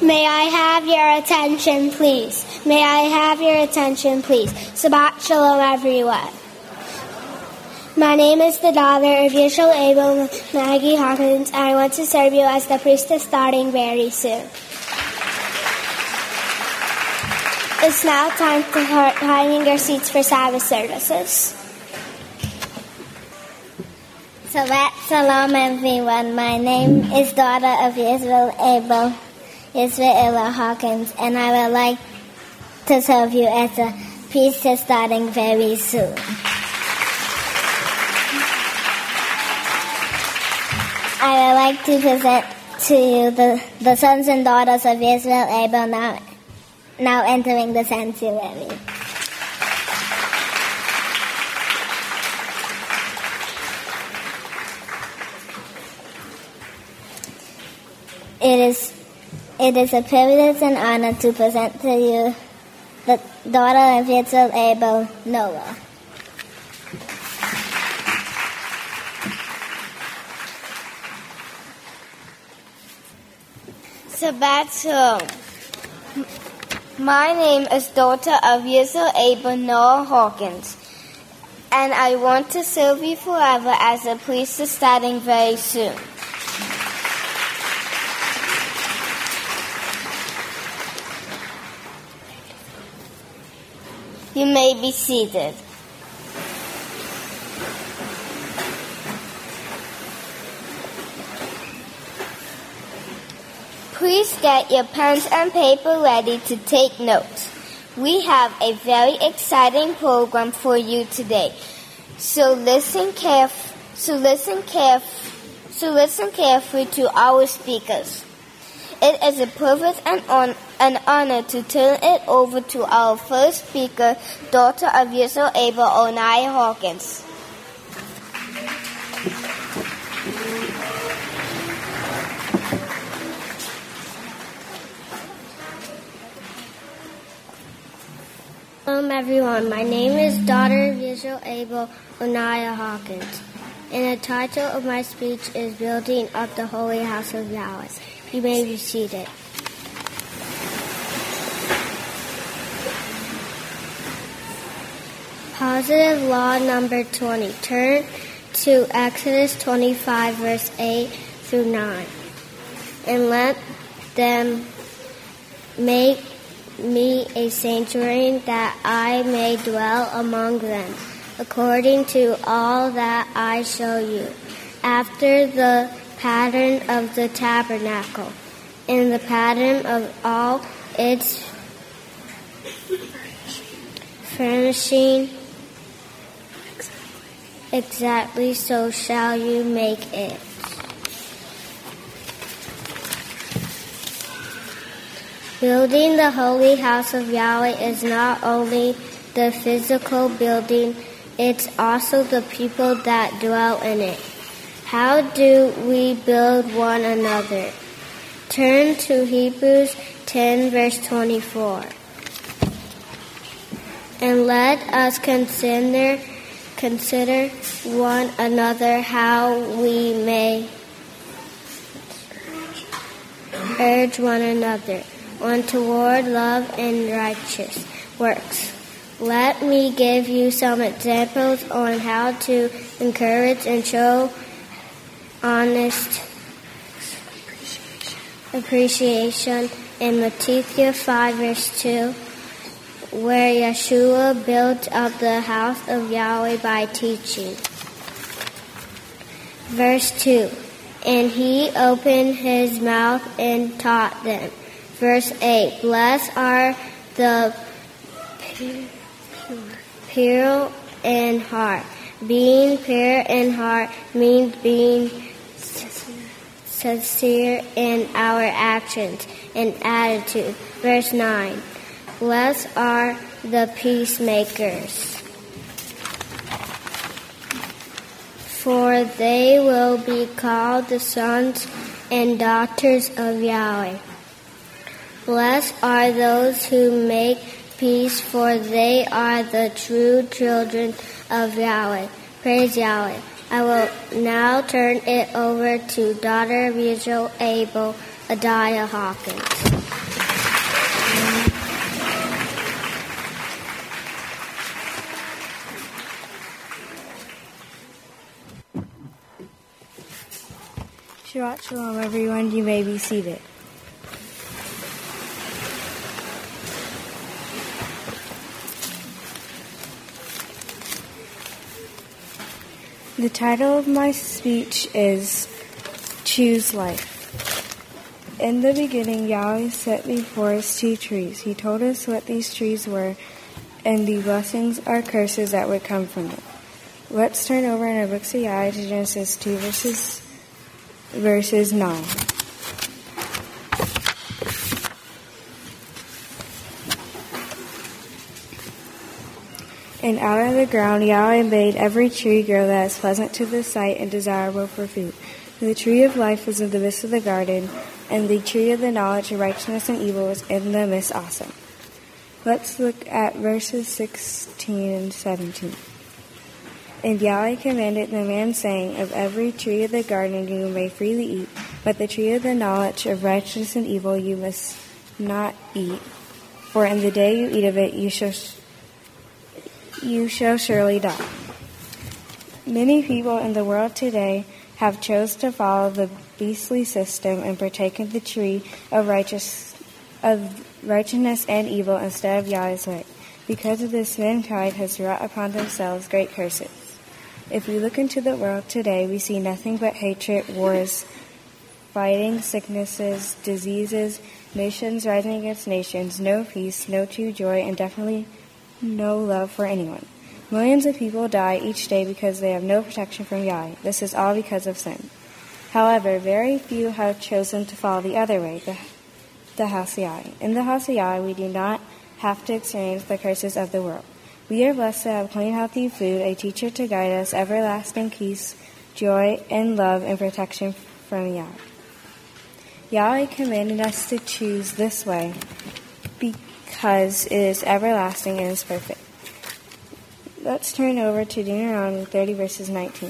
May I have your attention, please? May I have your attention, please? Shabbat Shalom, everyone. My name is the daughter of Yishol Abel Maggie Hawkins, and I want to serve you as the priestess starting very soon. It's now time to start finding your seats for Sabbath services. Shabbat Shalom, everyone. My name is daughter of Yisrael Abel Hawkins, and I would like to serve you as a priestess starting very soon. I would like to present to you the sons and daughters of Yisrael Abel now entering the sanctuary. It is a privilege and honor to present to you the daughter of Yisrael Abel, Noah. Shabbat Shalom. My name is daughter of Yisrael Abel Noah Hawkins, and I want to serve you forever as a priestess starting very soon. You may be seated. Please get your pens and paper ready to take notes. We have a very exciting program for you today. So listen carefully to our speakers. It is a privilege and an honor to turn it over to our first speaker, daughter of Yisrael Abel, Onaya Hawkins. Hello, everyone. My name is daughter of Yisrael Abel, Onaya Hawkins, and the title of my speech is Building Up the Holy House of Yahweh. You may be seated. Positive law number 20. Turn to Exodus 25, verse 8 through 9. And let them make me a sanctuary that I may dwell among them, according to all that I show you, after the pattern of the tabernacle, in the pattern of all its furnishing, exactly so shall you make it. Building the holy house of Yahweh is not only the physical building, it's also the people that dwell in it. How do we build one another? Turn to Hebrews 10, verse 24. And let us consider one another how we may urge one another on toward love and righteous works. Let me give you some examples on how to encourage and show honest appreciation in Matthew 5, verse 2, where Yeshua built up the house of Yahweh by teaching. Verse 2, and he opened his mouth and taught them. Verse 8, blessed are the pure in heart. Being pure in heart means being sincere in our actions and attitude. Verse 9, blessed are the peacemakers, for they will be called the sons and daughters of Yahweh. Blessed are those who make peace, for they are the true children of Yahweh. Praise Yahweh. I will now turn it over to daughter of Yisrael Abel, Adiah Hawkins. Shabbat Shalom, everyone. You may be seated. The title of my speech is Choose Life. In the beginning, Yahweh set before us 2 trees. He told us what these trees were and the blessings or curses that would come from them. Let's turn over in our books of Yahweh to Genesis 2, verses 9. And out of the ground Yahweh made every tree grow that is pleasant to the sight and desirable for food. The tree of life was in the midst of the garden, and the tree of the knowledge of righteousness and evil was in the midst also. Let's look at verses 16 and 17. And Yahweh commanded the man, saying, Of every tree of the garden you may freely eat, but the tree of the knowledge of righteousness and evil you must not eat, for in the day you eat of it you shall surely die. Many people in the world today have chosen to follow the beastly system and partake of the tree of righteousness and evil instead of Yahweh's way. Because of this, mankind has wrought upon themselves great curses. If we look into the world today, we see nothing but hatred, wars, fighting, sicknesses, diseases, nations rising against nations, no peace, no true joy, and definitely no love for anyone. Millions of people die each day because they have no protection from Yahweh. This is all because of sin. However, very few have chosen to follow the other way, the house of Yahweh. In the house of Yahweh, we do not have to experience the curses of the world. We are blessed to have clean, healthy food, a teacher to guide us, everlasting peace, joy, and love, and protection from Yahweh. Yahweh commanded us to choose this way because it is everlasting and is perfect. Let's turn over to Deuteronomy 30, verses 19.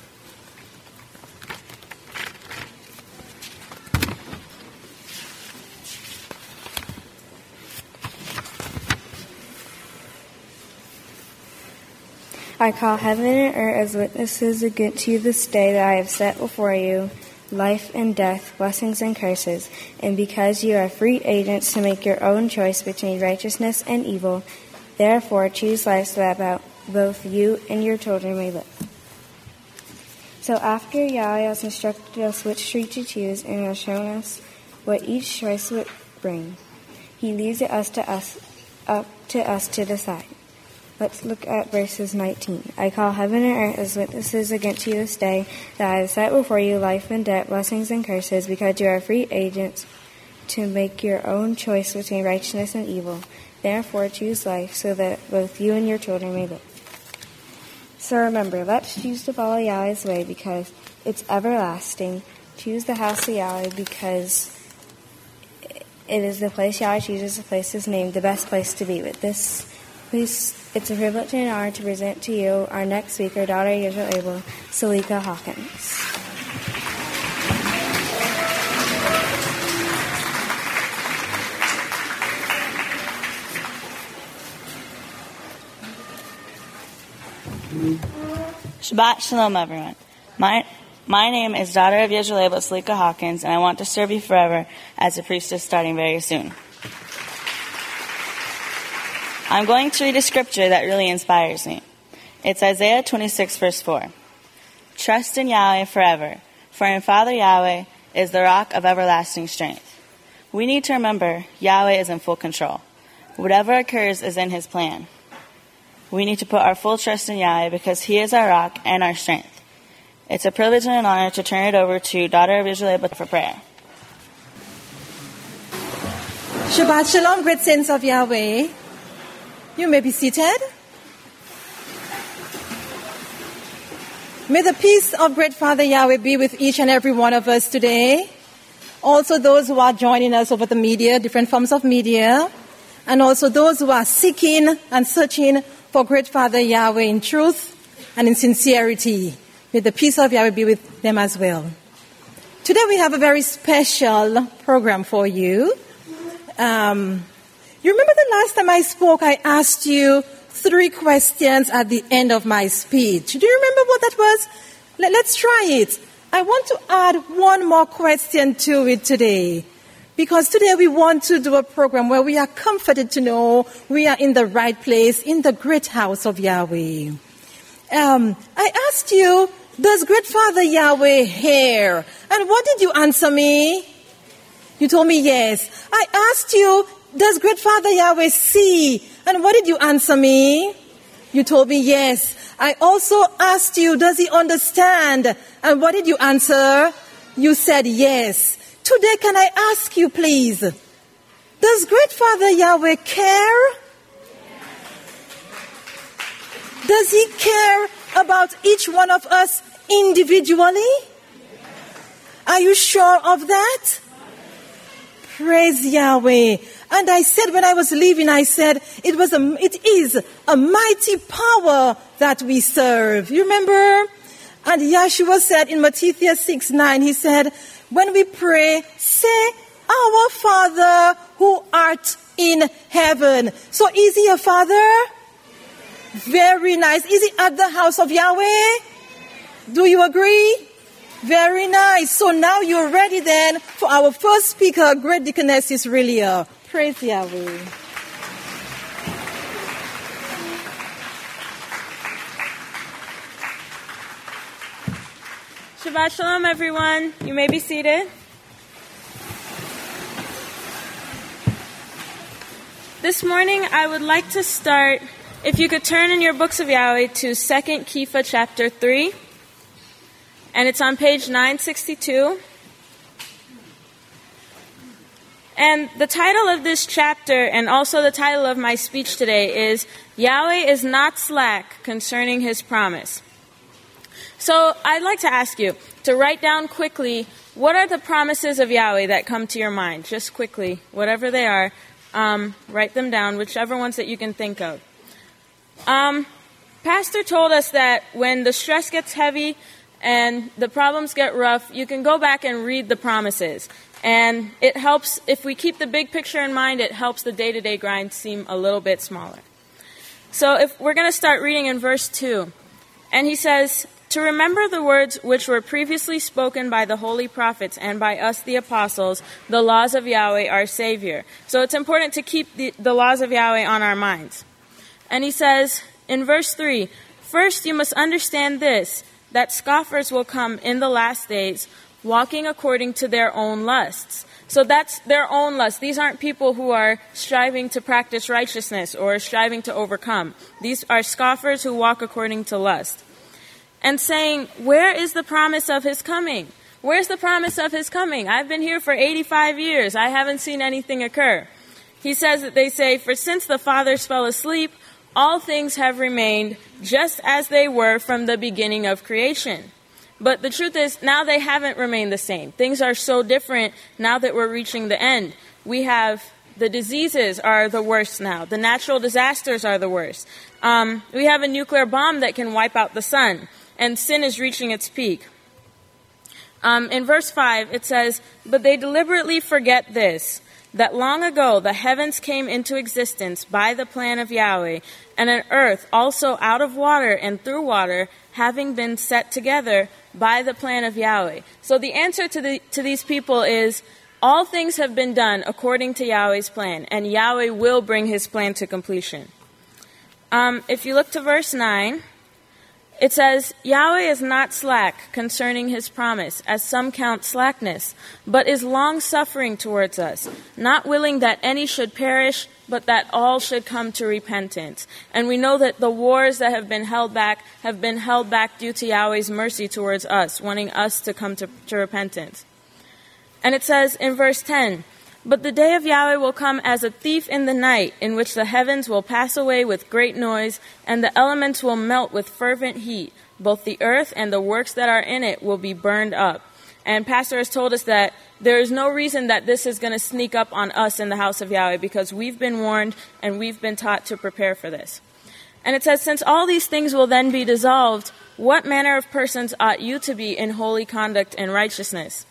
I call heaven and earth as witnesses against you this day that I have set before you life and death, blessings and curses, and because you are free agents to make your own choice between righteousness and evil, therefore choose life so that both you and your children may live. So after Yahweh has instructed us which tree to choose and has shown us what each choice would bring, he leaves it up to us to decide. Let's look at verses 19. I call heaven and earth as witnesses against you this day that I have set before you life and death, blessings and curses, because you are free agents to make your own choice between righteousness and evil. Therefore choose life so that both you and your children may live. So remember, let's choose to follow Yahweh's way because it's everlasting. Choose the house of Yahweh because it is the place Yahweh chooses, the place is named, the best place to be. With this, please, it's a privilege and an honor to present to you our next speaker, daughter of Israel Abel, Salika Hawkins. Shabbat Shalom, everyone. My name is daughter of Yisrael Abel, Salika Hawkins, and I want to serve you forever as a priestess starting very soon. I'm going to read a scripture that really inspires me. It's Isaiah 26, verse 4. Trust in Yahweh forever, for in Father Yahweh is the rock of everlasting strength. We need to remember Yahweh is in full control. Whatever occurs is in his plan. We need to put our full trust in Yahweh because he is our rock and our strength. It's a privilege and an honor to turn it over to daughter of Israel Abel for prayer. Shabbat Shalom, great saints of Yahweh. You may be seated. May the peace of great Father Yahweh be with each and every one of us today. Also those who are joining us over the media, different forms of media, and also those who are seeking and searching for great Father Yahweh in truth and in sincerity. May the peace of Yahweh be with them as well. Today we have a very special program for you. You remember the last time I spoke, I asked you 3 questions at the end of my speech. Do you remember what that was? Let's try it. I want to add one more question to it today. Because today we want to do a program where we are comforted to know we are in the right place, in the great house of Yahweh. I asked you, does Great Father Yahweh hear? And what did you answer me? You told me yes. I asked you, does Great Father Yahweh see? And what did you answer me? You told me yes. I also asked you, does he understand? And what did you answer? You said yes. Today, can I ask you, please, does Great Father Yahweh care? Does he care about each one of us individually? Are you sure of that? Praise Yahweh. And I said when I was leaving, I said it is a mighty power that we serve. You remember? And Yeshua said in Matthew 6:9, he said, when we pray, say, our Father who art in heaven. So is he a father? Very nice. Is he at the house of Yahweh? Do you agree? Very nice. So now you're ready then for our first speaker, Great Deaconess Israelia. Praise Yahweh. Shabbat Shalom, everyone. You may be seated. This morning, I would like to start, if you could turn in your books of Yahweh to 2 Kepha chapter 3, and it's on page 962. And the title of this chapter, and also the title of my speech today, is Yahweh is not slack concerning his promise. So I'd like to ask you to write down quickly, what are the promises of Yahweh that come to your mind? Just quickly, whatever they are, write them down, whichever ones that you can think of. Pastor told us that when the stress gets heavy and the problems get rough, you can go back and read the promises. And it helps, if we keep the big picture in mind, it helps the day-to-day grind seem a little bit smaller. So if we're going to start reading in verse 2. And he says, to remember the words which were previously spoken by the holy prophets and by us the apostles, the laws of Yahweh our Savior. So it's important to keep the laws of Yahweh on our minds. And he says in verse 3, first you must understand this, that scoffers will come in the last days, walking according to their own lusts. So that's their own lust. These aren't people who are striving to practice righteousness or striving to overcome. These are scoffers who walk according to lust. And saying, where is the promise of his coming? Where's the promise of his coming? I've been here for 85 years. I haven't seen anything occur. He says that they say, for since the fathers fell asleep, all things have remained just as they were from the beginning of creation. But the truth is, now they haven't remained the same. Things are so different now that we're reaching the end. We have the diseases are the worst now. The natural disasters are the worst. We have a nuclear bomb that can wipe out the sun. And sin is reaching its peak. In verse 5, it says, but they deliberately forget this, that long ago the heavens came into existence by the plan of Yahweh, and an earth also out of water and through water, having been set together by the plan of Yahweh. So the answer to these people is, all things have been done according to Yahweh's plan, and Yahweh will bring his plan to completion. If you look to verse 9, it says, Yahweh is not slack concerning his promise, as some count slackness, but is long-suffering towards us, not willing that any should perish, but that all should come to repentance. And we know that the wars that have been held back due to Yahweh's mercy towards us, wanting us to come to repentance. And it says in verse 10, but the day of Yahweh will come as a thief in the night, in which the heavens will pass away with great noise, and the elements will melt with fervent heat. Both the earth and the works that are in it will be burned up. And Pastor has told us that there is no reason that this is going to sneak up on us in the house of Yahweh, because we've been warned and we've been taught to prepare for this. And it says, since all these things will then be dissolved, what manner of persons ought you to be in holy conduct and righteousness?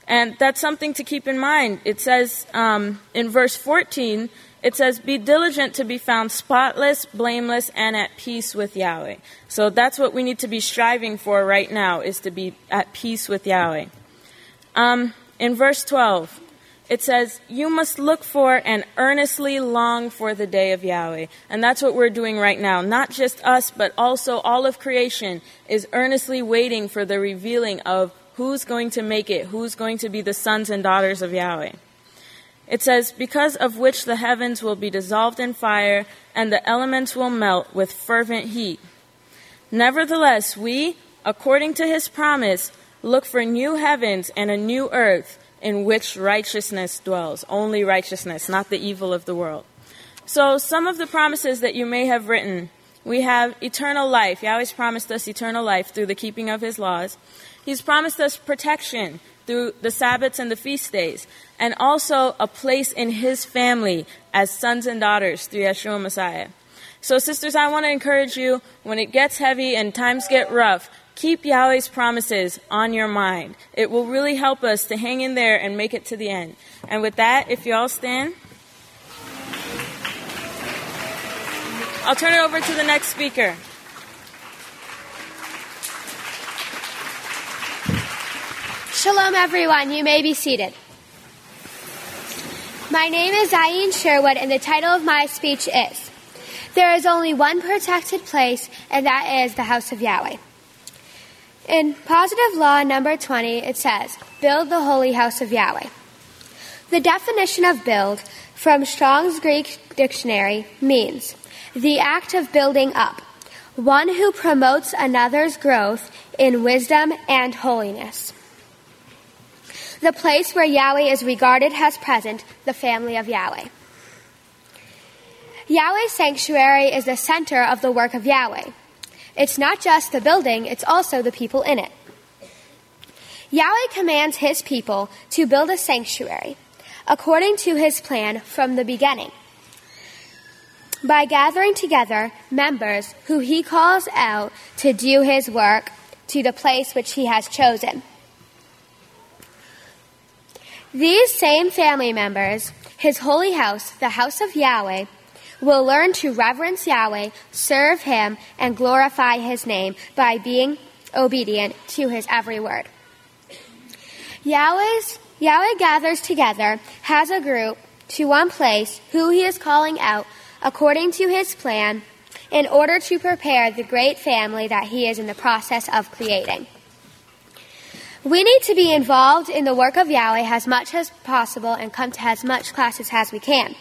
And that's something to keep in mind. It says in verse 14, it says, be diligent to be found spotless, blameless, and at peace with Yahweh. So that's what we need to be striving for right now, is to be at peace with Yahweh. In verse 12, it says, you must look for and earnestly long for the day of Yahweh. And that's what we're doing right now. Not just us, but also all of creation is earnestly waiting for the revealing of who's going to make it, who's going to be the sons and daughters of Yahweh. It says, because of which the heavens will be dissolved in fire, and the elements will melt with fervent heat. Nevertheless, we, according to his promise, look for new heavens and a new earth in which righteousness dwells. Only righteousness, not the evil of the world. So some of the promises that you may have written, we have eternal life. Yahweh's promised us eternal life through the keeping of his laws. He's promised us protection through the Sabbaths and the feast days, and also a place in his family as sons and daughters through Yeshua Messiah. So sisters, I want to encourage you, when it gets heavy and times get rough, keep Yahweh's promises on your mind. It will really help us to hang in there and make it to the end. And with that, if you all stand, I'll turn it over to the next speaker. Shalom, everyone. You may be seated. My name is Ayin Sherwood, and the title of my speech is, There is only one protected place, and that is the house of Yahweh. In Positive Law number 20, it says, build the holy house of Yahweh. The definition of build from Strong's Greek Dictionary means the act of building up, one who promotes another's growth in wisdom and holiness. The place where Yahweh is regarded as present, the family of Yahweh. Yahweh's sanctuary is the center of the work of Yahweh. It's not just the building, it's also the people in it. Yahweh commands his people to build a sanctuary according to his plan from the beginning, by gathering together members who he calls out to do his work to the place which he has chosen. These same family members, his holy house, the house of Yahweh, will learn to reverence Yahweh, serve him, and glorify his name by being obedient to his every word. Yahweh gathers together as a group to one place who he is calling out according to his plan in order to prepare the great family that he is in the process of creating. We need to be involved in the work of Yahweh as much as possible and come to as much classes as we can.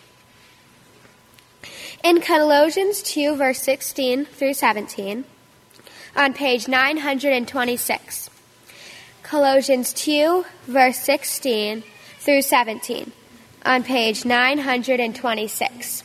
In Colossians 2, verse 16 through 17, on page 926. Colossians 2, verse 16 through 17, on page 926.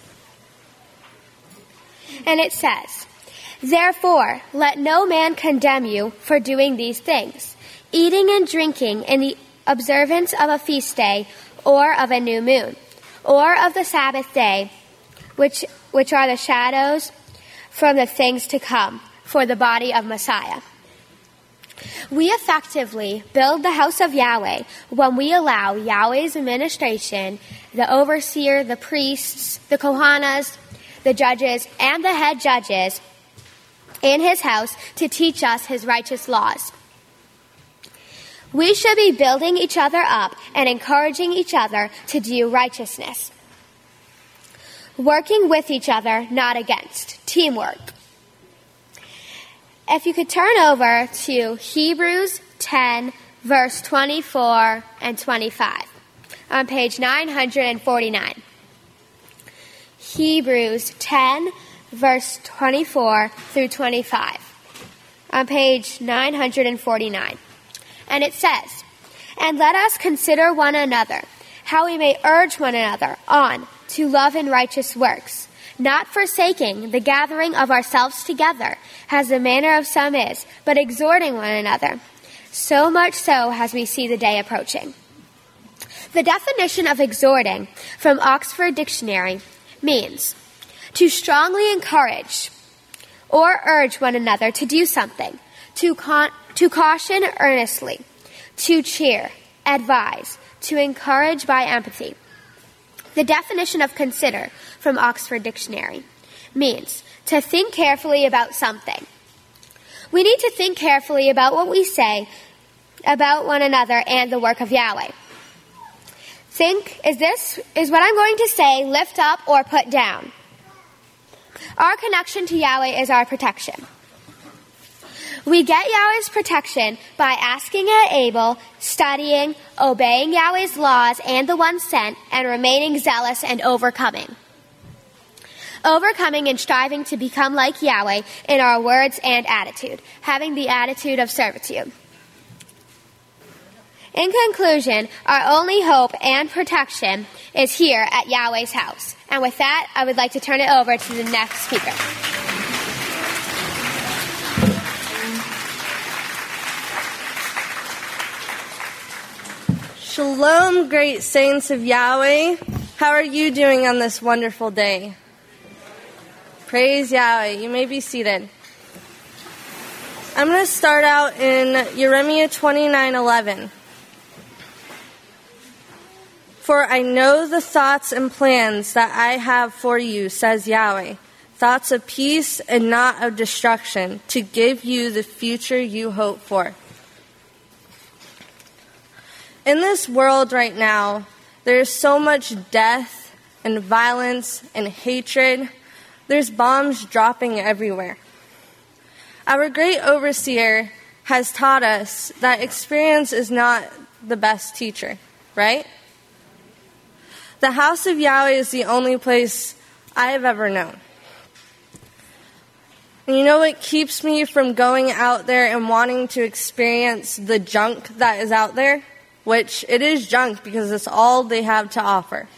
And it says, therefore, let no man condemn you for doing these things, eating and drinking in the observance of a feast day, or of a new moon, or of the Sabbath day, which are the shadows from the things to come, for the body of Messiah. We effectively build the house of Yahweh when we allow Yahweh's administration, the overseer, the priests, the Kohanas, the judges, and the head judges in his house to teach us his righteous laws. We should be building each other up and encouraging each other to do righteousness. Working with each other, not against. Teamwork. If you could turn over to Hebrews 10, verse 24 and 25, on page 949. Hebrews 10, verse 24 through 25, on page 949. And it says, and let us consider one another, how we may urge one another on to love and righteous works, not forsaking the gathering of ourselves together, as the manner of some is, but exhorting one another, so much so as we see the day approaching. The definition of exhorting from Oxford Dictionary means to strongly encourage or urge one another to do something, to caution earnestly, to cheer, advise, to encourage by empathy. The definition of consider from Oxford Dictionary means to think carefully about something. We need to think carefully about what we say about one another and the work of Yahweh. Think, is what I'm going to say lift up or put down? Our connection to Yahweh is our protection. We get Yahweh's protection by asking and able, studying, obeying Yahweh's laws and the one sent, and remaining zealous and overcoming. Overcoming and striving to become like Yahweh in our words and attitude, having the attitude of servitude. In conclusion, our only hope and protection is here at Yahweh's house. And with that, I would like to turn it over to the next speaker. Shalom, great saints of Yahweh. How are you doing on this wonderful day? Praise Yahweh. You may be seated. I'm going to start out in Jeremiah 29:11. For I know the thoughts and plans that I have for you, says Yahweh, thoughts of peace and not of destruction, to give you the future you hope for. In this world right now, there is so much death and violence and hatred. There's bombs dropping everywhere. Our great overseer has taught us that experience is not the best teacher, right? The house of Yahweh is the only place I have ever known. And you know what keeps me from going out there and wanting to experience the junk that is out there? Which it is junk because it's all they have to offer.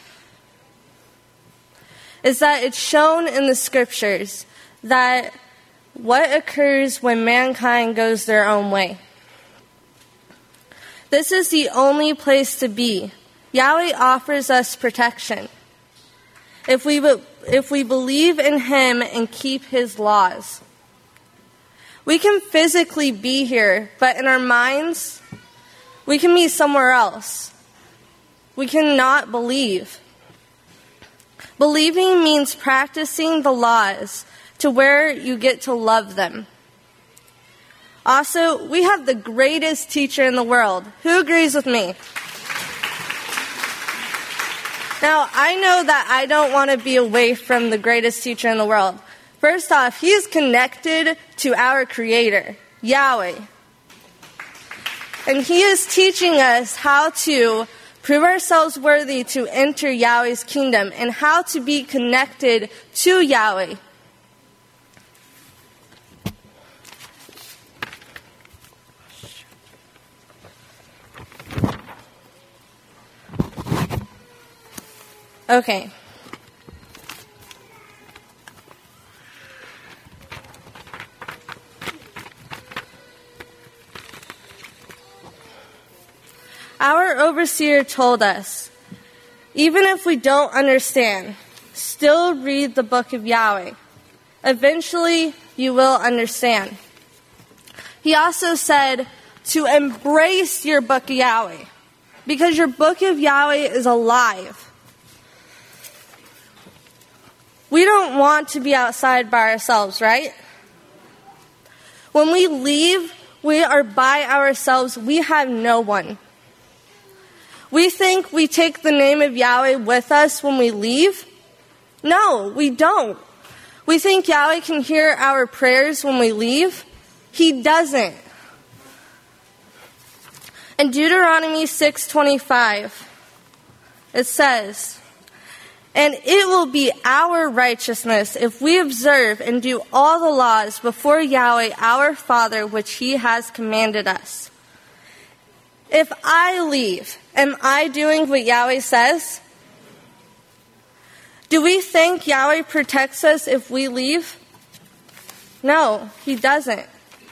Is that it's shown in the scriptures that what occurs when mankind goes their own way. This is the only place to be. Yahweh offers us protection. If we believe in Him and keep His laws. We can physically be here, but in our minds, we can be somewhere else. We cannot believe. Believing means practicing the laws to where you get to love them. Also, we have the greatest teacher in the world. Who agrees with me? Now, I know that I don't want to be away from the greatest teacher in the world. First off, he is connected to our Creator, Yahweh. And he is teaching us how to prove ourselves worthy to enter Yahweh's kingdom and how to be connected to Yahweh. Okay. Our overseer told us, even if we don't understand, still read the book of Yahweh. Eventually, you will understand. He also said to embrace your book of Yahweh, because your book of Yahweh is alive. We don't want to be outside by ourselves, right? When we leave, we are by ourselves. We have no one. We think we take the name of Yahweh with us when we leave. No, we don't. We think Yahweh can hear our prayers when we leave. He doesn't. In Deuteronomy 6:25, it says, and it will be our righteousness if we observe and do all the laws before Yahweh our Father which He has commanded us. If I leave, am I doing what Yahweh says? Do we think Yahweh protects us if we leave? No, He doesn't.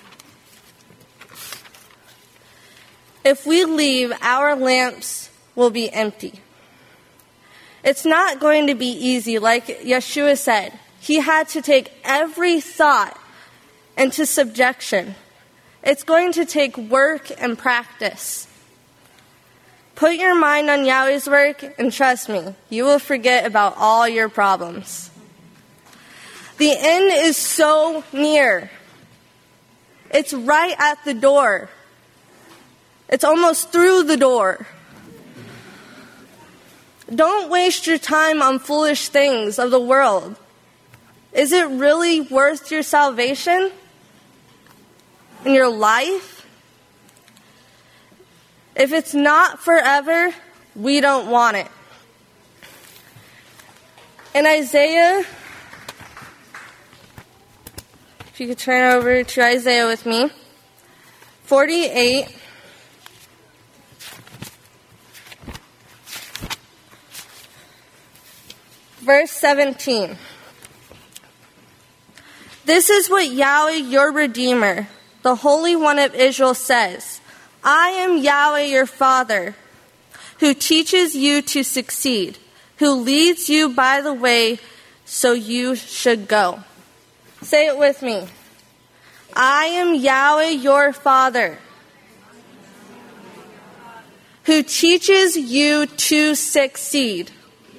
If we leave, our lamps will be empty. It's not going to be easy, like Yeshua said. He had to take every thought into subjection. It's going to take work and practice. Put your mind on Yahweh's work, and trust me, you will forget about all your problems. The end is so near. It's right at the door. It's almost through the door. Don't waste your time on foolish things of the world. Is it really worth your salvation and your life? If it's not forever, we don't want it. In Isaiah, if you could turn over to Isaiah with me, 48. Verse 17. This is what Yahweh, your Redeemer, the Holy One of Israel, says. I am Yahweh, your Father, who teaches you to succeed, who leads you by the way so you should go. Say it with me. I am Yahweh, your Father, who teaches you to succeed.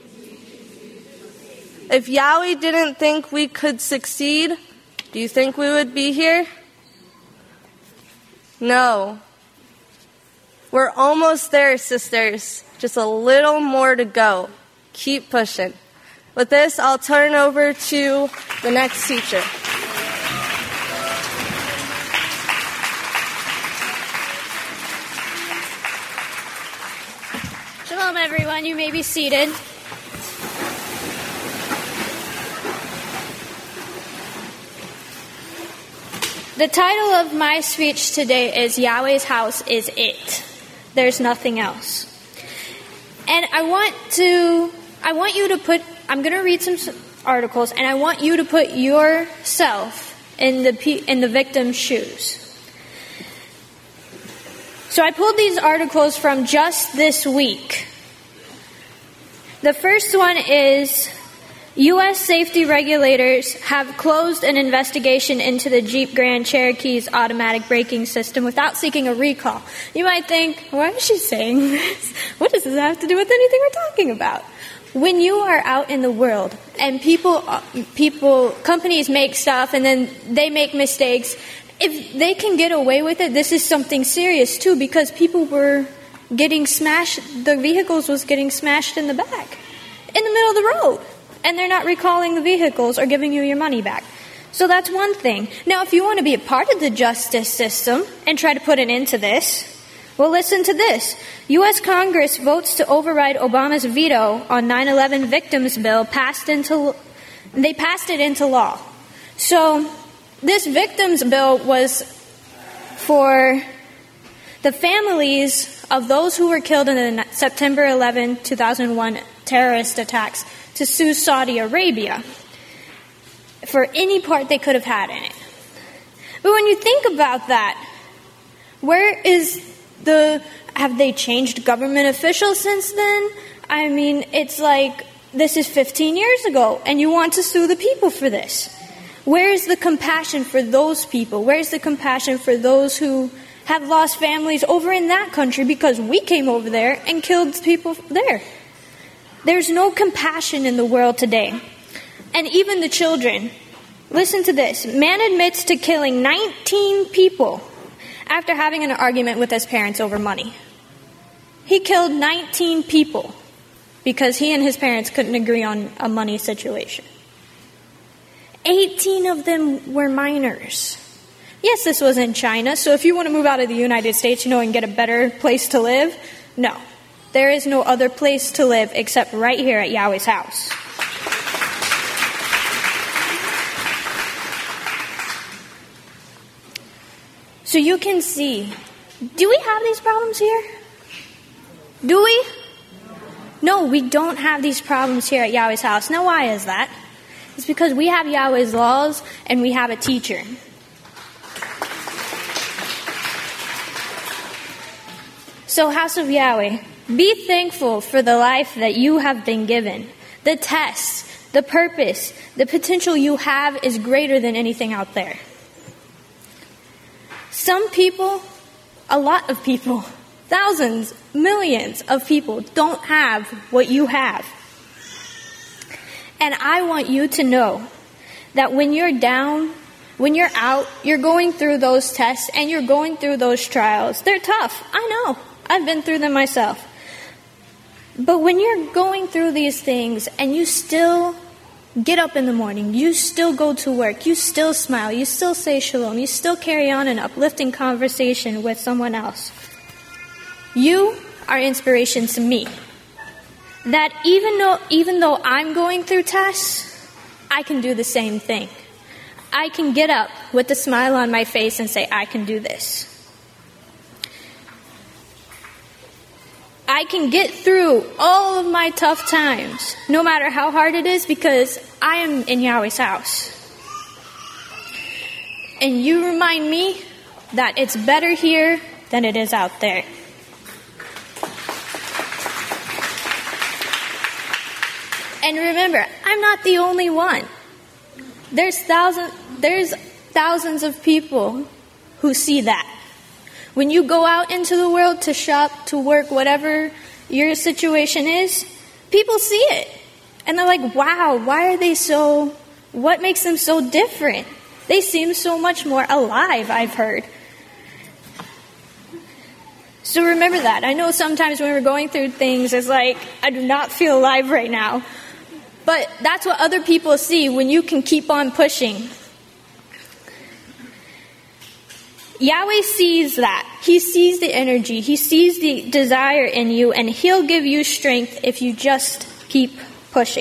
If Yahweh didn't think we could succeed, do you think we would be here? No. We're almost there, sisters. Just a little more to go. Keep pushing. With this, I'll turn over to the next teacher. Shalom, everyone. You may be seated. The title of my speech today is Yahweh's House is It. There's nothing else. And I'm going to read some articles, and I want you to put yourself in the victim's shoes. So I pulled these articles from just this week. The first one is U.S. safety regulators have closed an investigation into the Jeep Grand Cherokee's automatic braking system without seeking a recall. You might think, why is she saying this? What does this have to do with anything we're talking about? When you are out in the world and companies make stuff and then they make mistakes, if they can get away with it, this is something serious too, because people were getting smashed, the vehicles was getting smashed in the back, in the middle of the road. And they're not recalling the vehicles or giving you your money back. So that's one thing. Now, if you want to be a part of the justice system and try to put an end to this, well, listen to this. U.S. Congress votes to override Obama's veto on 9/11 victims bill. They passed it into law. So this victims bill was for the families of those who were killed in the September 11, 2001 terrorist attacks to sue Saudi Arabia for any part they could have had in it. But when you think about that, have they changed government officials since then? I mean, it's like, this is 15 years ago, and you want to sue the people for this. Where's the compassion for those people? Where's the compassion for those who have lost families over in that country because we came over there and killed people there? There's no compassion in the world today. And even the children. Listen to this. Man admits to killing 19 people after having an argument with his parents over money. He killed 19 people because he and his parents couldn't agree on a money situation. 18 of them were minors. Yes, this was in China, so if you want to move out of the United States, and get a better place to live, no. There is no other place to live except right here at Yahweh's house. So you can see, do we have these problems here? Do we? No, we don't have these problems here at Yahweh's house. Now, why is that? It's because we have Yahweh's laws and we have a teacher. So, House of Yahweh, be thankful for the life that you have been given. The tests, the purpose, the potential you have is greater than anything out there. Some people, a lot of people, thousands, millions of people don't have what you have. And I want you to know that when you're down, when you're out, you're going through those tests and you're going through those trials. They're tough. I know. I've been through them myself. But when you're going through these things and you still get up in the morning, you still go to work, you still smile, you still say shalom, you still carry on an uplifting conversation with someone else, you are inspiration to me. That even though I'm going through tests, I can do the same thing. I can get up with a smile on my face and say, I can do this. I can get through all of my tough times, no matter how hard it is, because I am in Yahweh's house. And you remind me that it's better here than it is out there. And remember, I'm not the only one. There's thousands of people who see that. When you go out into the world to shop, to work, whatever your situation is, people see it. And they're like, wow, what makes them so different? They seem so much more alive, I've heard. So remember that. I know sometimes when we're going through things, it's like, I do not feel alive right now. But that's what other people see when you can keep on pushing. Yahweh sees that. He sees the energy. He sees the desire in you, and He'll give you strength if you just keep pushing.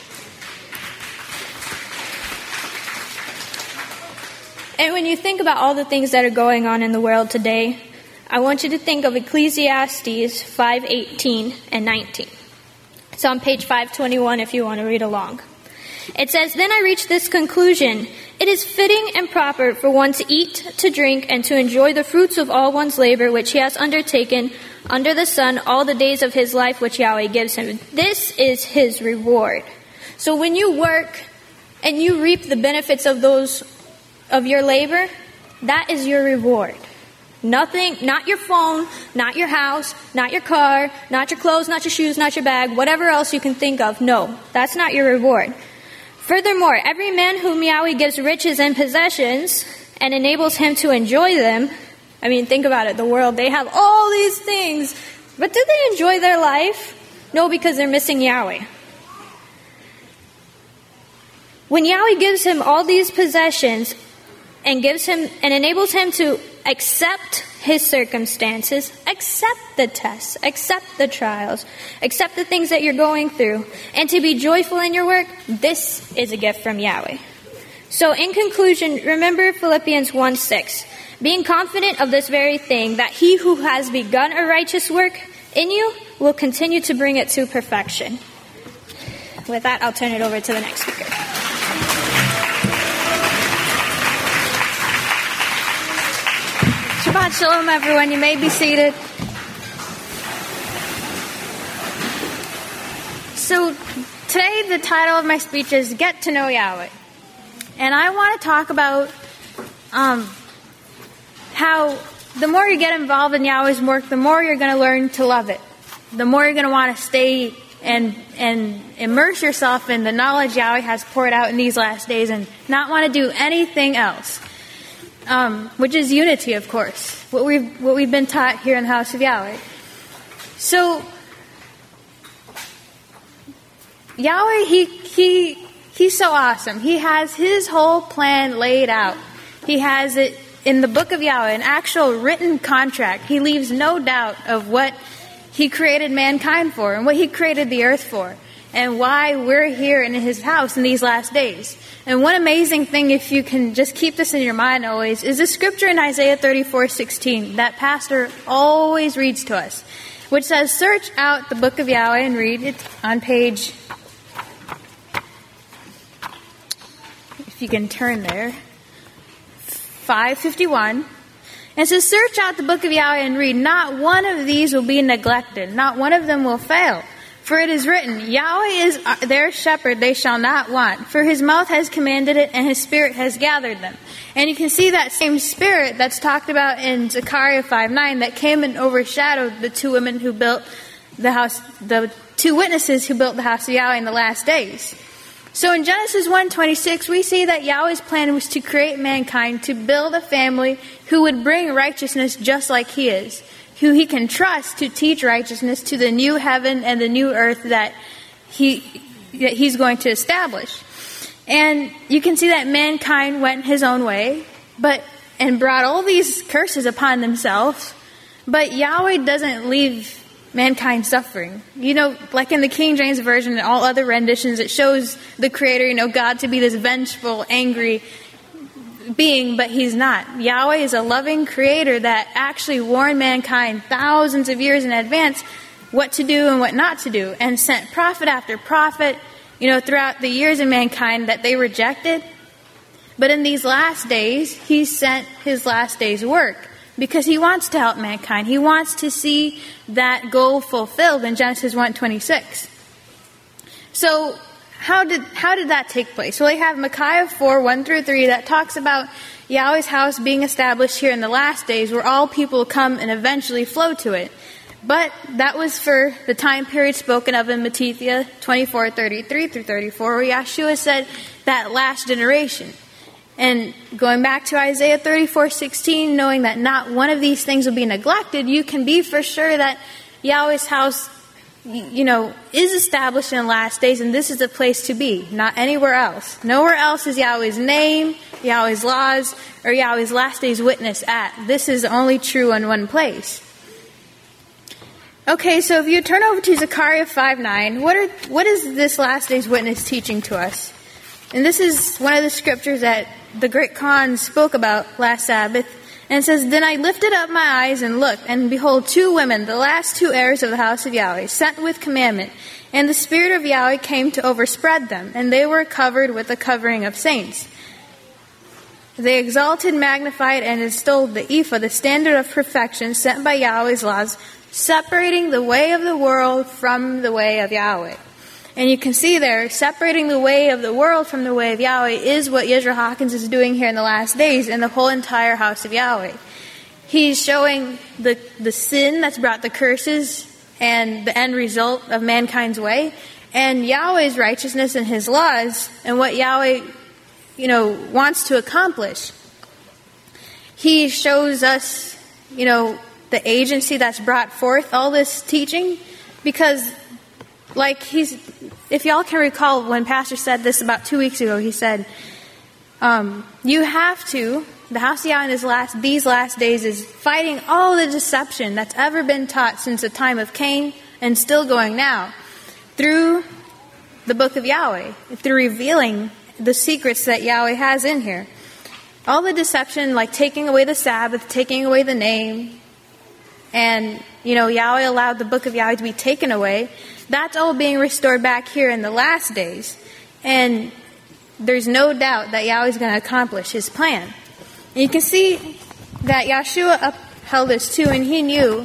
And when you think about all the things that are going on in the world today, I want you to think of Ecclesiastes 5:18 and 19. It's on page 521 if you want to read along. It says, "Then I reached this conclusion. It is fitting and proper for one to eat, to drink, and to enjoy the fruits of all one's labor which he has undertaken under the sun all the days of his life which Yahweh gives him. This is his reward." So when you work and you reap the benefits of your labor, that is your reward. Nothing, not your phone, not your house, not your car, not your clothes, not your shoes, not your bag, whatever else you can think of. No, that's not your reward. Furthermore, every man whom Yahweh gives riches and possessions and enables him to enjoy them, I mean, think about it, the world, they have all these things, but do they enjoy their life? No, because they're missing Yahweh. When Yahweh gives him all these possessions and enables him to accept his circumstances, accept the tests, accept the trials, accept the things that you're going through, and to be joyful in your work, this is a gift from Yahweh. So in conclusion, remember Philippians 1:6, being confident of this very thing, that he who has begun a righteous work in you will continue to bring it to perfection. With that, I'll turn it over to the next speaker. Shabbat Shalom, everyone. You may be seated. So today the title of my speech is Get to Know Yahweh. And I want to talk about how the more you get involved in Yahweh's work, the more you're going to learn to love it. The more you're going to want to stay and immerse yourself in the knowledge Yahweh has poured out in these last days and not want to do anything else. Which is unity, of course, what we've been taught here in the house of Yahweh. So Yahweh, he's so awesome. He has his whole plan laid out. He has it in the book of Yahweh, an actual written contract. He leaves no doubt of what he created mankind for and what he created the earth for and why we're here in his house in these last days. And one amazing thing, if you can just keep this in your mind always, is the scripture in Isaiah 34:16 that Pastor always reads to us, which says, "Search out the book of Yahweh," and read it on page, if you can turn there, 551. And it says, "Search out the book of Yahweh and read. Not one of these will be neglected. Not one of them will fail. For it is written, Yahweh is their shepherd, they shall not want. For his mouth has commanded it, and his spirit has gathered them. And you can see that same spirit that's talked about in Zechariah 5:9 that came and overshadowed the two women who built the house, the two witnesses who built the house of Yahweh in the last days. So in Genesis 1:26, we see that Yahweh's plan was to create mankind, to build a family who would bring righteousness just like he is, who he can trust to teach righteousness to the new heaven and the new earth that he's going to establish. And you can see that mankind went his own way, and brought all these curses upon themselves, but Yahweh doesn't leave mankind suffering. Like in the King James Version and all other renditions, it shows the Creator, God to be this vengeful, angry being, but he's not. Yahweh is a loving Creator that actually warned mankind thousands of years in advance what to do and what not to do, and sent prophet after prophet, throughout the years of mankind that they rejected. But in these last days, he sent his last day's work, because he wants to help mankind. He wants to see that goal fulfilled in Genesis 1:26. So how did that take place? Well, we have Micaiah 4:1-3 that talks about Yahweh's house being established here in the last days, where all people come and eventually flow to it. But that was for the time period spoken of in Matthew 24:33-34, where Yeshua said that last generation. And going back to Isaiah 34:16, knowing that not one of these things will be neglected, you can be for sure that Yahweh's house, is established in the last days, and this is the place to be, not anywhere else. Nowhere else is Yahweh's name, Yahweh's laws, or Yahweh's last day's witness at. This is only true in one place. Okay, so if you turn over to Zechariah 5:9, what is this last day's witness teaching to us? And this is one of the scriptures that the great Khan spoke about last Sabbath. And it says, Then I lifted up my eyes and looked, and behold, two women, the last two heirs of the house of Yahweh, sent with commandment. And the Spirit of Yahweh came to overspread them, and they were covered with the covering of saints. They exalted, magnified, and extolled the ephah, the standard of perfection sent by Yahweh's laws, separating the way of the world from the way of Yahweh. And you can see there, separating the way of the world from the way of Yahweh is what Yisrael Hawkins is doing here in the last days in the whole entire house of Yahweh. He's showing the sin that's brought the curses and the end result of mankind's way, and Yahweh's righteousness and his laws, and what Yahweh, wants to accomplish. He shows us, the agency that's brought forth all this teaching, because if y'all can recall when Pastor said this about 2 weeks ago, he said, you have to, the house of Yahweh in these last days is fighting all the deception that's ever been taught since the time of Cain and still going now through the book of Yahweh, through revealing the secrets that Yahweh has in here. All the deception, like taking away the Sabbath, taking away the name, and, Yahweh allowed the book of Yahweh to be taken away. That's all being restored back here in the last days. And there's no doubt that Yahweh's going to accomplish his plan. And you can see that Yeshua upheld this too, and he knew.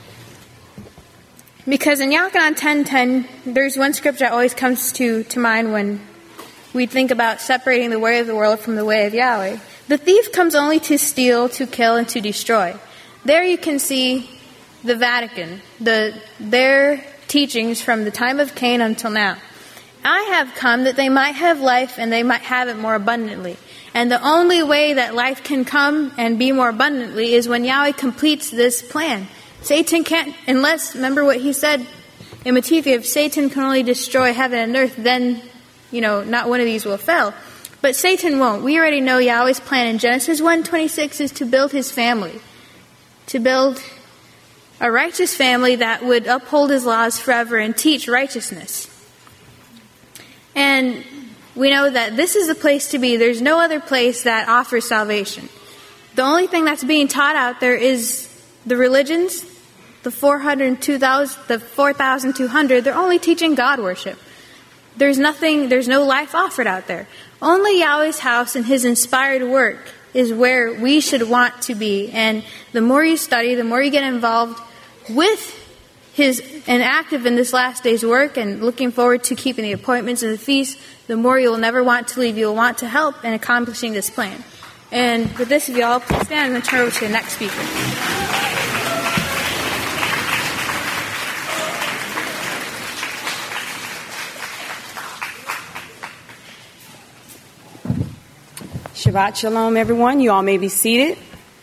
Because in Yochanan 10:10, there's one scripture that always comes to mind when we think about separating the way of the world from the way of Yahweh. The thief comes only to steal, to kill, and to destroy. There you can see the Vatican, their teachings from the time of Cain until now. I have come that they might have life and they might have it more abundantly. And the only way that life can come and be more abundantly is when Yahweh completes this plan. Satan can't, remember what he said in Matthew, if Satan can only destroy heaven and earth, then, not one of these will fail. But Satan won't. We already know Yahweh's plan in Genesis 1:26 is to build his family. To build a righteous family that would uphold his laws forever and teach righteousness. And we know that this is the place to be. There's no other place that offers salvation. The only thing that's being taught out there is the religions, the 4,200, they're only teaching God worship. There's no life offered out there. Only Yahweh's house and his inspired work is where we should want to be. And the more you study, the more you get involved with and active in this last day's work and looking forward to keeping the appointments and the feast, the more you'll never want to leave. You'll want to help in accomplishing this plan. And with this, if you all please stand, I'm going to turn over to the next speaker. Shabbat Shalom, everyone. You all may be seated.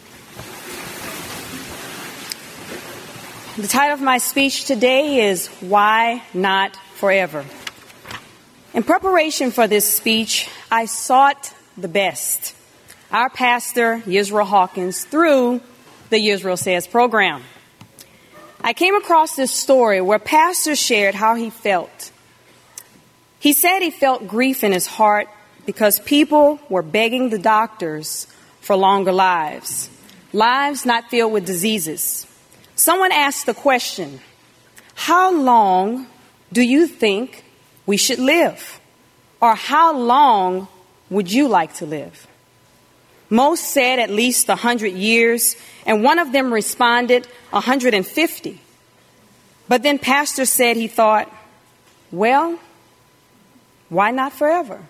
The title of my speech today is Why Not Forever? In preparation for this speech, I sought the best. Our pastor, Yisrael Hawkins, through the Yisrael Says program. I came across this story where pastor shared how he felt. He said he felt grief in his heart because people were begging the doctors for longer lives not filled with diseases. Someone asked the question, how long do you think we should live? Or how long would you like to live? Most said at least 100 years, and one of them responded 150. But then pastor said he thought, well, why not forever?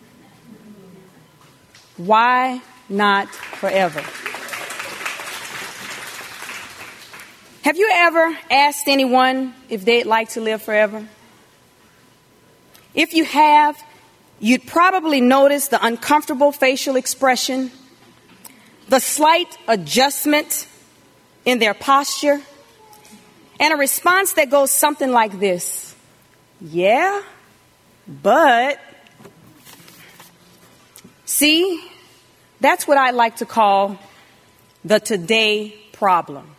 Why not forever? Have you ever asked anyone if they'd like to live forever? If you have, you'd probably notice the uncomfortable facial expression, the slight adjustment in their posture, and a response that goes something like this. Yeah, but... See, that's what I like to call the today problem.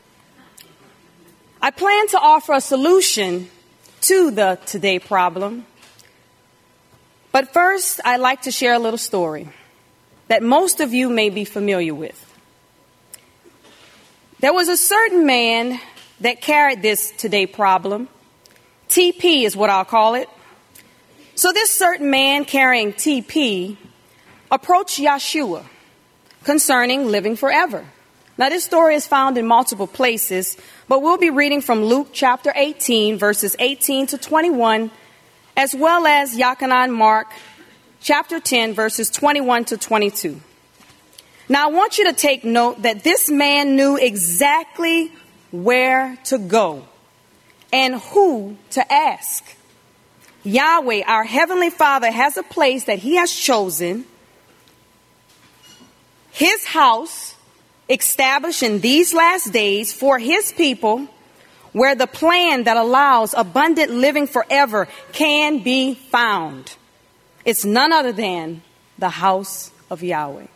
I plan to offer a solution to the today problem. But first, I'd like to share a little story that most of you may be familiar with. There was a certain man that carried this today problem. TP is what I'll call it. So this certain man carrying TP approached Yeshua concerning living forever. Now, this story is found in multiple places, but we'll be reading from Luke chapter 18, verses 18 to 21, as well as Yachanan Mark chapter 10, verses 21 to 22. Now, I want you to take note that this man knew exactly where to go and who to ask. Yahweh, our Heavenly Father, has a place that He has chosen, His house, established in these last days for His people, where the plan that allows abundant living forever can be found. It's none other than the house of Yahweh.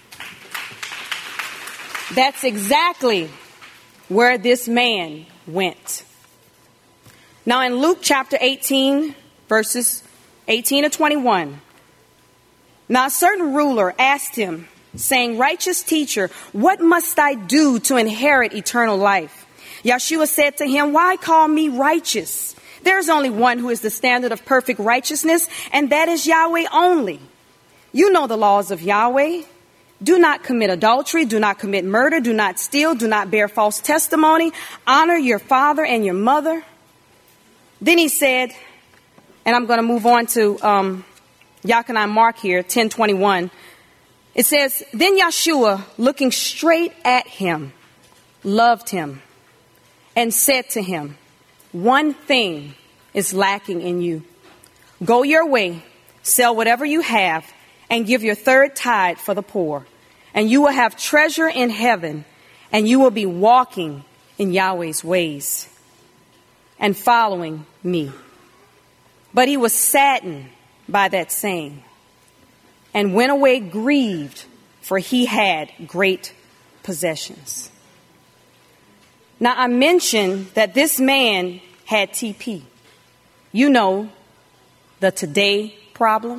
That's exactly where this man went. Now in Luke chapter 18, verses 18 to 21, now a certain ruler asked him, saying, righteous teacher, what must I do to inherit eternal life? Yeshua said to him, why call me righteous? There's only one who is the standard of perfect righteousness, and that is Yahweh only. You know the laws of Yahweh. Do not commit adultery, do not commit murder, do not steal, do not bear false testimony, honor your father and your mother. Then he said, and I'm going to move on to Yachanan Mark here, 10:21. It says, then Yeshua, looking straight at him, loved him and said to him, one thing is lacking in you. Go your way, sell whatever you have, and give your third tithe for the poor, and you will have treasure in heaven, and you will be walking in Yahweh's ways and following me. But he was saddened by that saying, and went away grieved, for he had great possessions. Now, I mentioned that this man had TP. You know, the today problem.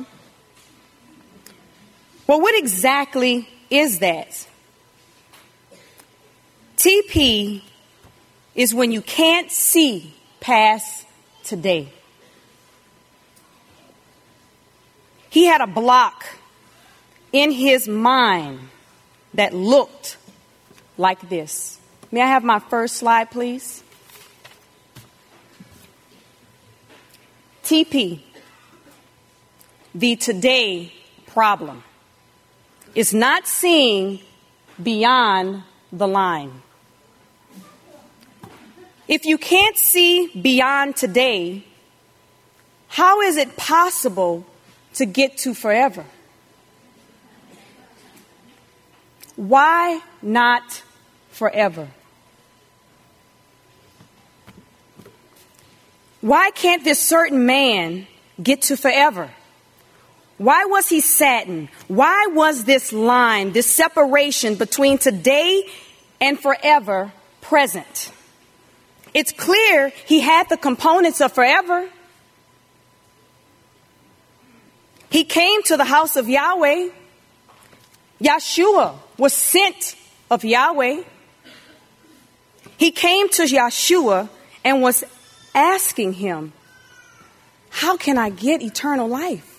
Well, what exactly is that? TP is when you can't see past today. He had a block in his mind that looked like this. May I have my first slide, please? TP, the today problem, is not seeing beyond the line. If you can't see beyond today, how is it possible to get to forever? Why not forever? Why can't this certain man get to forever? Why was he saddened? Why was this line, this separation between today and forever present? It's clear he had the components of forever. He came to the house of Yahweh. Yeshua was sent of Yahweh. He came to Yeshua and was asking him, how can I get eternal life?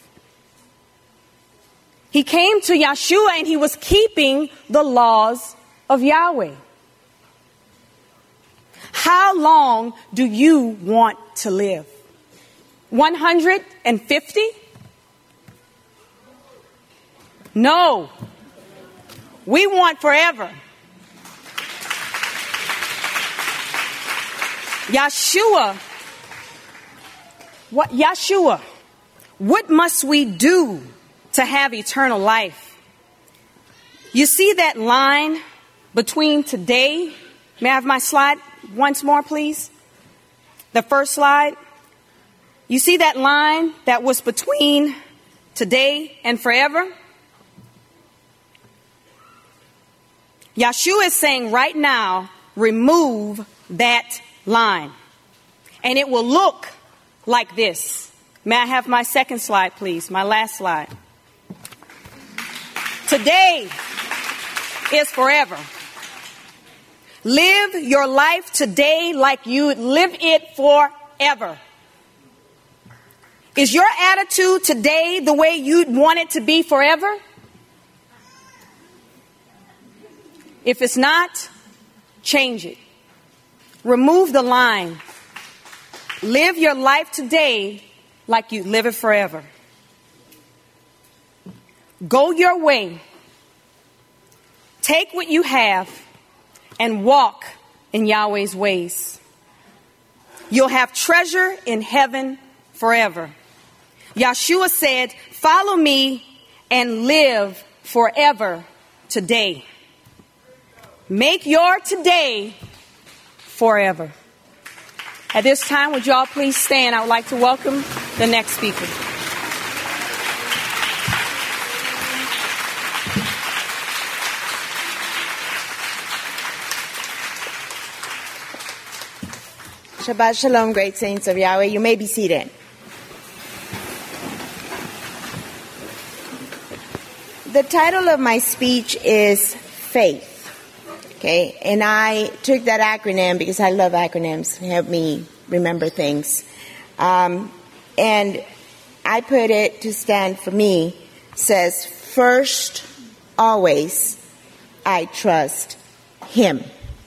He came to Yeshua and he was keeping the laws of Yahweh. How long do you want to live? 150? No. We want forever. Yeshua, what must we do to have eternal life? You see that line between today? May I have my slide once more, please? The first slide. You see that line that was between today and forever? Yeshua is saying right now, remove that line. And it will look like this. May I have my second slide, please? My last slide. Today is forever. Live your life today like you live it forever. Is your attitude today the way you'd want it to be forever? If it's not, change it. Remove the line. Live your life today like you live it forever. Go your way. Take what you have and walk in Yahweh's ways. You'll have treasure in heaven forever. Yeshua said, follow me and live forever today. Make your today forever. At this time, would you all please stand? I would like to welcome the next speaker. Shabbat Shalom, great saints of Yahweh. You may be seated. The title of my speech is Faith. Okay, and I took that acronym because I love acronyms. They help me remember things. And I put it to stand for me, says, first, always, I trust Him.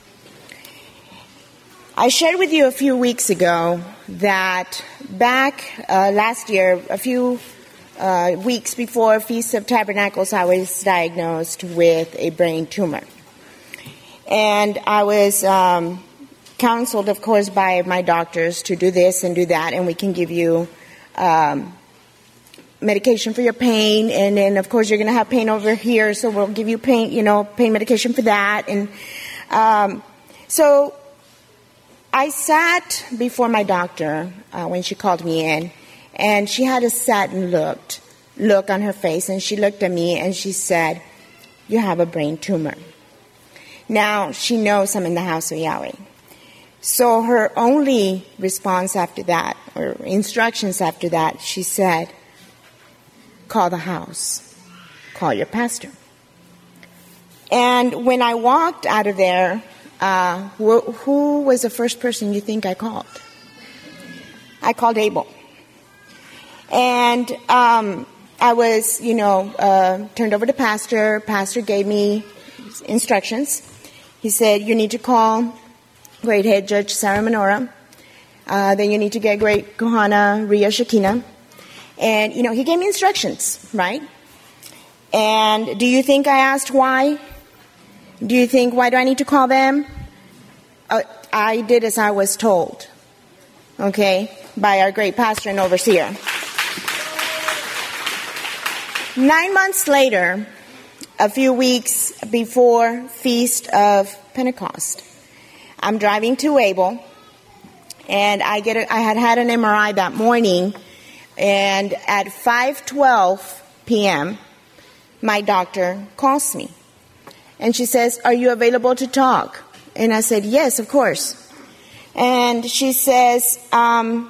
I shared with you a few weeks ago that back last year, a few weeks before Feast of Tabernacles, I was diagnosed with a brain tumor. And I was counseled, of course, by my doctors to do this and do that, and we can give you medication for your pain, and then, of course, you're going to have pain over here, so we'll give you pain medication for that. And so I sat before my doctor when she called me in, and she had a saddened look on her face, and she looked at me and she said, you have a brain tumor. Now, she knows I'm in the house of Yahweh. So her only response after that, or instructions after that, she said, call the house. Call your pastor. And when I walked out of there, who was the first person you think I called? I called Abel. And I was, turned over to pastor. Pastor gave me instructions. He said, you need to call Great Head Judge Sarah Menorah. Then you need to get Great Kohana, Ria Shekinah. And, he gave me instructions, right? And do you think I asked why? Do you think, why do I need to call them? I did as I was told, okay, by our great pastor and overseer. 9 months later, a few weeks before Feast of Pentecost, I'm driving to Abel, and I had an MRI that morning, and at 5:12 p.m., my doctor calls me. And she says, "Are you available to talk?" And I said, "Yes, of course." And she says, "I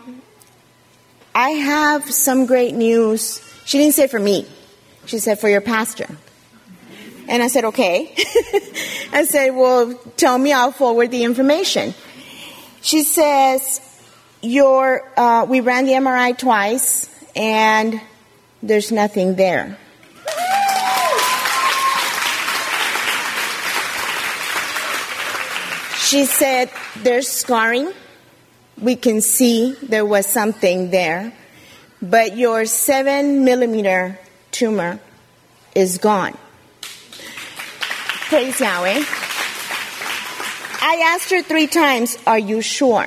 have some great news." She didn't say for me. She said, "For your pastor." And I said, "Okay." I said, "Well, tell me, I'll forward the information." She says, we ran the MRI twice, and there's nothing there. She said, "There's scarring. We can see there was something there, but your 7-millimeter tumor is gone." Praise Yahweh. I asked her 3 times, "Are you sure?"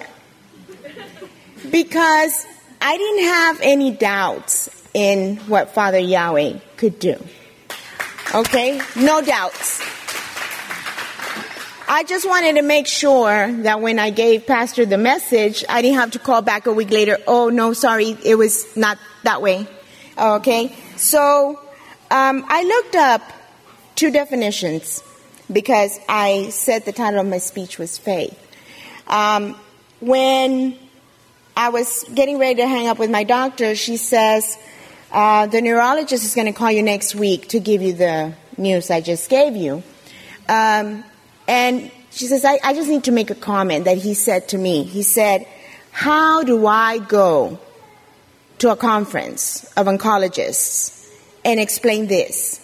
Because I didn't have any doubts in what Father Yahweh could do. Okay? No doubts. I just wanted to make sure that when I gave Pastor the message, I didn't have to call back a week later. "Oh, no, sorry, it was not that way." Okay? So, I looked up 2 definitions because I said the title of my speech was faith. When I was getting ready to hang up with my doctor, she says, "The neurologist is going to call you next week to give you the news I just gave you." And she says, I just need to make a comment that he said to me. He said, "How do I go to a conference of oncologists and explain this?"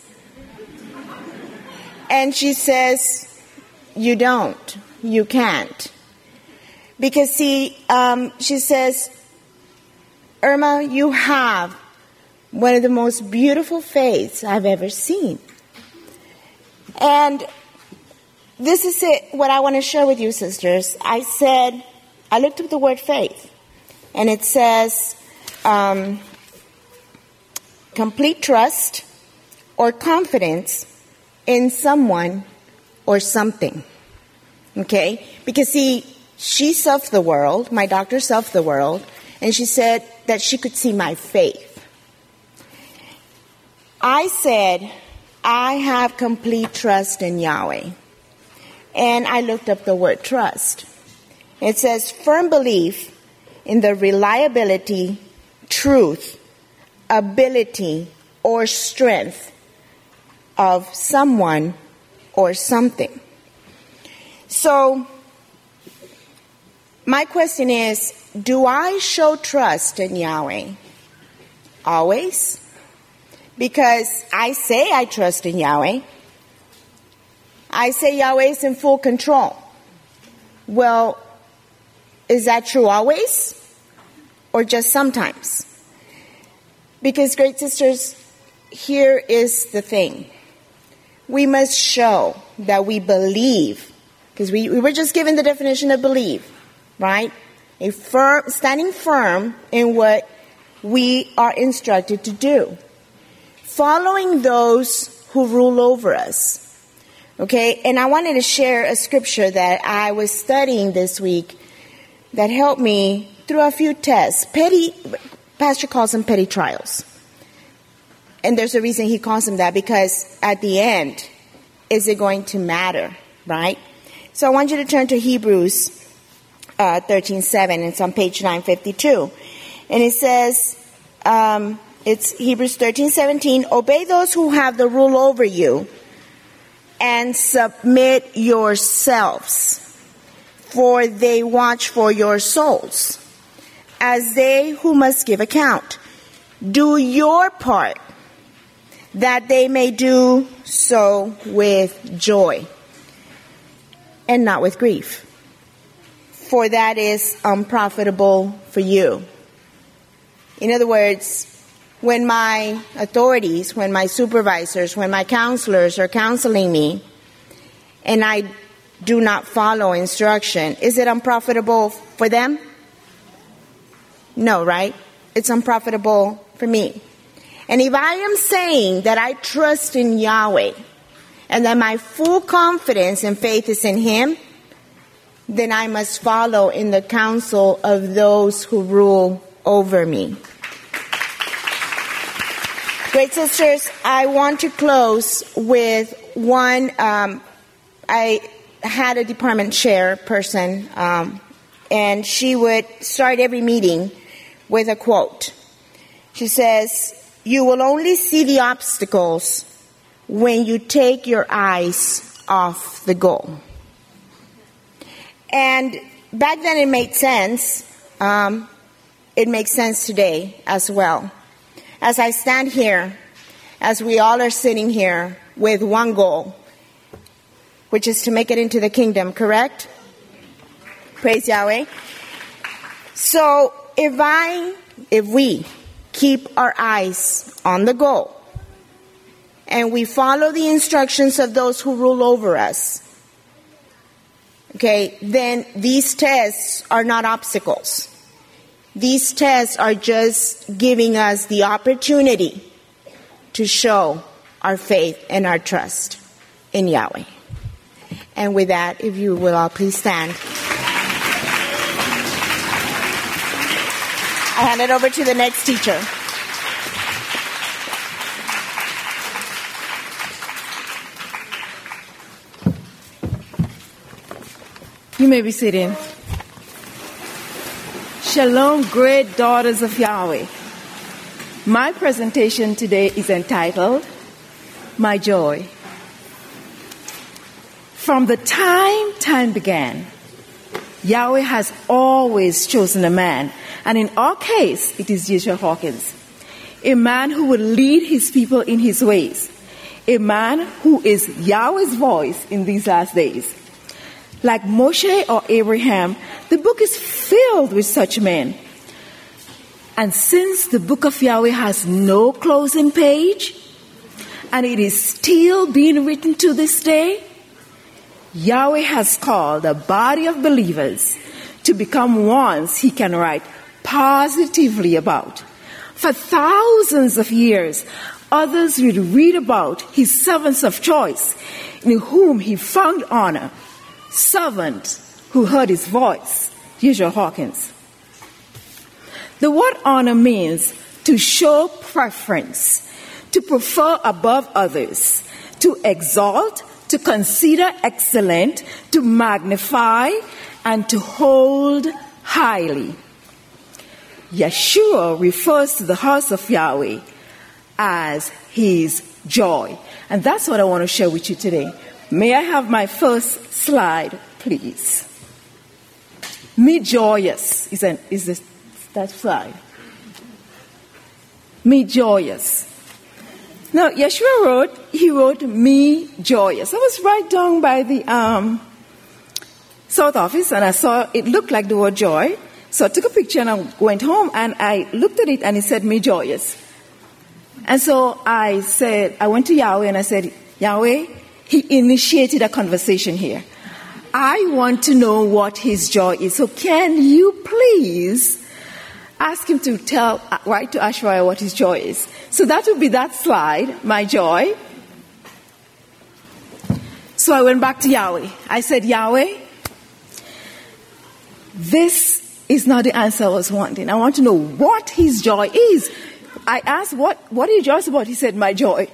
And she says, "You don't. You can't." Because, see, she says, "Irma, you have one of the most beautiful faiths I've ever seen." And this is what I want to share with you, sisters. I looked up the word faith, and it says complete trust or confidence in someone or something. Okay? Because, see, she self the world, my doctor self the world, and she said that she could see my faith. I said, I have complete trust in Yahweh. And I looked up the word trust. It says firm belief in the reliability, truth, ability, or strength of someone or something. So, my question is, do I show trust in Yahweh? Always? Because I say I trust in Yahweh. I say Yahweh is in full control. Well, is that true always? Or just sometimes? Because, great sisters, here is the thing. We must show that we believe. Because we were just given the definition of believe, right? Standing firm in what we are instructed to do. Following those who rule over us. Okay, and I wanted to share a scripture that I was studying this week that helped me through a few tests. Pastor calls them petty trials. And there's a reason he calls them that, because at the end, is it going to matter, right? So I want you to turn to Hebrews 13:7. It's on page 952. And it says, it's Hebrews 13:17, "Obey those who have the rule over you, and submit yourselves, for they watch for your souls, as they who must give account. Do your part, that they may do so with joy, and not with grief, for that is unprofitable for you. In other words, when my authorities, when my supervisors, when my counselors are counseling me, and I do not follow instruction, is it unprofitable for them? No, right? It's unprofitable for me. And if I am saying that I trust in Yahweh and that my full confidence and faith is in Him, then I must follow in the counsel of those who rule over me. Great sisters, I want to close with one. I had a department chair person, and she would start every meeting with a quote. She says, "You will only see the obstacles when you take your eyes off the goal." And back then it made sense. It makes sense today as well. As I stand here, as we all are sitting here with one goal, which is to make it into the kingdom, correct? Praise Yahweh. So if we keep our eyes on the goal and we follow the instructions of those who rule over us, okay, then these tests are not obstacles. These tests are just giving us the opportunity to show our faith and our trust in Yahweh. And with that, if you will all please stand. I hand it over to the next teacher. You may be sitting. Shalom, great daughters of Yahweh. My presentation today is entitled, My Joy. From the time began, Yahweh has always chosen a man, and in our case, it is Joshua Hawkins, a man who will lead his people in his ways, a man who is Yahweh's voice in these last days. Like Moshe or Abraham, the book is filled with such men. And since the book of Yahweh has no closing page, and it is still being written to this day, Yahweh has called a body of believers to become ones He can write positively about. For thousands of years, others will read about His servants of choice, in whom He found honor, servant who heard His voice, Joshua Hawkins. The word honor means to show preference, to prefer above others, to exalt, to consider excellent, to magnify, and to hold highly. Yeshua refers to the house of Yahweh as His joy. And that's what I want to share with you today. May I have my first slide, please? Me joyous is that slide. Me joyous. Now, Yeshua wrote me joyous. I was right down by the South office, and I saw it looked like the word joy. So I took a picture and I went home and I looked at it and it said me joyous. And so I went to Yahweh and I said, Yahweh, He initiated a conversation here. I want to know what His joy is. So can you please ask Him to write to Ashariah what His joy is? So that would be that slide, my joy. So I went back to Yahweh. I said, Yahweh, this is not the answer I was wanting. I want to know what His joy is. I asked, what are you joyous about? He said, my joy.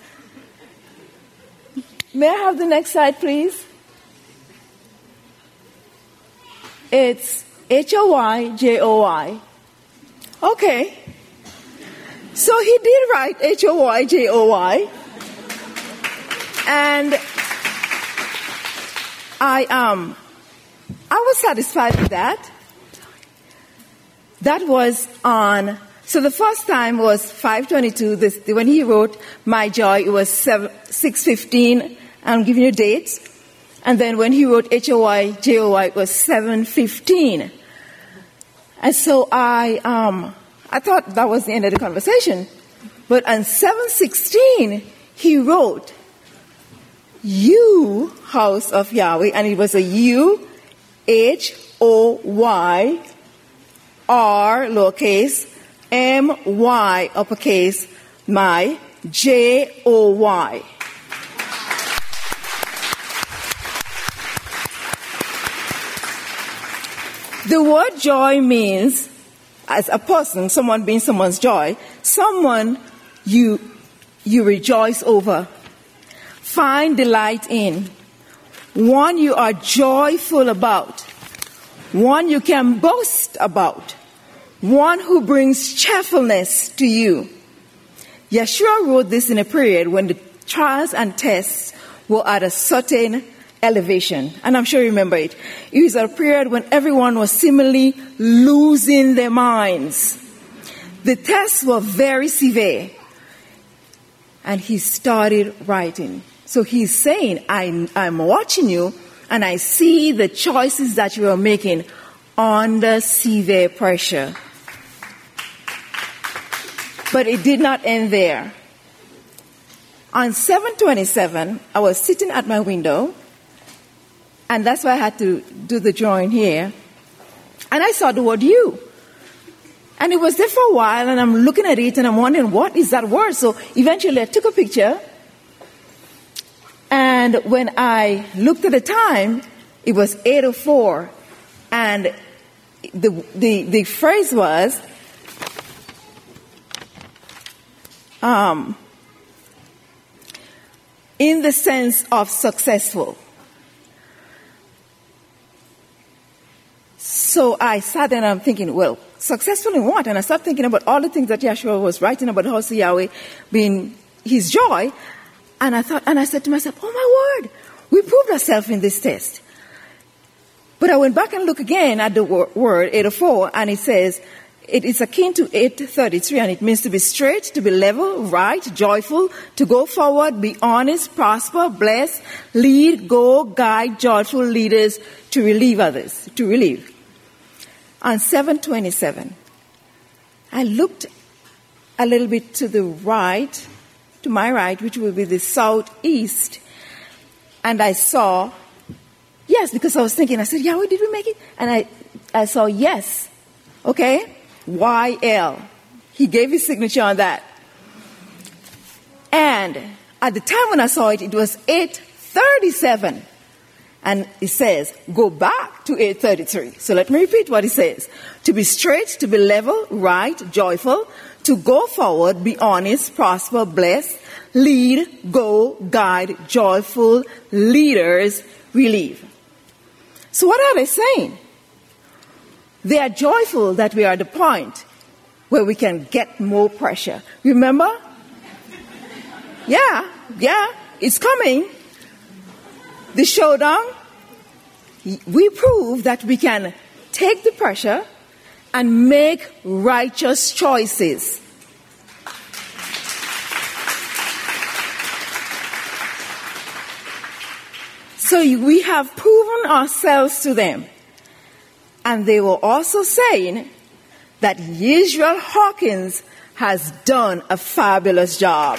May I have the next slide, please? It's H-O-Y-J-O-Y. Okay. So he did write H-O-Y-J-O-Y. And I was satisfied with that. That was so the first time was 5/22. When he wrote my joy, it was 6/15. I'm giving you dates. And then when he wrote HOY-JOY, it was 7:15. And so I thought that was the end of the conversation. But on 7:16, he wrote, "You, house of Yahweh," and it was a U, HOY, R, lowercase, MY, uppercase, my, JOY. The word joy means, as a person, someone being someone's joy, someone you rejoice over, find delight in, one you are joyful about, one you can boast about, one who brings cheerfulness to you. Yeshua wrote this in a period when the trials and tests were at a certain elevation. And I'm sure you remember it. It was a period when everyone was seemingly losing their minds. The tests were very severe. And he started writing. So he's saying, I'm watching you, and I see the choices that you are making under severe pressure. But it did not end there. On 7/27, I was sitting at my window, and that's why I had to do the drawing here. And I saw the word "you." And it was there for a while, and I'm looking at it, and I'm wondering, what is that word? So eventually I took a picture, and when I looked at the time, it was 8:04, and the phrase was, in the sense of successful. So I sat there and I'm thinking, well, successful in what? And I started thinking about all the things that Yeshua was writing about the house of Yahweh being his joy. And I said to myself, oh my word, we proved ourselves in this test. But I went back and looked again at the word 8:04, and it says, it is akin to 8:33, and it means to be straight, to be level, right, joyful, to go forward, be honest, prosper, bless, lead, go, guide, joyful leaders, to relieve others, to relieve. On 7/27, I looked a little bit to the right, to my right, which will be the southeast, and I saw, yes, because I was thinking, I said, Yahweh, did we make it? And I saw yes, okay, YL. He gave his signature on that. And at the time when I saw it, it was 8:37. And it says, go back to 8:33. So let me repeat what it says. To be straight, to be level, right, joyful, to go forward, be honest, prosper, bless, lead, go, guide, joyful, leaders, relieve. So what are they saying? They are joyful that we are at the point where we can get more pressure. Remember? Yeah, it's coming. The showdown. We prove that we can take the pressure and make righteous choices. So we have proven ourselves to them. And they were also saying that Israel Hawkins has done a fabulous job.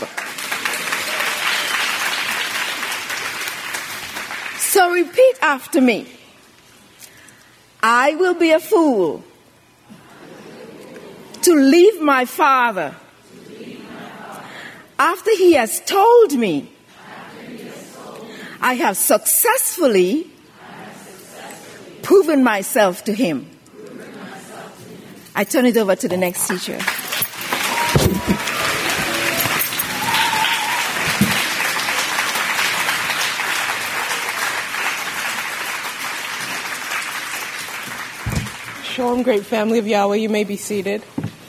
So repeat after me. I will be a fool to leave my father after he has told me I have successfully proven myself to him. I turn it over to the next teacher. Shalom, great family of Yahweh. You may be seated.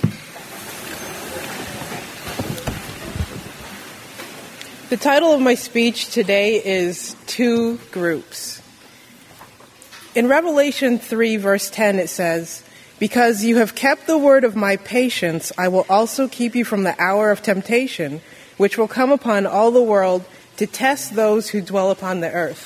The title of my speech today is Two Groups. In Revelation 3, verse 10, it says, because you have kept the word of my patience, I will also keep you from the hour of temptation, which will come upon all the world to test those who dwell upon the earth.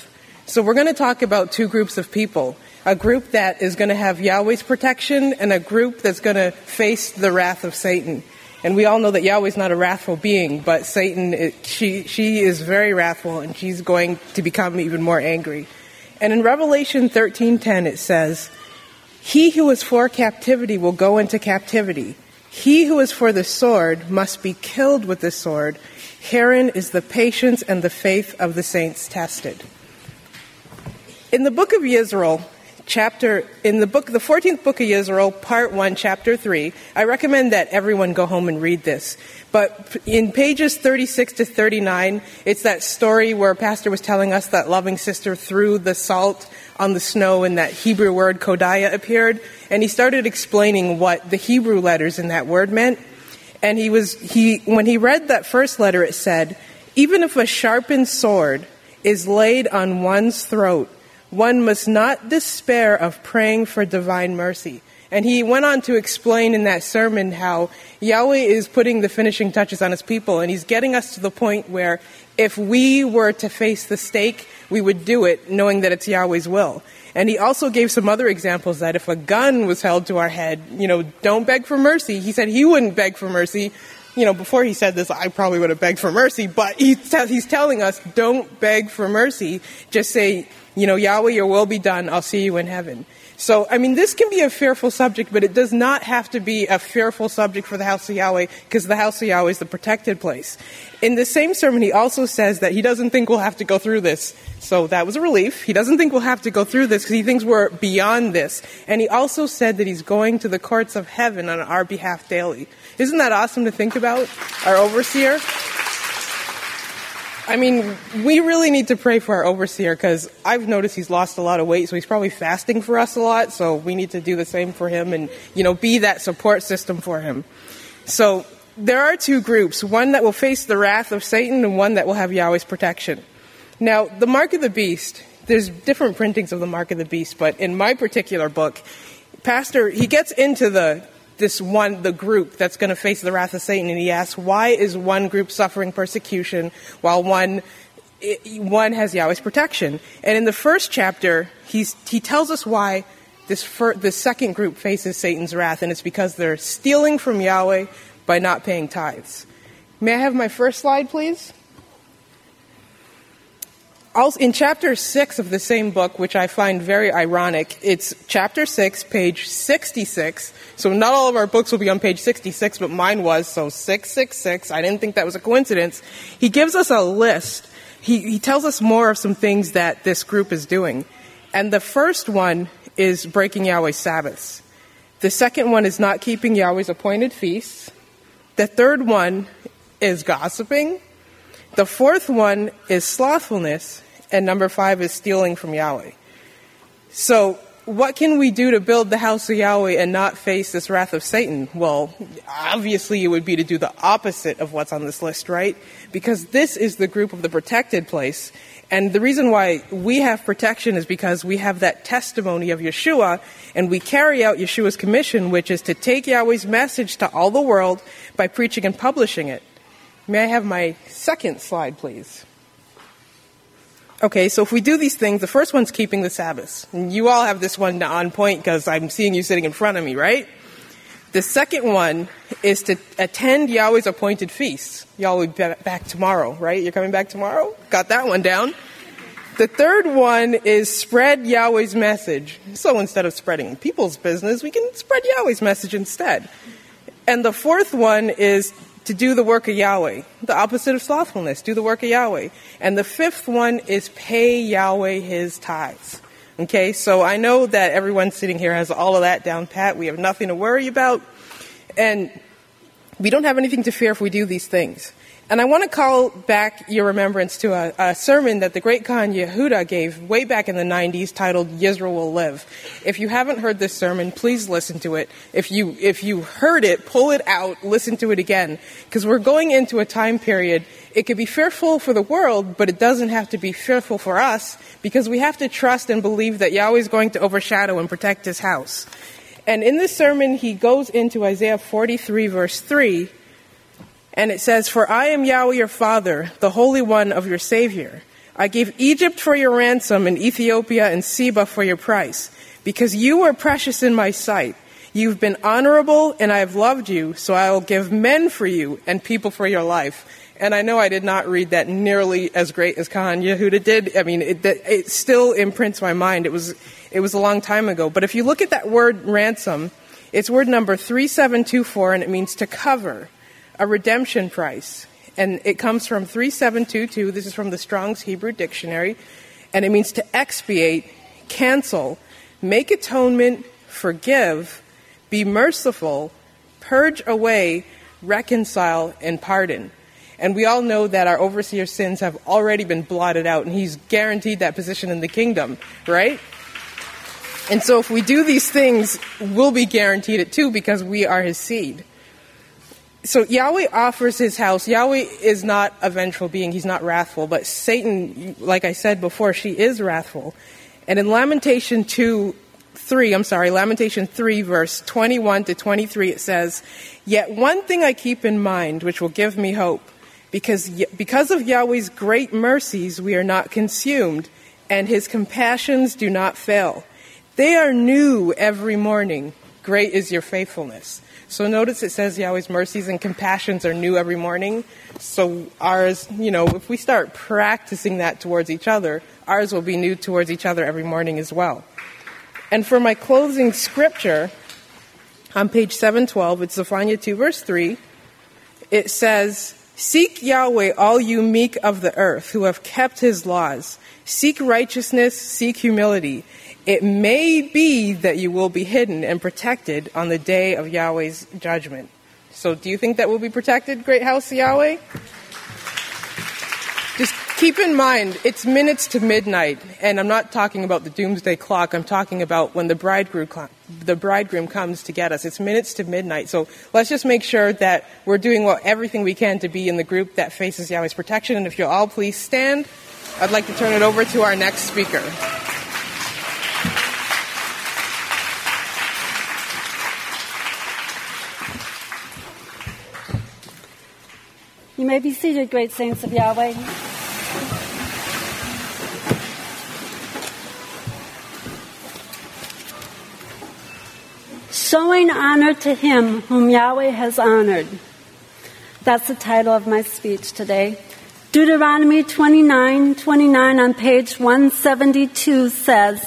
So we're going to talk about two groups of people, a group that is going to have Yahweh's protection and a group that's going to face the wrath of Satan. And we all know that Yahweh's not a wrathful being, but Satan, she is very wrathful, and she's going to become even more angry. And in Revelation 13:10 it says, "He who is for captivity will go into captivity. He who is for the sword must be killed with the sword. Herein is the patience and the faith of the saints tested." In the book of Yisrael, the 14th book of Yisrael, part 1, chapter 3, I recommend that everyone go home and read this. But in pages 36 to 39, it's that story where Pastor was telling us that loving sister threw the salt on the snow and that Hebrew word Kodaya appeared. And he started explaining what the Hebrew letters in that word meant. And when he read that first letter, it said, "Even if a sharpened sword is laid on one's throat, one must not despair of praying for divine mercy." And he went on to explain in that sermon how Yahweh is putting the finishing touches on his people, and he's getting us to the point where if we were to face the stake, we would do it knowing that it's Yahweh's will. And he also gave some other examples that if a gun was held to our head, don't beg for mercy. He said he wouldn't beg for mercy. Before he said this, I probably would have begged for mercy, but he's telling us, don't beg for mercy. Just say, Yahweh, your will be done. I'll see you in heaven. So, this can be a fearful subject, but it does not have to be a fearful subject for the house of Yahweh, because the house of Yahweh is the protected place. In the same sermon, he also says that he doesn't think we'll have to go through this. So that was a relief. He doesn't think we'll have to go through this because he thinks we're beyond this. And he also said that he's going to the courts of heaven on our behalf daily. Isn't that awesome to think about? Our overseer? We really need to pray for our overseer because I've noticed he's lost a lot of weight, so he's probably fasting for us a lot, so we need to do the same for him and, be that support system for him. So there are two groups, one that will face the wrath of Satan and one that will have Yahweh's protection. Now, the Mark of the Beast, there's different printings of the Mark of the Beast, but in my particular book, Pastor, he gets into the group that's going to face the wrath of Satan, and he asks, why is one group suffering persecution while one has Yahweh's protection? And in the first chapter, he tells us why this second group faces Satan's wrath, and it's because they're stealing from Yahweh by not paying tithes. May I have my first slide, please? Also, in chapter 6 of the same book, which I find very ironic, it's chapter 6, page 66. So not all of our books will be on page 66, but mine was, so 666. I didn't think that was a coincidence. He gives us a list. He tells us more of some things that this group is doing. And the first one is breaking Yahweh's Sabbaths. The second one is not keeping Yahweh's appointed feasts. The third one is gossiping. The fourth one is slothfulness. And number 5 is stealing from Yahweh. So what can we do to build the house of Yahweh and not face this wrath of Satan? Well, obviously it would be to do the opposite of what's on this list, right? Because this is the group of the protected place. And the reason why we have protection is because we have that testimony of Yeshua, and we carry out Yeshua's commission, which is to take Yahweh's message to all the world by preaching and publishing it. May I have my second slide, please? Okay, so if we do these things, the first one's keeping the Sabbaths. And you all have this one on point because I'm seeing you sitting in front of me, right? The second one is to attend Yahweh's appointed feasts. Y'all will be back tomorrow, right? You're coming back tomorrow? Got that one down. The third one is spread Yahweh's message. So instead of spreading people's business, we can spread Yahweh's message instead. And the fourth one is to do the work of Yahweh, the opposite of slothfulness, do the work of Yahweh. And the fifth one is pay Yahweh his tithes. Okay, so I know that everyone sitting here has all of that down pat. We have nothing to worry about. And we don't have anything to fear if we do these things. And I want to call back your remembrance to a sermon that the great Khan Yehuda gave way back in the 90s titled Yisrael Will Live. If you haven't heard this sermon, please listen to it. If you heard it, pull it out, listen to it again. Because we're going into a time period. It could be fearful for the world, but it doesn't have to be fearful for us because we have to trust and believe that Yahweh is going to overshadow and protect his house. And in this sermon, he goes into Isaiah 43, verse 3, and it says, "For I am Yahweh your Father, the Holy One of your Savior. I gave Egypt for your ransom and Ethiopia and Seba for your price, because you were precious in my sight. You've been honorable, and I have loved you, so I will give men for you and people for your life. And I know I did not read that nearly as great as Kahan Yehuda did. I mean, it still imprints my mind. It was a long time ago. But if you look at that word ransom, it's word number 3724, and it means to cover, a redemption price. And it comes from 3722. This is from the Strong's Hebrew Dictionary. And it means to expiate, cancel, make atonement, forgive, be merciful, purge away, reconcile, and pardon. And we all know that our overseer's sins have already been blotted out, and he's guaranteed that position in the kingdom, right? And so if we do these things, we'll be guaranteed it too, because we are his seed. So Yahweh offers his house. Yahweh is not a vengeful being. He's not wrathful. But Satan, like I said before, she is wrathful. And in Lamentation 3, verse 21 to 23, it says, "Yet one thing I keep in mind, which will give me hope, because of Yahweh's great mercies we are not consumed, and his compassions do not fail. They are new every morning. Great is your faithfulness." So notice it says Yahweh's mercies and compassions are new every morning. So ours, if we start practicing that towards each other, ours will be new towards each other every morning as well. And for my closing scripture, on page 712, it's Zephaniah 2, verse 3, it says, "Seek Yahweh, all you meek of the earth, who have kept his laws. Seek righteousness, seek humility. It may be that you will be hidden and protected on the day of Yahweh's judgment." So do you think that we'll be protected, Great House of Yahweh? Just keep in mind, it's minutes to midnight, and I'm not talking about the doomsday clock. I'm talking about when the bridegroom comes to get us. It's minutes to midnight. So let's just make sure that we're doing everything we can to be in the group that faces Yahweh's protection. And if you'll all please stand, I'd like to turn it over to our next speaker. You may be seated, great saints of Yahweh. Showing honor to him whom Yahweh has honored. That's the title of my speech today. Deuteronomy 29:29 on page 172 says,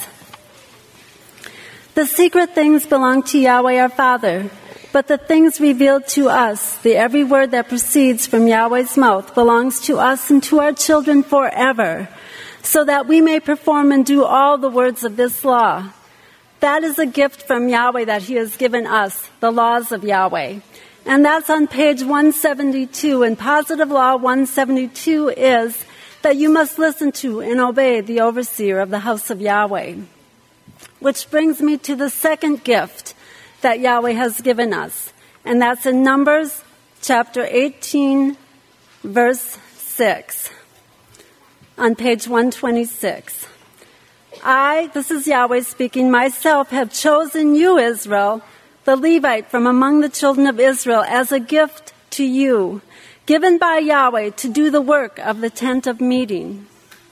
"The secret things belong to Yahweh our Father, but the things revealed to us, the every word that proceeds from Yahweh's mouth, belongs to us and to our children forever, so that we may perform and do all the words of this law." That is a gift from Yahweh that he has given us, the laws of Yahweh. And that's on page 172. And Positive Law 172 is that you must listen to and obey the overseer of the house of Yahweh. Which brings me to the second gift that Yahweh has given us. And that's in Numbers chapter 18, verse 6, on page 126. This is Yahweh speaking, myself have chosen you, Israel, the Levite from among the children of Israel, as a gift to you, given by Yahweh to do the work of the tent of meeting.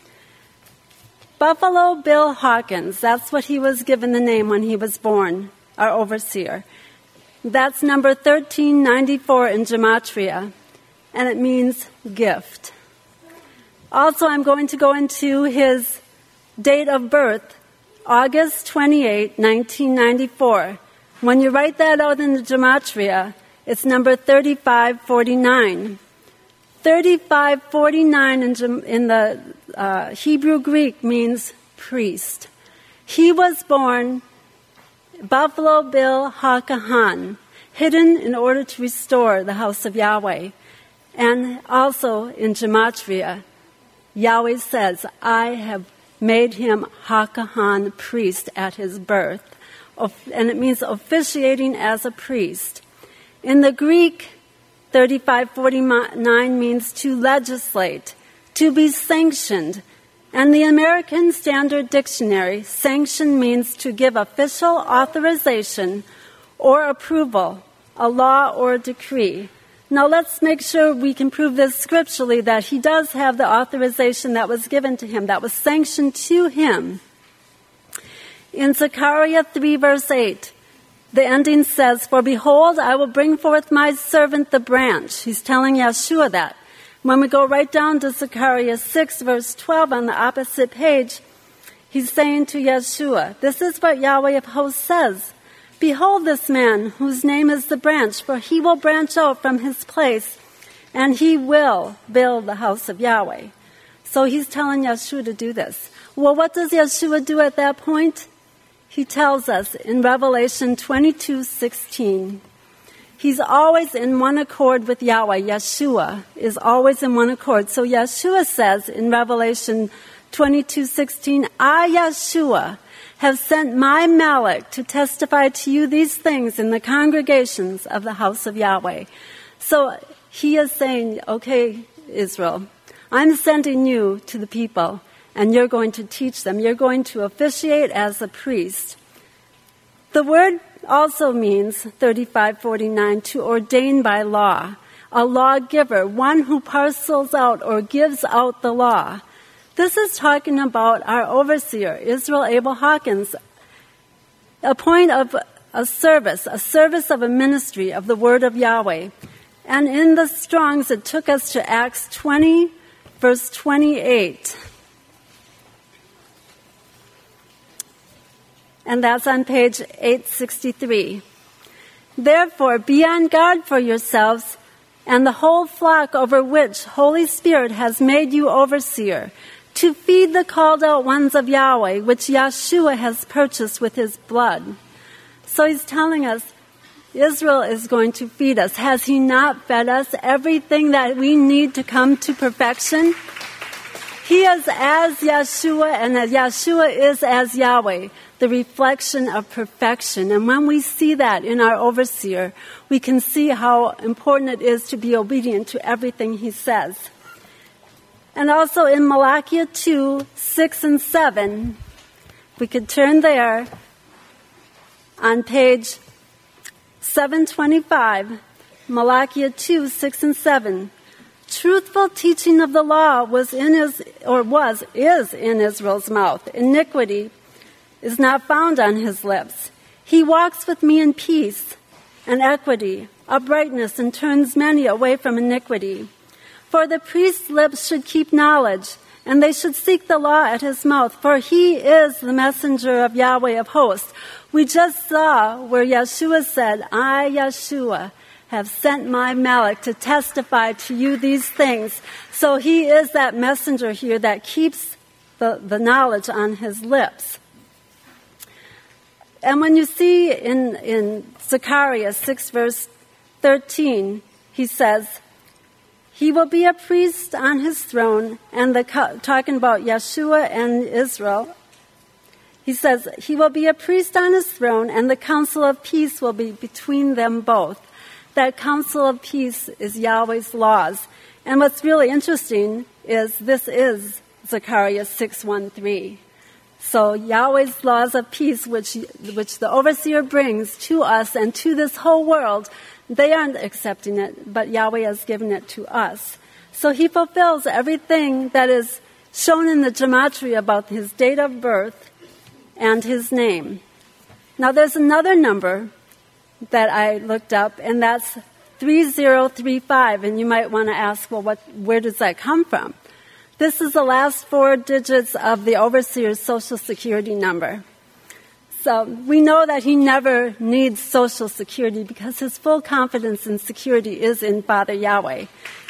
Buffalo Bill Hawkins, that's what he was given the name when he was born, our overseer. That's number 1394 in Gematria, and it means gift. Also, I'm going to go into his date of birth, August 28, 1994. When you write that out in the Gematria, it's number 3549. 3549 in the Hebrew Greek means priest. He was born Buffalo Bill HaKahan, hidden in order to restore the house of Yahweh. And also in Gematria, Yahweh says, I have made him HaKahan, priest at his birth. And it means officiating as a priest. In the Greek, 3549 means to legislate, to be sanctioned. And the American Standard Dictionary, sanction means to give official authorization or approval, a law or a decree. Now let's make sure we can prove this scripturally, that he does have the authorization that was given to him, that was sanctioned to him. In Zechariah 3 verse 8, the ending says, "For behold, I will bring forth my servant the branch." He's telling Yeshua that. When we go right down to Zechariah 6 verse 12 on the opposite page, he's saying to Yeshua, "This is what Yahweh of hosts says. Behold this man, whose name is the branch, for he will branch out from his place, and he will build the house of Yahweh." So he's telling Yeshua to do this. Well, what does Yeshua do at that point? He tells us in Revelation 22:16, he's always in one accord with Yahweh. Yeshua is always in one accord. So Yeshua says in Revelation 22:16, "I, Yeshua, have sent my Malach to testify to you these things in the congregations of the house of Yahweh." So he is saying, okay, Israel, I'm sending you to the people, and you're going to teach them. You're going to officiate as a priest. The word also means, 35:49, to ordain by law, a lawgiver, one who parcels out or gives out the law. This is talking about our overseer, Israel Abel Hawkins, a point of a service of a ministry of the word of Yahweh. And in the Strong's, it took us to Acts 20, verse 28. And that's on page 863. "Therefore, be on guard for yourselves and the whole flock over which Holy Spirit has made you overseer, to feed the called out ones of Yahweh, which Yeshua has purchased with his blood." So he's telling us Israel is going to feed us. Has he not fed us everything that we need to come to perfection? He is as Yeshua, and Yeshua is as Yahweh, the reflection of perfection. And when we see that in our overseer, we can see how important it is to be obedient to everything he says. And also in Malachi 2, 6 and 7, we could turn there on page 725, Malachi 2, 6 and 7. "Truthful teaching of the law is in Israel's mouth. Iniquity is not found on his lips. He walks with me in peace and equity, uprightness, and turns many away from iniquity. For the priest's lips should keep knowledge, and they should seek the law at his mouth, for he is the messenger of Yahweh of hosts." We just saw where Yeshua said, "I, Yeshua, have sent my Malach to testify to you these things." So he is that messenger here that keeps the knowledge on his lips. And when you see in Zechariah 6 verse 13, he says, "He will be a priest on his throne," and talking about Yeshua and Israel, he says, "He will be a priest on his throne, and the council of peace will be between them both." That council of peace is Yahweh's laws. And what's really interesting is this is Zechariah 6:1-3. So Yahweh's laws of peace, which the overseer brings to us and to this whole world, they aren't accepting it, but Yahweh has given it to us. So he fulfills everything that is shown in the gematria about his date of birth and his name. Now there's another number that I looked up, and that's 3035, and you might want to ask, well, where does that come from? This is the last 4 digits of the overseer's Social Security number. So we know that he never needs Social Security because his full confidence and security is in Father Yahweh.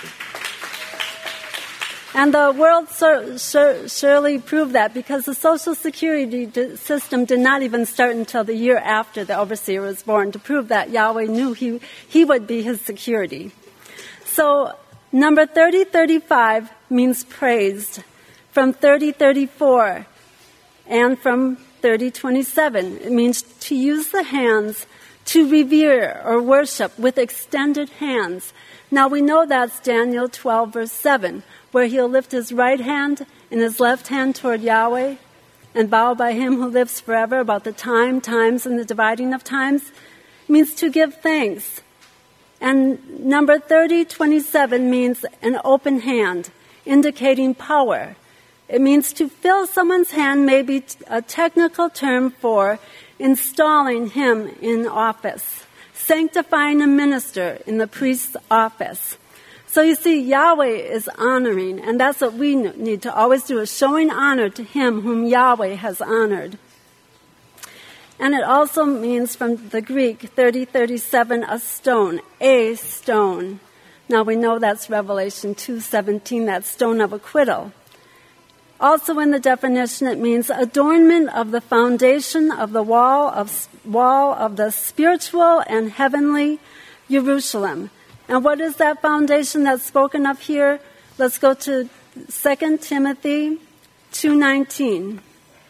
And the world surely proved that, because the Social Security system did not even start until the year after the overseer was born, to prove that Yahweh knew he would be his security. So number 3035 means praised, from 3034 and from 3027. It means to use the hands to revere or worship with extended hands. Now we know that's Daniel 12 verse 7, where he'll lift his right hand and his left hand toward Yahweh and bow by him who lives forever, about the times, and the dividing of times. It means to give thanks. And number 3027 means an open hand, indicating power. It means to fill someone's hand, may be a technical term for installing him in office, sanctifying a minister in the priest's office. So you see, Yahweh is honoring, and that's what we need to always do, is showing honor to him whom Yahweh has honored. And it also means, from the Greek, 3037, a stone. Now we know that's Revelation 2:17, that stone of acquittal. Also in the definition, it means adornment of the foundation of the wall of the spiritual and heavenly Jerusalem. And what is that foundation that's spoken of here? Let's go to 2 Timothy 2:19.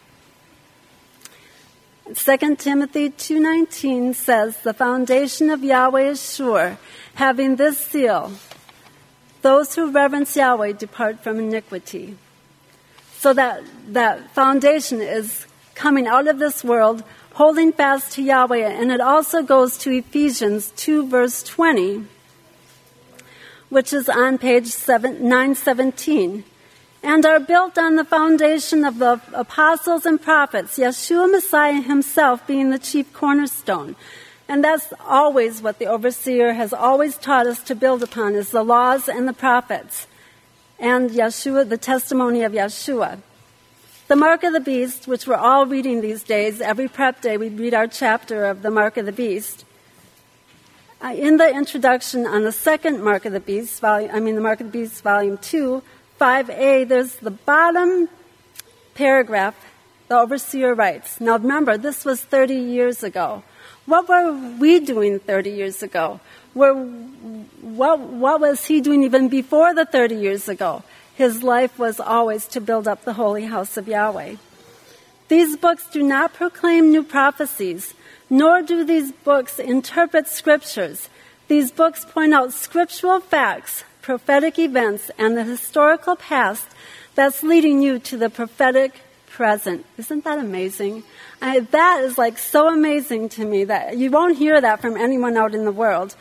2 Timothy 2:19 says, the foundation of Yahweh is sure, having this seal, those who reverence Yahweh depart from iniquity. So that foundation is coming out of this world, holding fast to Yahweh. And it also goes to Ephesians 2 verse 20, which is on page 917. And are built on the foundation of the apostles and prophets, Yeshua Messiah himself being the chief cornerstone. And that's always what the overseer has always taught us to build upon, is the laws and the prophets. And Yeshua, the testimony of Yeshua. The Mark of the Beast, which we're all reading these days, every prep day we read our chapter of the Mark of the Beast. In the introduction on the second Mark of the Beast, the Mark of the Beast, volume 2, 5a, there's the bottom paragraph, the overseer writes. Now remember, this was 30 years ago. What were we doing 30 years ago? What was he doing even before the 30 years ago? His life was always to build up the holy house of Yahweh. These books do not proclaim new prophecies, nor do these books interpret scriptures. These books point out scriptural facts, prophetic events, and the historical past that's leading you to the prophetic present. Isn't that amazing? That is like so amazing to me that you won't hear that from anyone out in the world.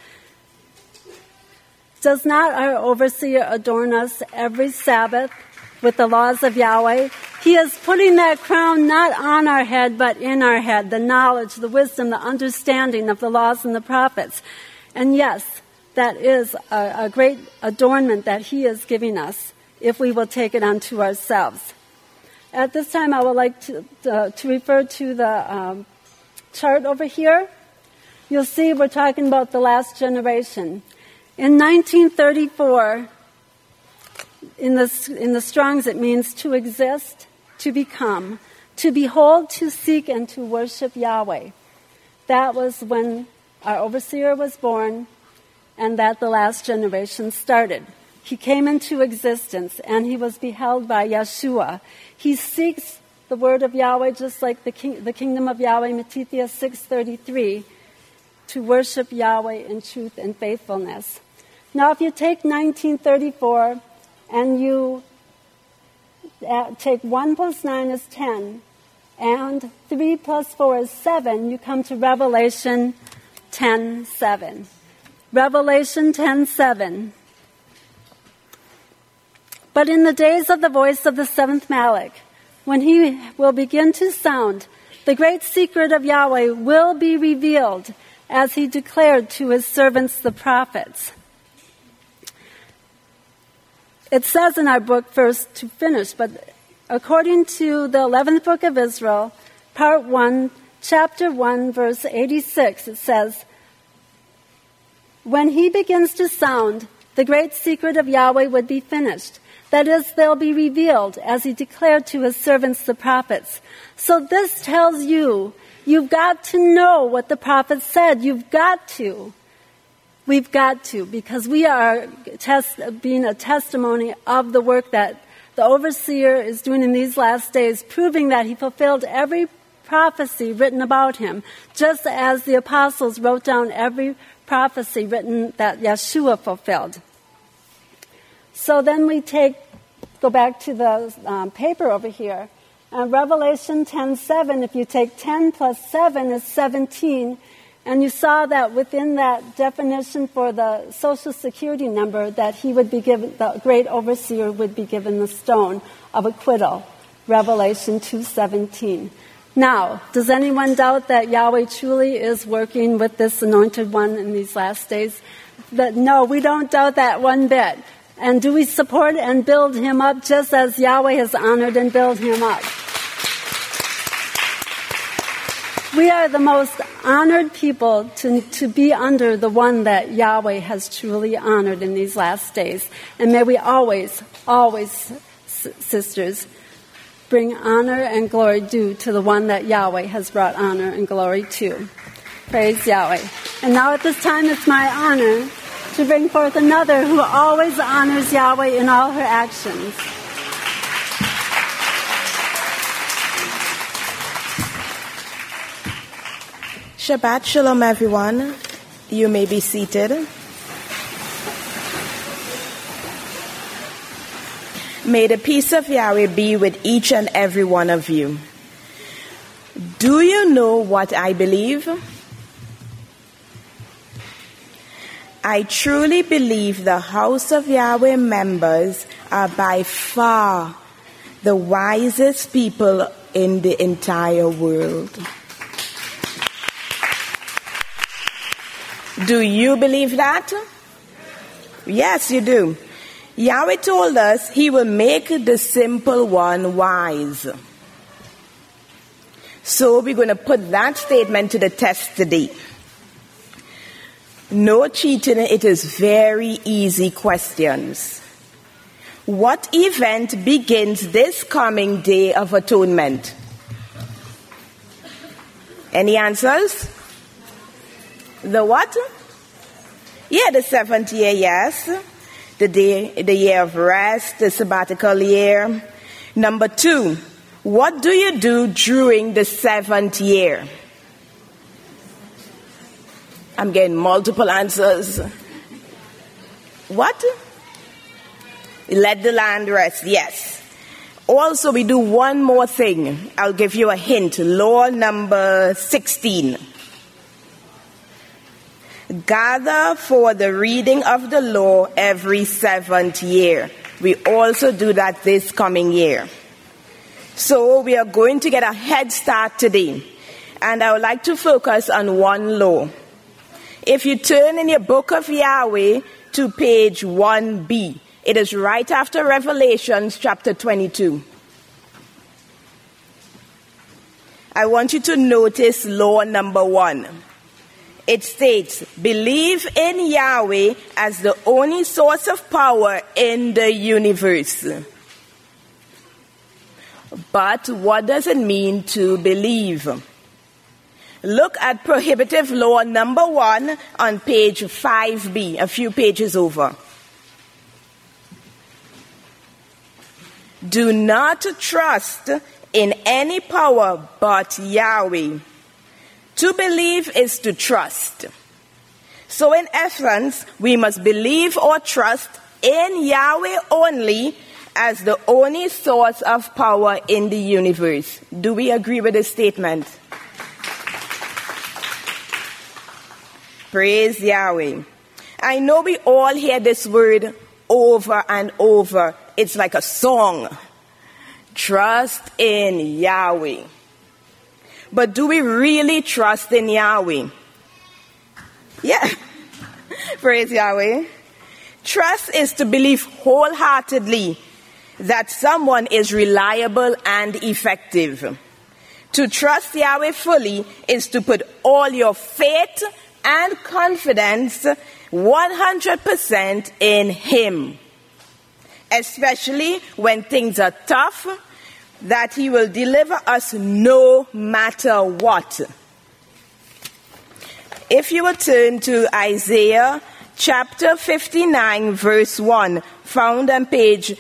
Does not our overseer adorn us every Sabbath with the laws of Yahweh? He is putting that crown not on our head, but in our head, the knowledge, the wisdom, the understanding of the laws and the prophets. And yes, that is a great adornment that he is giving us if we will take it unto ourselves. At this time, I would like to refer to the chart over here. You'll see we're talking about the last generation. In 1934, in the Strong's, it means to exist, to become, to behold, to seek, and to worship Yahweh. That was when our overseer was born, and that the last generation started. He came into existence, and he was beheld by Yeshua. He seeks the word of Yahweh, just like the kingdom of Yahweh, Matthew 6:33, to worship Yahweh in truth and faithfulness. Now, if you take 1934 and you take 1 plus 9 is 10, and 3 plus 4 is 7, you come to Revelation 10:7. Revelation 10:7. But in the days of the voice of the seventh Malach, when he will begin to sound, the great secret of Yahweh will be revealed, as he declared to his servants the prophets. It says in our book, first to finish, but according to the 11th book of Israel, part 1, chapter 1, verse 86, it says, when he begins to sound, the great secret of Yahweh would be finished. That is, they'll be revealed, as he declared to his servants the prophets. So this tells you, you've got to know what the prophets said. You've got to. We've got to, because we are being a testimony of the work that the overseer is doing in these last days, proving that he fulfilled every prophecy written about him, just as the apostles wrote down every prophecy written that Yeshua fulfilled. So then we go back to the paper over here. Revelation 10:7, if you take 10 plus 7 is 17, And you saw that within that definition for the Social Security number, that he would be given, the great overseer would be given the stone of acquittal, Revelation 2:17. Now, does anyone doubt that Yahweh truly is working with this anointed one in these last days? But no, we don't doubt that one bit. And do we support and build him up just as Yahweh has honored and built him up? We are the most honored people to be under the one that Yahweh has truly honored in these last days. And may we always, sisters, bring honor and glory due to the one that Yahweh has brought honor and glory to. Praise Yahweh. And now at this time, it's my honor to bring forth another who always honors Yahweh in all her actions. Shabbat Shalom, everyone. You may be seated. May the peace of Yahweh be with each and every one of you. Do you know what I believe? I truly believe the House of Yahweh members are by far the wisest people in the entire world. Do you believe that? Yes, you do. Yahweh told us he will make the simple one wise. So we're going to put that statement to the test today. No cheating, it is very easy questions. What event begins this coming Day of Atonement? Any answers? The what? Yeah, the 7th year, yes. The year of rest, the sabbatical year. Number 2, what do you do during the 7th year? I'm getting multiple answers. What? Let the land rest, yes. Also, we do one more thing. I'll give you a hint. Law number 16. Gather for the reading of the law every 7th year. We also do that this coming year. So we are going to get a head start today. And I would like to focus on one law. If you turn in your book of Yahweh to page 1b, it is right after Revelation chapter 22. I want you to notice law number 1. It states, believe in Yahweh as the only source of power in the universe. But what does it mean to believe? Look at prohibitive law number 1 on page 5b, a few pages over. Do not trust in any power but Yahweh. To believe is to trust. So in essence, we must believe or trust in Yahweh only as the only source of power in the universe. Do we agree with this statement? Praise Yahweh. I know we all hear this word over and over. It's like a song. Trust in Yahweh. But do we really trust in Yahweh? Yeah. Praise Yahweh. Trust is to believe wholeheartedly that someone is reliable and effective. To trust Yahweh fully is to put all your faith and confidence 100% in Him. Especially when things are tough, that He will deliver us no matter what. If you would turn to Isaiah chapter 59 verse 1, found on page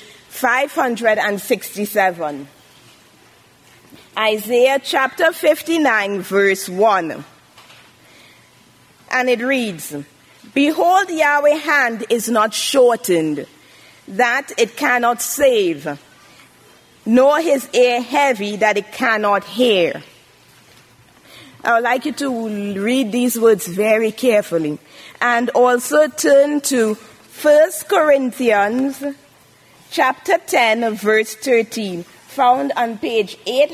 567. Isaiah chapter 59 verse 1. And it reads, behold, Yahweh's hand is not shortened, that it cannot save, nor his ear heavy that it cannot hear. I would like you to read these words very carefully. And also turn to 1 Corinthians chapter 10, verse 13, found on page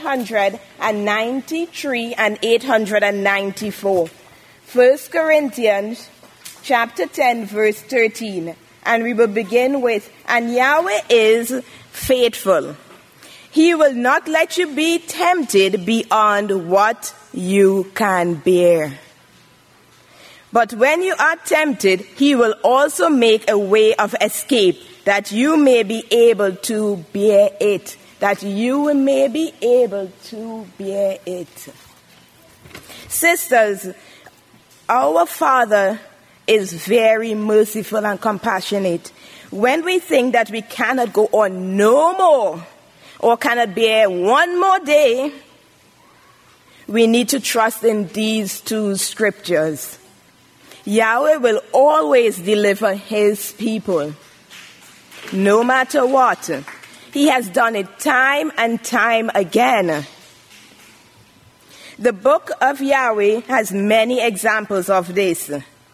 893 and 894. 1 Corinthians chapter 10, verse 13. And we will begin with, and Yahweh is faithful. He will not let you be tempted beyond what you can bear. But when you are tempted, he will also make a way of escape that you may be able to bear it. That you may be able to bear it. Sisters, our Father is very merciful and compassionate. When we think that we cannot go on no more or cannot bear one more day, we need to trust in these two scriptures. Yahweh will always deliver his people, no matter what. He has done it time and time again. The book of Yahweh has many examples of this.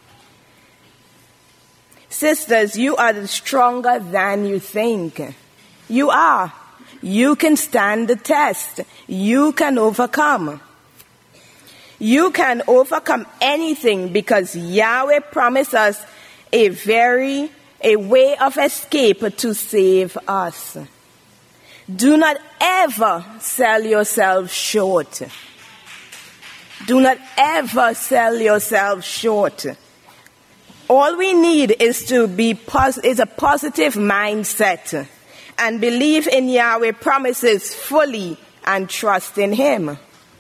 Sisters, you are stronger than you think. You are. You can stand the test. You can overcome. You can overcome anything because Yahweh promised us a way of escape to save us. Do not ever sell yourself short. Do not ever sell yourself short. All we need is to be a positive mindset and believe in Yahweh's promises fully and trust in him.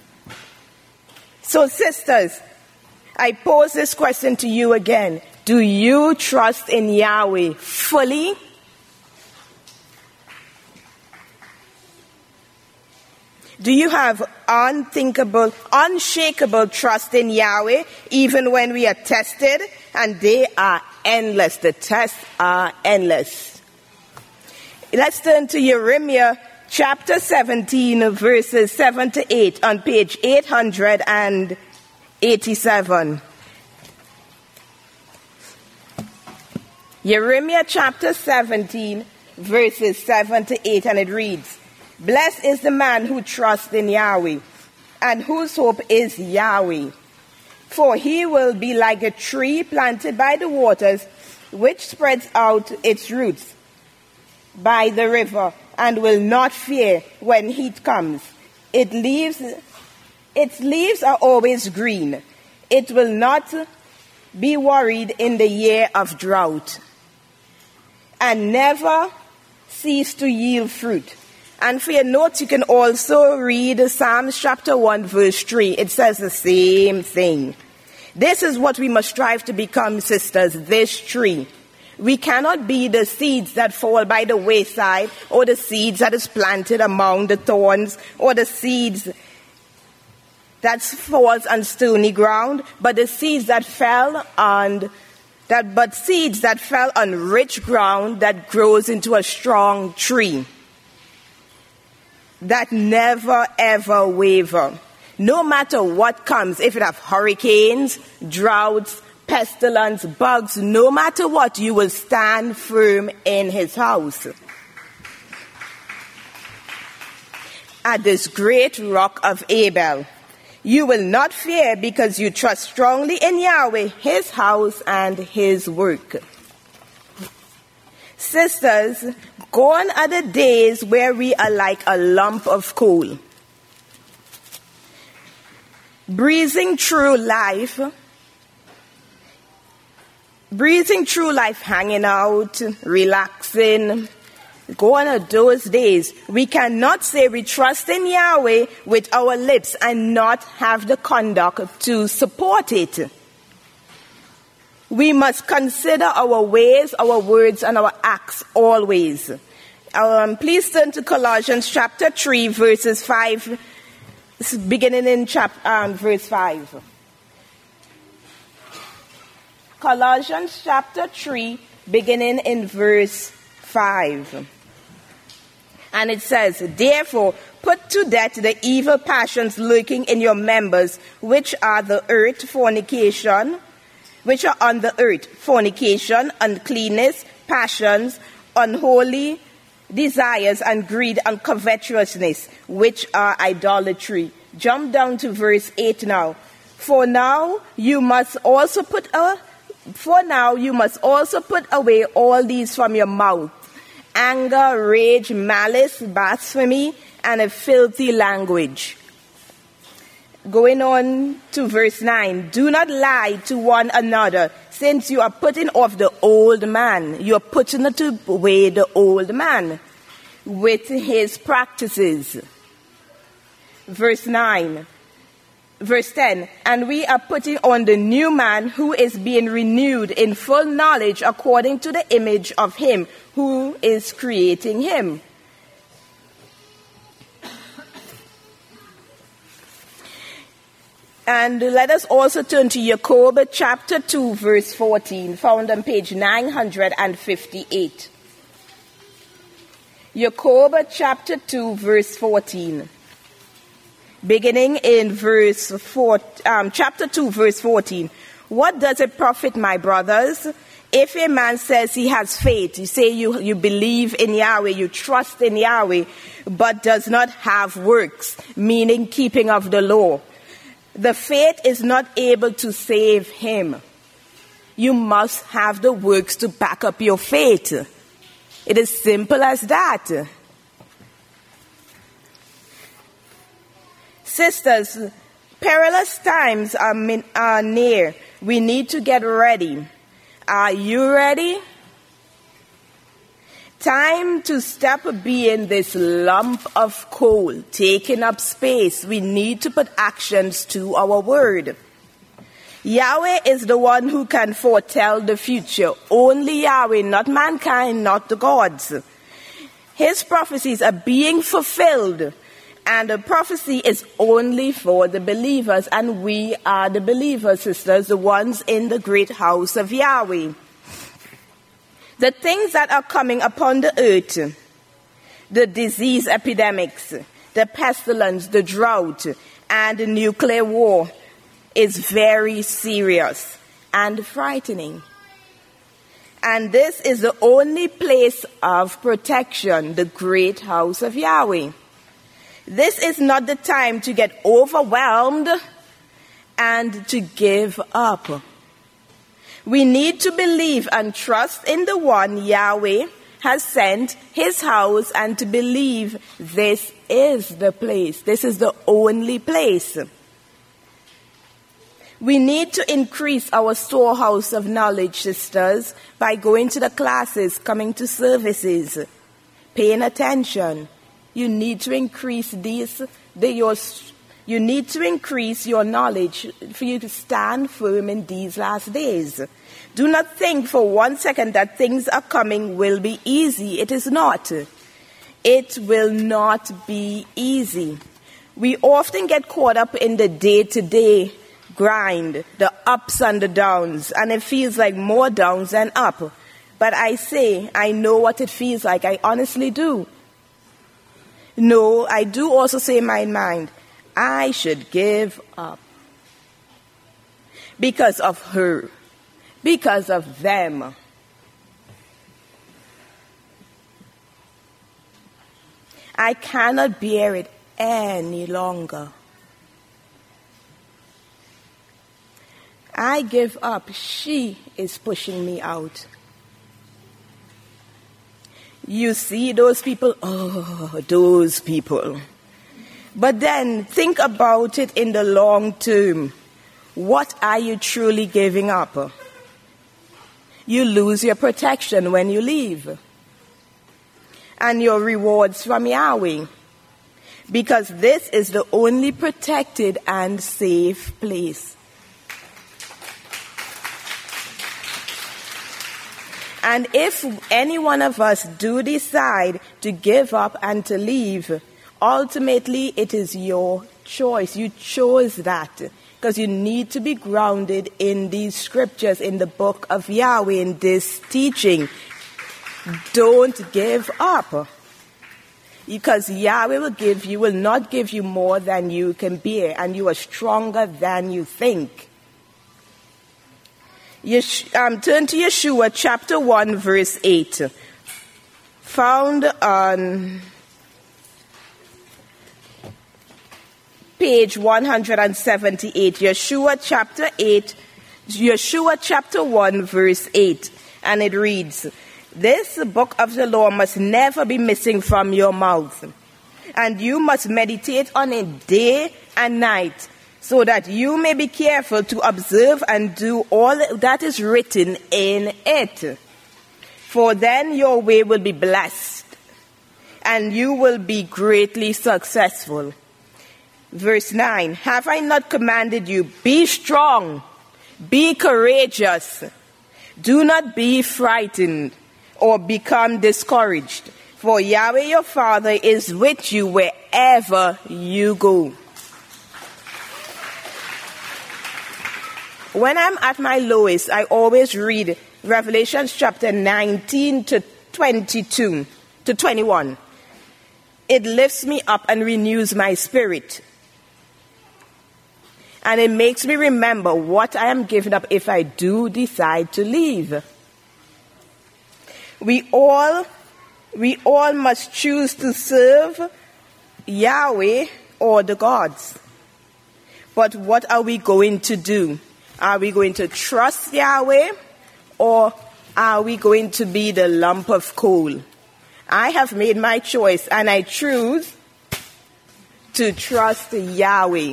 So sisters, I pose this question to you again. Do you trust in Yahweh fully? Do you have unthinkable, unshakable trust in Yahweh even when we are tested? And they are endless. The tests are endless. Let's turn to Jeremiah chapter 17, verses 7 to 8 on page 887. Jeremiah chapter 17, verses 7 to 8, and it reads, Blessed is the man who trusts in Yahweh, and whose hope is Yahweh. For he will be like a tree planted by the waters, which spreads out its roots by the river, and will not fear when heat comes. Its leaves are always green. It will not be worried in the year of drought, and never cease to yield fruit. And for your notes, you can also read Psalms chapter 1, verse 3. It says the same thing. This is what we must strive to become, sisters, this tree. We cannot be the seeds that fall by the wayside, or the seeds that is planted among the thorns, or the seeds that falls on stony ground, but the seeds that fell on rich ground that grows into a strong tree that never ever waver. No matter what comes, if it have hurricanes, droughts, pestilence, bugs, no matter what, you will stand firm in his house. At this great rock of Abel, you will not fear because you trust strongly in Yahweh, his house, and his work. Sisters, gone are the days where we are like a lump of coal, breezing through life, hanging out, relaxing. Gone are those days. We cannot say we trust in Yahweh with our lips and not have the conduct to support it. We must consider our ways, our words, and our acts always. Please turn to Colossians chapter 3, verses 5, beginning in verse 5. Colossians chapter 3, beginning in verse 5. And it says, Therefore, put to death the evil passions lurking in your members, which are on the earth, fornication, uncleanness, passions, unholy desires, and greed and covetousness, which are idolatry. Jump down to verse 8 now. For now you must also put away all these from your mouth: anger, rage, malice, blasphemy, and a filthy language. Going on to verse 9. Do not lie to one another, since you are putting off the old man. You are putting away the old man with his practices. Verse 10. And we are putting on the new man, who is being renewed in full knowledge according to the image of him who is creating him. And let us also turn to Jacob chapter 2, verse 14, found on page 958. Jacob chapter 2, verse 14. Beginning in chapter 2, verse 14. What does it profit, my brothers, if a man says he has faith, you say you believe in Yahweh, you trust in Yahweh, but does not have works, meaning keeping of the law? The faith is not able to save him. You must have the works to back up your faith. It is simple as that. Sisters, perilous times are near. We need to get ready. Are you ready? Time to stop being this lump of coal, taking up space. We need to put actions to our word. Yahweh is the one who can foretell the future. Only Yahweh, not mankind, not the gods. His prophecies are being fulfilled, and the prophecy is only for the believers, and we are the believers, sisters, the ones in the great house of Yahweh. The things that are coming upon the earth, the disease epidemics, the pestilence, the drought, and the nuclear war, is very serious and frightening. And this is the only place of protection, the great house of Yahweh. This is not the time to get overwhelmed and to give up. We need to believe and trust in the one Yahweh has sent, his house, and to believe this is the place. This is the only place. We need to increase our storehouse of knowledge, sisters, by going to the classes, coming to services, paying attention. You need to increase you need to increase your knowledge for you to stand firm in these last days. Do not think for 1 second that things are coming will be easy. It is not. It will not be easy. We often get caught up in the day-to-day grind, the ups and the downs, and it feels like more downs than up. But I know what it feels like. I honestly do. No, I do also say in my mind, I should give up. Because of her. Because of them. I cannot bear it any longer. I give up. She is pushing me out. You see those people? Oh, those people. But then think about it in the long term. What are you truly giving up? You lose your protection when you leave. And your rewards from Yahweh. Because this is the only protected and safe place. And if any one of us do decide to give up and to leave, ultimately it is your choice. You chose that because you need to be grounded in these scriptures, in the book of Yahweh, in this teaching. Don't give up. because Yahweh will not give you more than you can bear, and you are stronger than you think. Turn to Yeshua chapter 1 verse 8, found on page 178. Yeshua chapter 1 verse 8, and it reads, "This book of the law must never be missing from your mouth, and you must meditate on it day and night, so that you may be careful to observe and do all that is written in it. For then your way will be blessed, and you will be greatly successful." Verse 9, "Have I not commanded you, be strong, be courageous, do not be frightened or become discouraged, for Yahweh your Father is with you wherever you go." When I'm at my lowest, I always read Revelation chapter 19 to 22 to 21. It lifts me up and renews my spirit. And it makes me remember what I am giving up if I do decide to leave. We all must choose to serve Yahweh or the gods. But what are we going to do? Are we going to trust Yahweh, or are we going to be the lump of coal? I have made my choice, and I choose to trust Yahweh.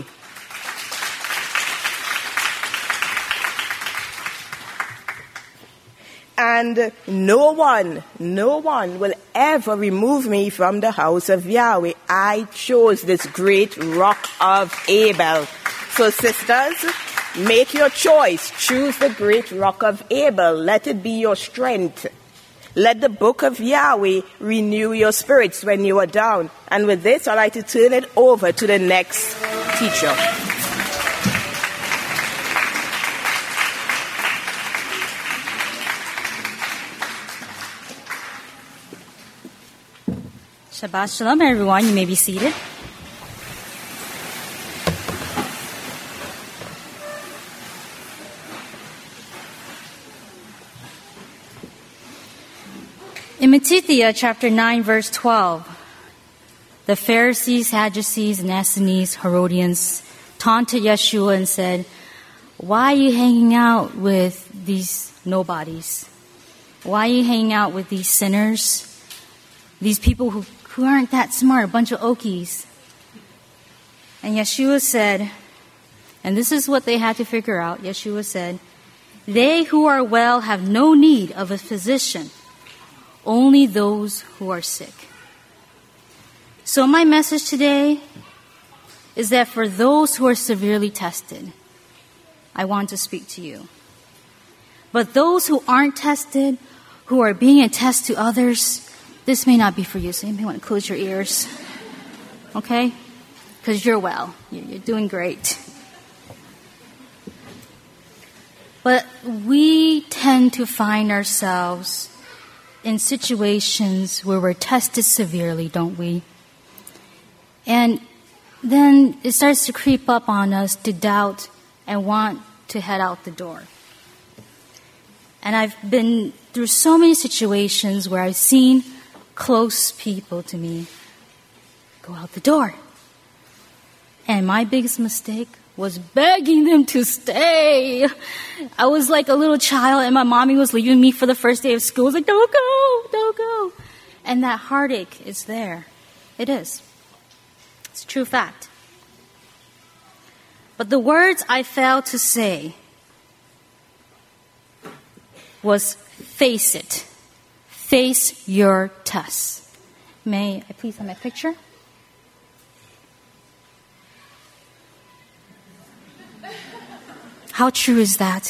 And no one will ever remove me from the house of Yahweh. I chose this great rock of Abel. So sisters, make your choice. Choose the great rock of Abel. Let it be your strength. Let the book of Yahweh renew your spirits when you are down. And with this, I'd like to turn it over to the next teacher. Shabbat Shalom, everyone. You may be seated. In Matthew chapter 9, verse 12, the Pharisees, Sadducees, and Essenes, Herodians taunted Yeshua and said, "Why are you hanging out with these nobodies? Why are you hanging out with these sinners? These people who aren't that smart, a bunch of okies." And Yeshua said, and this is what they had to figure out, Yeshua said, "They who are well have no need of a physician, only those who are sick." So my message today is that for those who are severely tested, I want to speak to you. But those who aren't tested, who are being a test to others, this may not be for you, so you may want to close your ears. Okay? Because you're well. You're doing great. But we tend to find ourselves in situations where we're tested severely, don't we? And then it starts to creep up on us to doubt and want to head out the door. And I've been through so many situations where I've seen close people to me go out the door. And my biggest mistake was begging them to stay. I was like a little child, and my mommy was leaving me for the first day of school. I was like, "Don't go, don't go." And that heartache is there. It is. It's a true fact. But the words I failed to say was, face it. Face your tests. May I please have my picture? How true is that?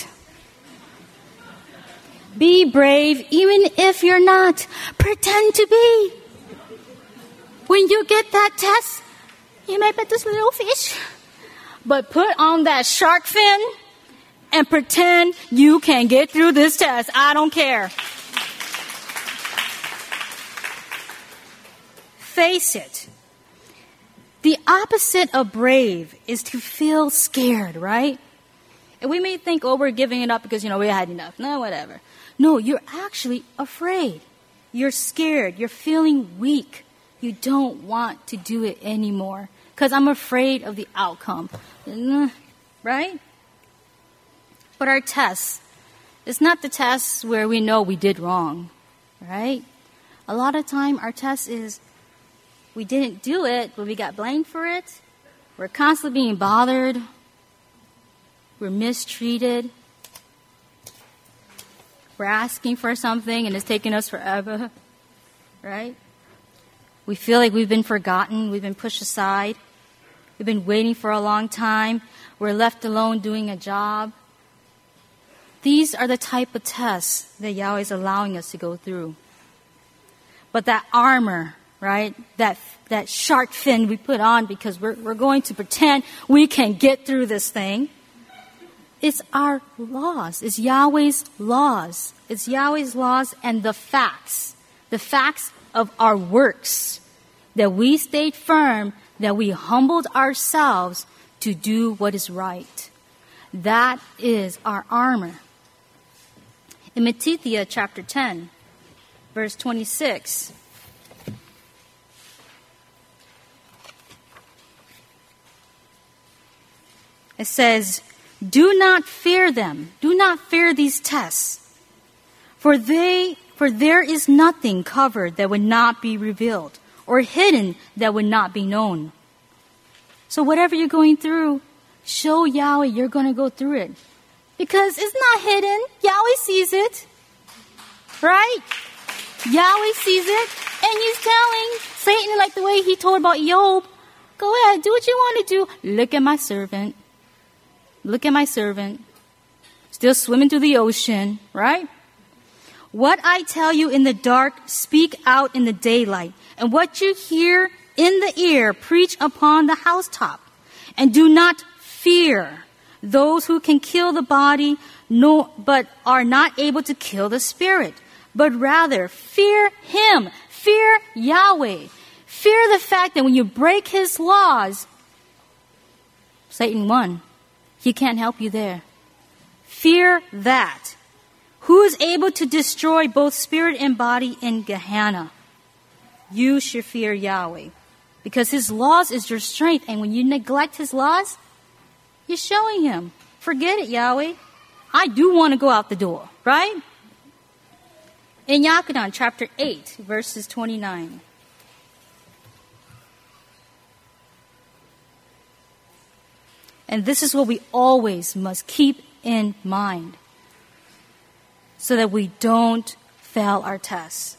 Be brave even if you're not. Pretend to be. When you get that test, you may bet this little fish. But put on that shark fin and pretend you can get through this test. I don't care. face it. The opposite of brave is to feel scared, right? And we may think, oh, we're giving it up because, we had enough. No, whatever. No, you're actually afraid. You're scared. You're feeling weak. You don't want to do it anymore because I'm afraid of the outcome. Right? But our tests, it's not the tests where we know we did wrong, right? A lot of time our test is we didn't do it, but we got blamed for it. We're constantly being bothered. We're mistreated. We're asking for something and it's taking us forever, right? We feel like we've been forgotten. We've been pushed aside. We've been waiting for a long time. We're left alone doing a job. These are the type of tests that Yahweh is allowing us to go through. But that armor, right, that shark fin we put on because we're going to pretend we can get through this thing, it's our laws. It's Yahweh's laws. It's Yahweh's laws and the facts of our works, that we stayed firm, that we humbled ourselves to do what is right. That is our armor. In Matthew chapter 10, verse 26, it says, "Do not fear them. Do not fear these tests. For there is nothing covered that would not be revealed, or hidden that would not be known." So whatever you're going through, show Yahweh you're going to go through it. Because it's not hidden. Yahweh sees it. Right? Yahweh sees it. And he's telling Satan, like the way he told about Job, go ahead, do what you want to do. Look at my servant. Look at my servant. Still swimming through the ocean. Right? What I tell you in the dark, speak out in the daylight. And what you hear in the ear, preach upon the housetop. And do not fear those who can kill the body, but are not able to kill the spirit. But rather, fear him. Fear Yahweh. Fear the fact that when you break his laws, Satan won. He can't help you there. Fear that. Who is able to destroy both spirit and body in Gehenna? You should fear Yahweh. Because his laws is your strength. And when you neglect his laws, you're showing him, forget it, Yahweh. I do want to go out the door, right? In Yochanan chapter 8, verses 29. And this is what we always must keep in mind so that we don't fail our tests.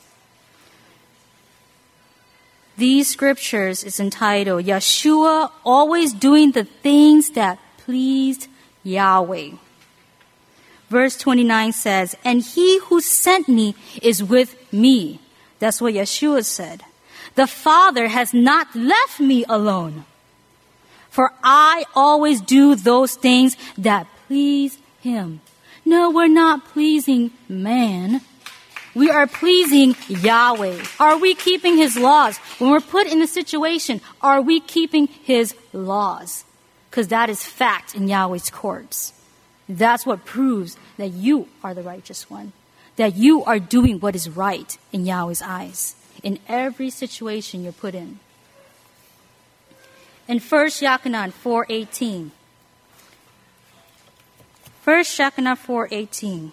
These scriptures is entitled, Yeshua always doing the things that pleased Yahweh. Verse 29 says, and he who sent me is with me. That's what Yeshua said. The Father has not left me alone. For I always do those things that please him. No, we're not pleasing man. We are pleasing Yahweh. Are we keeping his laws? When we're put in a situation, are we keeping his laws? Because that is fact in Yahweh's courts. That's what proves that you are the righteous one. That you are doing what is right in Yahweh's eyes. In every situation you're put in. In 1 Yochanan 4:18. 1 Yochanan 4:18.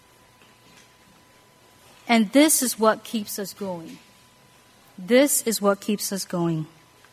And this is what keeps us going. This is what keeps us going.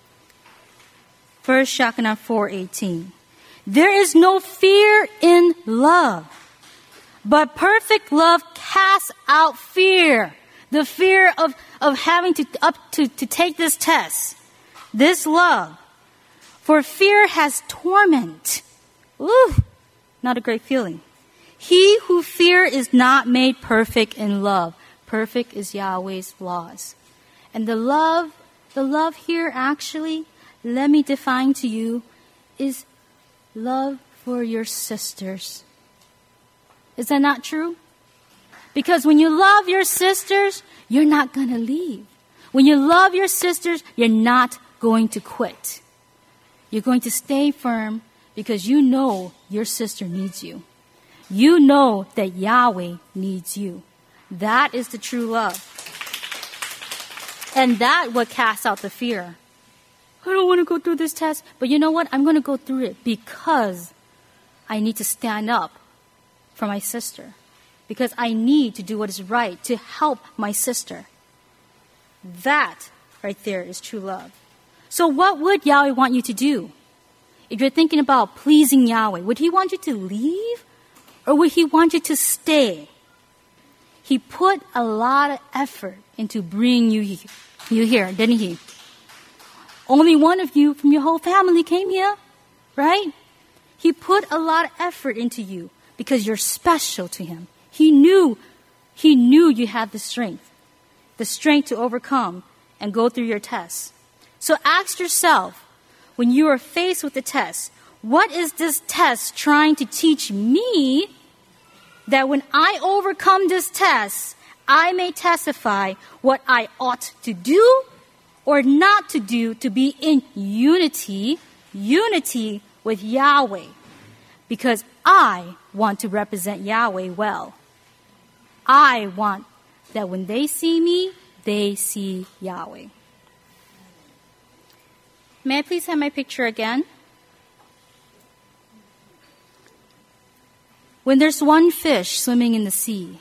1 Yochanan 4:18. There is no fear in love, but perfect love casts out fear. The fear of having to take this test. This love. For fear has torment. Ooh, not a great feeling. He who fears is not made perfect in love. Perfect is Yahweh's laws. And the love here actually, let me define to you, is love for your sisters. Is that not true? Because when you love your sisters, you're not going to leave. When you love your sisters, you're not going to quit. You're going to stay firm because you know your sister needs you. You know that Yahweh needs you. That is the true love. And that would cast out the fear. I don't want to go through this test, but you know what? I'm going to go through it because I need to stand up for my sister. Because I need to do what is right to help my sister. That right there is true love. So what would Yahweh want you to do? If you're thinking about pleasing Yahweh, would He want you to leave? Or would He want you to stay? He put a lot of effort into bringing you here, didn't He? Only one of you from your whole family came here, right? He put a lot of effort into you because you're special to Him. He knew you had the strength to overcome and go through your tests. So ask yourself, when you are faced with the test, what is this test trying to teach me that when I overcome this test, I may testify what I ought to do or not to do to be in unity with Yahweh. Because I want to represent Yahweh well. I want that when they see me, they see Yahweh. May I please have my picture again? When there's one fish swimming in the sea,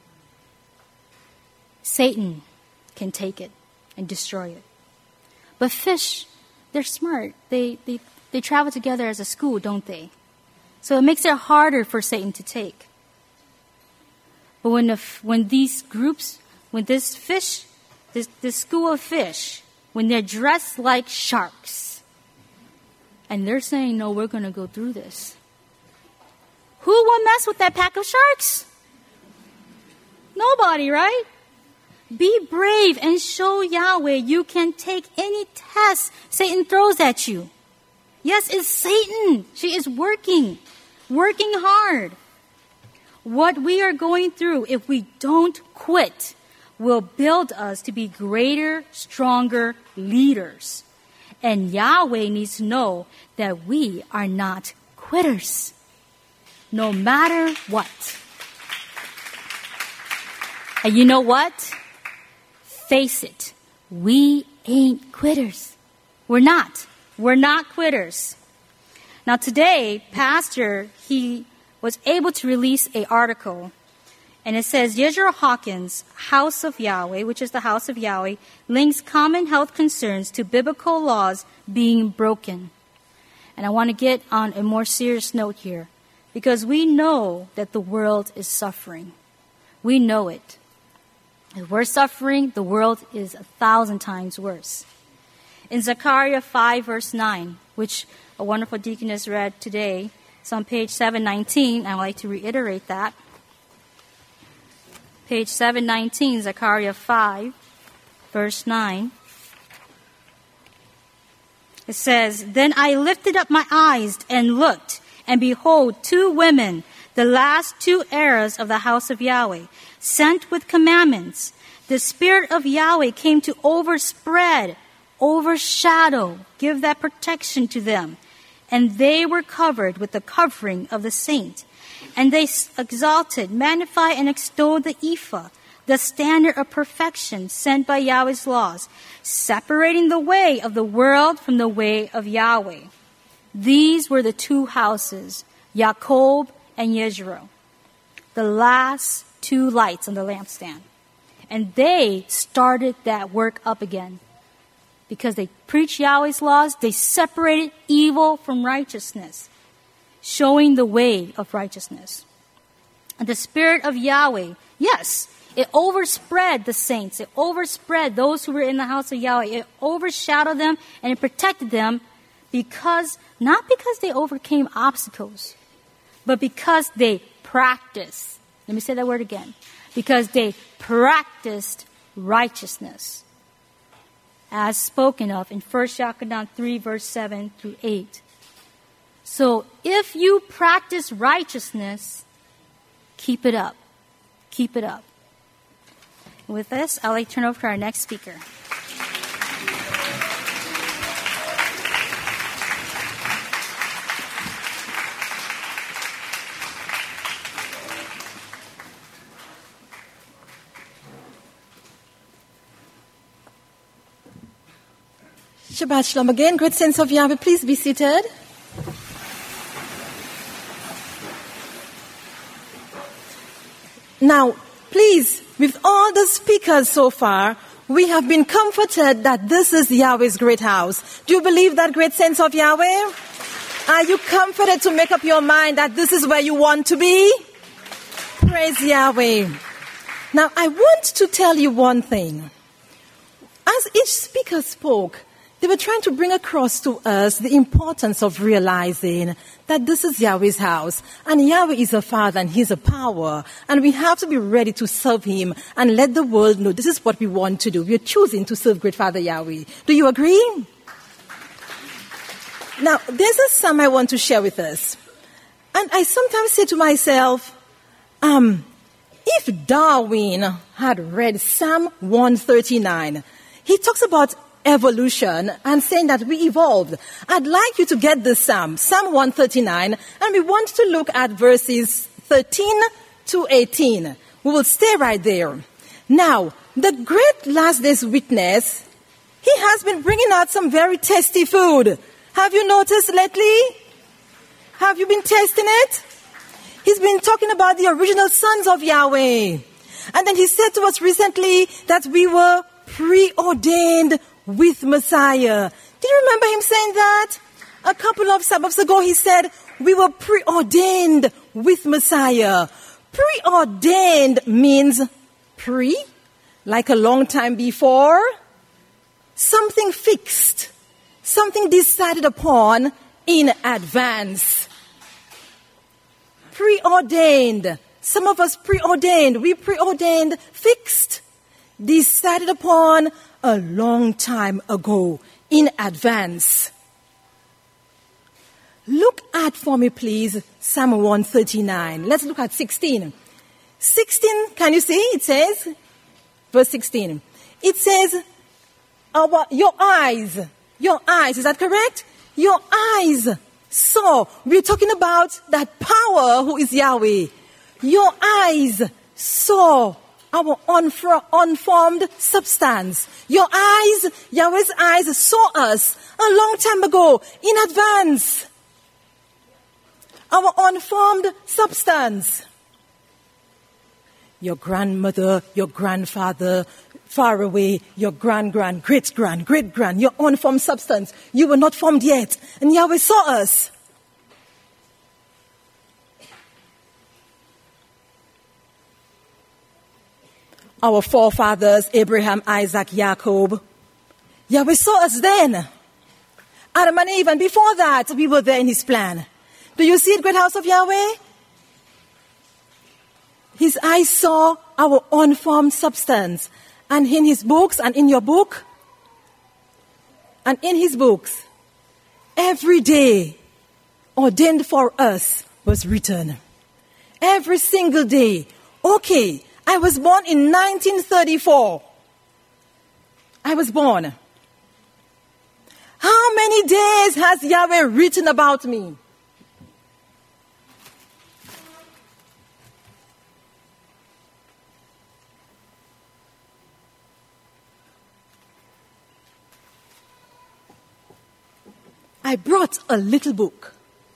Satan can take it and destroy it. But fish, they're smart. They travel together as a school, don't they? So it makes it harder for Satan to take. But when these groups, when this school of fish, when they're dressed like sharks, and they're saying, no, we're going to go through this. Who will mess with that pack of sharks? Nobody, right? Be brave and show Yahweh you can take any test Satan throws at you. Yes, it's Satan. She is working hard. What we are going through, if we don't quit, will build us to be greater, stronger leaders. And Yahweh needs to know that we are not quitters. No matter what. And you know what? Face it. We ain't quitters. We're not. We're not quitters. Now today, Pastor, he was able to release an article. And it says, Yezreel Hawkins, House of Yahweh, which is the House of Yahweh, links common health concerns to biblical laws being broken. And I want to get on a more serious note here. Because we know that the world is suffering. We know it. If we're suffering, the world is 1,000 times worse. In Zechariah 5, verse 9, which a wonderful deaconess read today, it's on page 719. I'd like to reiterate that. Page 719, Zechariah 5, verse 9. It says, Then I lifted up my eyes and looked, and behold, 2 women, the last 2 eras of the house of Yahweh, sent with commandments. The Spirit of Yahweh came to overshadow, give that protection to them. And they were covered with the covering of the saint. And they exalted, magnified, and extolled the ephah, the standard of perfection sent by Yahweh's laws, separating the way of the world from the way of Yahweh. These were the 2 houses, Jacob and Yezreel, the last 2 lights on the lampstand. And they started that work up again. Because they preached Yahweh's laws, they separated evil from righteousness, showing the way of righteousness. And the Spirit of Yahweh, yes, it overspread the saints. It overspread those who were in the house of Yahweh. It overshadowed them and it protected them not because they overcame obstacles, but because they practiced. Let me say that word again. Because they practiced righteousness. As spoken of in 1 Yochanan 3, verse 7 through 8. So if you practice righteousness, keep it up. Keep it up. With this, I'd like to turn over to our next speaker. Shabbat Shalom again. Great saints of Yahweh, please be seated. Now, please, with all the speakers so far, we have been comforted that this is Yahweh's great house. Do you believe that, great saints of Yahweh? Are you comforted to make up your mind that this is where you want to be? Praise Yahweh. Now, I want to tell you one thing. As each speaker spoke, they were trying to bring across to us the importance of realizing that this is Yahweh's house, and Yahweh is a father and he's a power, and we have to be ready to serve him and let the world know this is what we want to do. We are choosing to serve great Father Yahweh. Do you agree? Now, there's a psalm I want to share with us. And I sometimes say to myself, if Darwin had read Psalm 139, he talks about evolution and saying that we evolved. I'd like you to get this Psalm 139, and we want to look at verses 13 to 18. We will stay right there. Now, the great last day's witness, he has been bringing out some very tasty food. Have you noticed lately? Have you been tasting it? He's been talking about the original sons of Yahweh. And then he said to us recently that we were preordained with Messiah. Do you remember him saying that? A couple of Sabbaths ago he said we were preordained with Messiah. Preordained means pre, like a long time before. Something fixed. Something decided upon in advance. Preordained. Some of us preordained. We preordained fixed. Decided upon a long time ago in advance. Look at for me, please, Psalm 139. Let's look at 16. 16, can you see? It says, verse 16. It says, your eyes, is that correct? Your eyes saw. We're talking about that power who is Yahweh. Your eyes saw our unformed substance. Your eyes, Yahweh's eyes saw us a long time ago in advance. Our unformed substance. Your grandmother, your grandfather, far away, your great-grand, your unformed substance. You were not formed yet, and Yahweh saw us. Our forefathers, Abraham, Isaac, Jacob. Yahweh saw us then. Adam and Eve, and before that, we were there in his plan. Do you see it, great house of Yahweh? His eyes saw our unformed substance. And in his books, and in your book, and in his books, every day ordained for us was written. Every single day. Okay, I was born in 1934. I was born. How many days has Yahweh written about me? I brought a little book.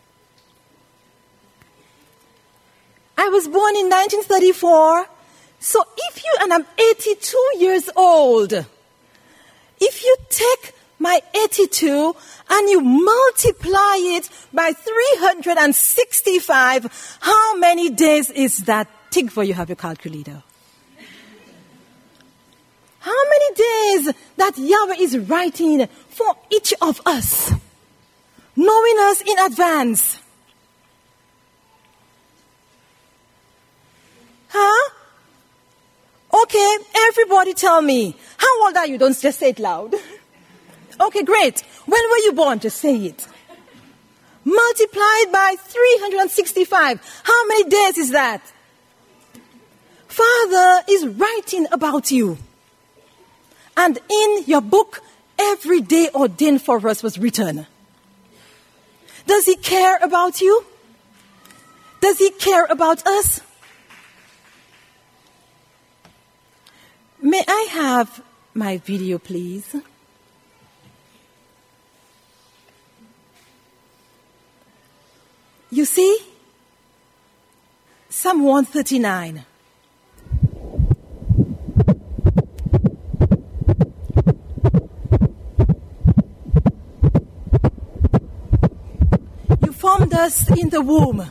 I was born in 1934. So and I'm 82 years old. If you take my 82 and you multiply it by 365, how many days is that? Tigva, you have your calculator. How many days that Yahweh is writing for each of us, knowing us in advance? Huh? Okay, everybody tell me. How old are you? Don't just say it loud. Okay, great. When were you born? Just say it. Multiplied by 365. How many days is that? Father is writing about you. And in your book, every day ordained for us was written. Does he care about you? Does he care about us? May I have my video, please? You see? Psalm 139. You formed us in the womb.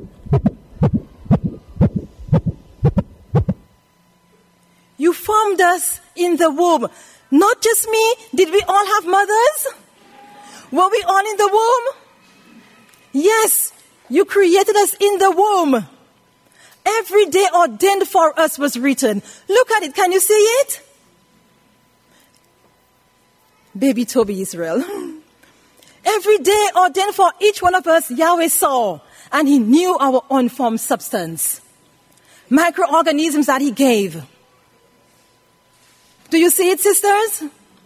You formed us in the womb. Not just me. Did we all have mothers? Were we all in the womb? Yes, you created us in the womb. Every day ordained for us was written. Look at it. Can you see it? Baby Toby Israel. Every day ordained for each one of us, Yahweh saw, and he knew our unformed substance. Microorganisms that he gave. Do you see it, sisters?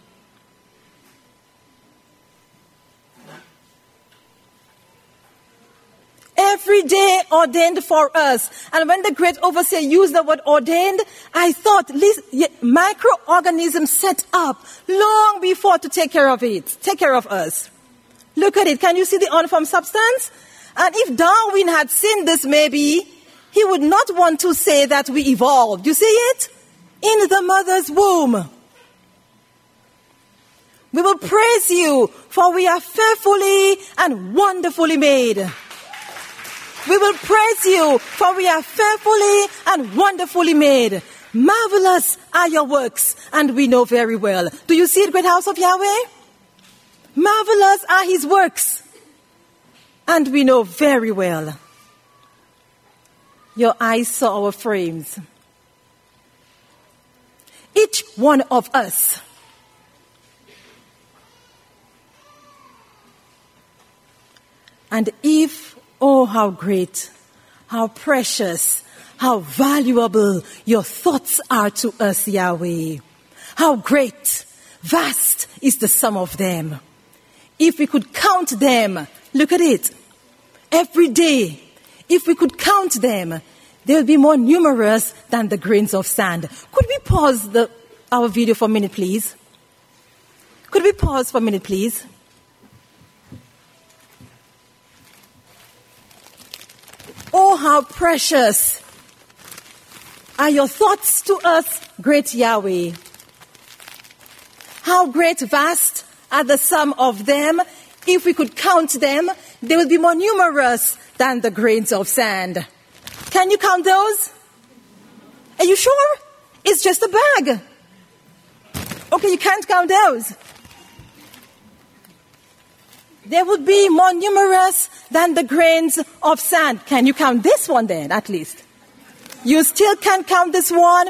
Every day ordained for us. And when the great overseer used the word ordained, I thought microorganisms set up long before to take care of it, take care of us. Look at it. Can you see the unformed substance? And if Darwin had seen this, maybe he would not want to say that we evolved. You see it? In the mother's womb. We will praise you, for we are fearfully and wonderfully made. We will praise you, for we are fearfully and wonderfully made. Marvelous are your works, and we know very well. Do you see it, great house of Yahweh? Marvelous are his works, and we know very well. Your eyes saw our frames. Each one of us. And if, oh, how great, how precious, how valuable your thoughts are to us, Yahweh. How great, vast is the sum of them. If we could count them, look at it, every day, if we could count them, they will be more numerous than the grains of sand. Could we pause our video for a minute, please? Could we pause for a minute, please? Oh, how precious are your thoughts to us, great Yahweh. How great, vast are the sum of them. If we could count them, they will be more numerous than the grains of sand. Can you count those? Are you sure? It's just a bag. Okay, you can't count those. They would be more numerous than the grains of sand. Can you count this one then, at least? You still can't count this one?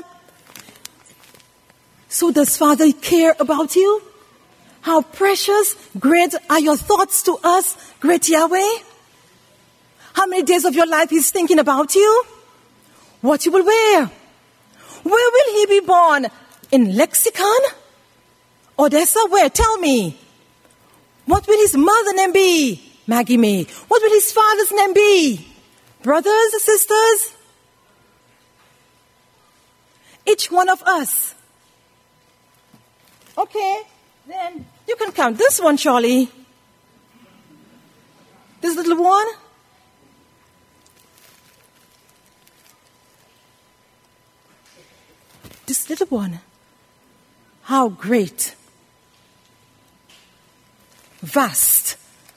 So does Father care about you? How precious, great are your thoughts to us, great Yahweh? How many days of your life he's thinking about you? What you will wear? Where will he be born? In Lexicon? Odessa, where? Tell me. What will his mother name be? Maggie May. What will his father's name be? Brothers, sisters? Each one of us. Okay, then you can count this one, Charlie. This little one. This little one. How great. Vast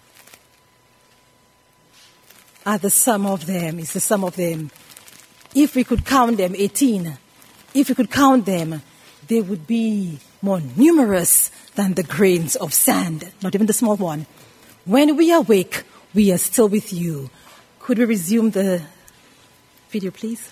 are the sum of them, is the sum of them. If we could count them, 18, if we could count them, they would be more numerous than the grains of sand, not even the small one. When we awake, we are still with you. Could we resume the video, please?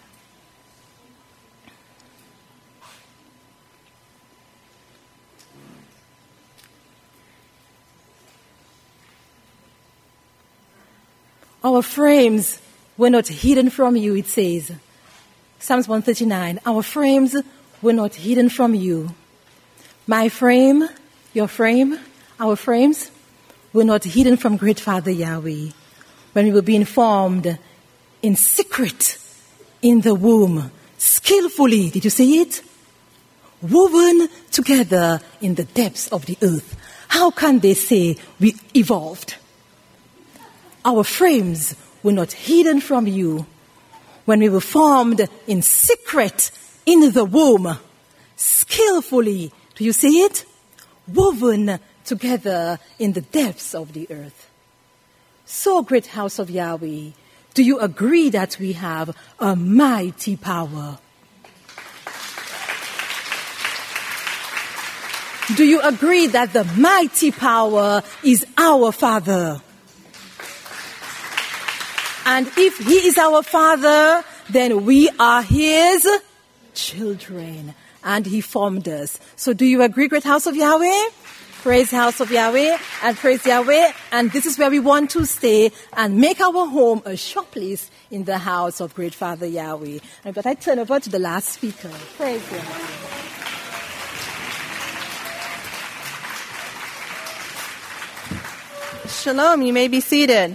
Our frames were not hidden from you, it says. Psalms 139, our frames were not hidden from you. My frame, your frame, our frames were not hidden from great Father Yahweh. When we were being formed in secret in the womb, skillfully, did you see it? Woven together in the depths of the earth. How can they say we evolved? our frames were not hidden from you when we were formed in secret in the womb, skillfully, do you see it? Woven together in the depths of the earth. So, great house of Yahweh, do you agree that we have a mighty power? Do you agree that the mighty power is our Father? And if He is our Father, then we are His children. And He formed us. So do you agree, great house of Yahweh? Praise house of Yahweh and praise Yahweh. And this is where we want to stay and make our home a sure place in the house of great Father Yahweh. But I turn over to the last speaker. Praise Yahweh. Shalom, you may be seated.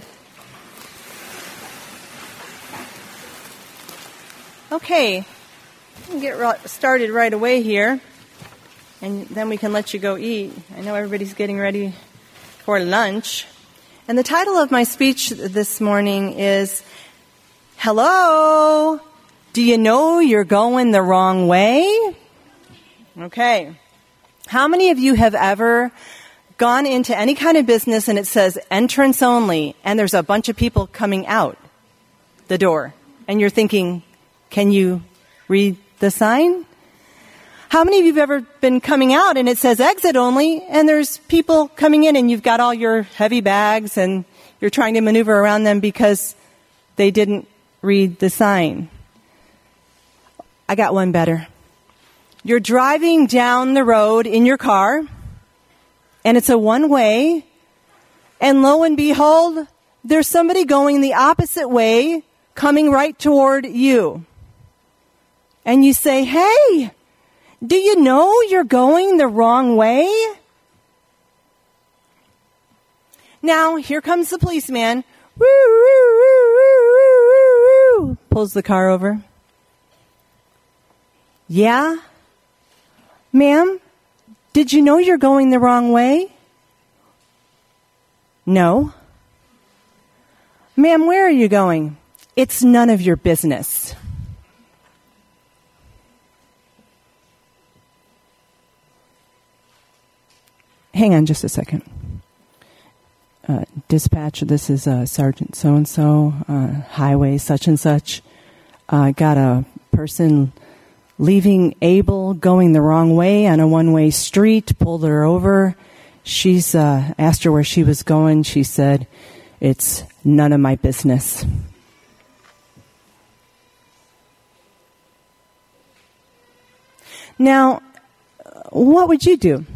Okay, we'll get started right away here, and then we can let you go eat. I know everybody's getting ready for lunch. And the title of my speech this morning is, Hello, do you know you're going the wrong way? Okay. How many of you have ever gone into any kind of business and it says entrance only, and there's a bunch of people coming out the door, and you're thinking, can you read the sign? How many of you have ever been coming out and it says exit only, and there's people coming in and you've got all your heavy bags and you're trying to maneuver around them because they didn't read the sign? I got one better. You're driving down the road in your car, and it's a one-way, and lo and behold, there's somebody going the opposite way, coming right toward you. And you say, hey, do you know you're going the wrong way? Now, here comes the policeman. Woo, woo, woo, woo, woo, woo, pulls the car over. Yeah? Ma'am, did you know you're going the wrong way? No. Ma'am, where are you going? It's none of your business. Hang on just a second. Dispatch, this is Sergeant so-and-so, highway such and such. Got a person leaving Abel going the wrong way on a one-way street, pulled her over. She's asked her where she was going. She said, it's none of my business. Now, what would you do?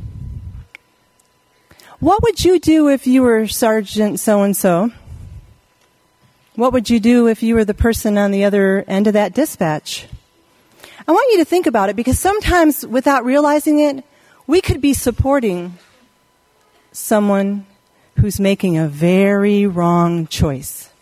What would you do if you were Sergeant so-and-so? What would you do if you were the person on the other end of that dispatch? I want you to think about it, because sometimes without realizing it, we could be supporting someone who's making a very wrong choice.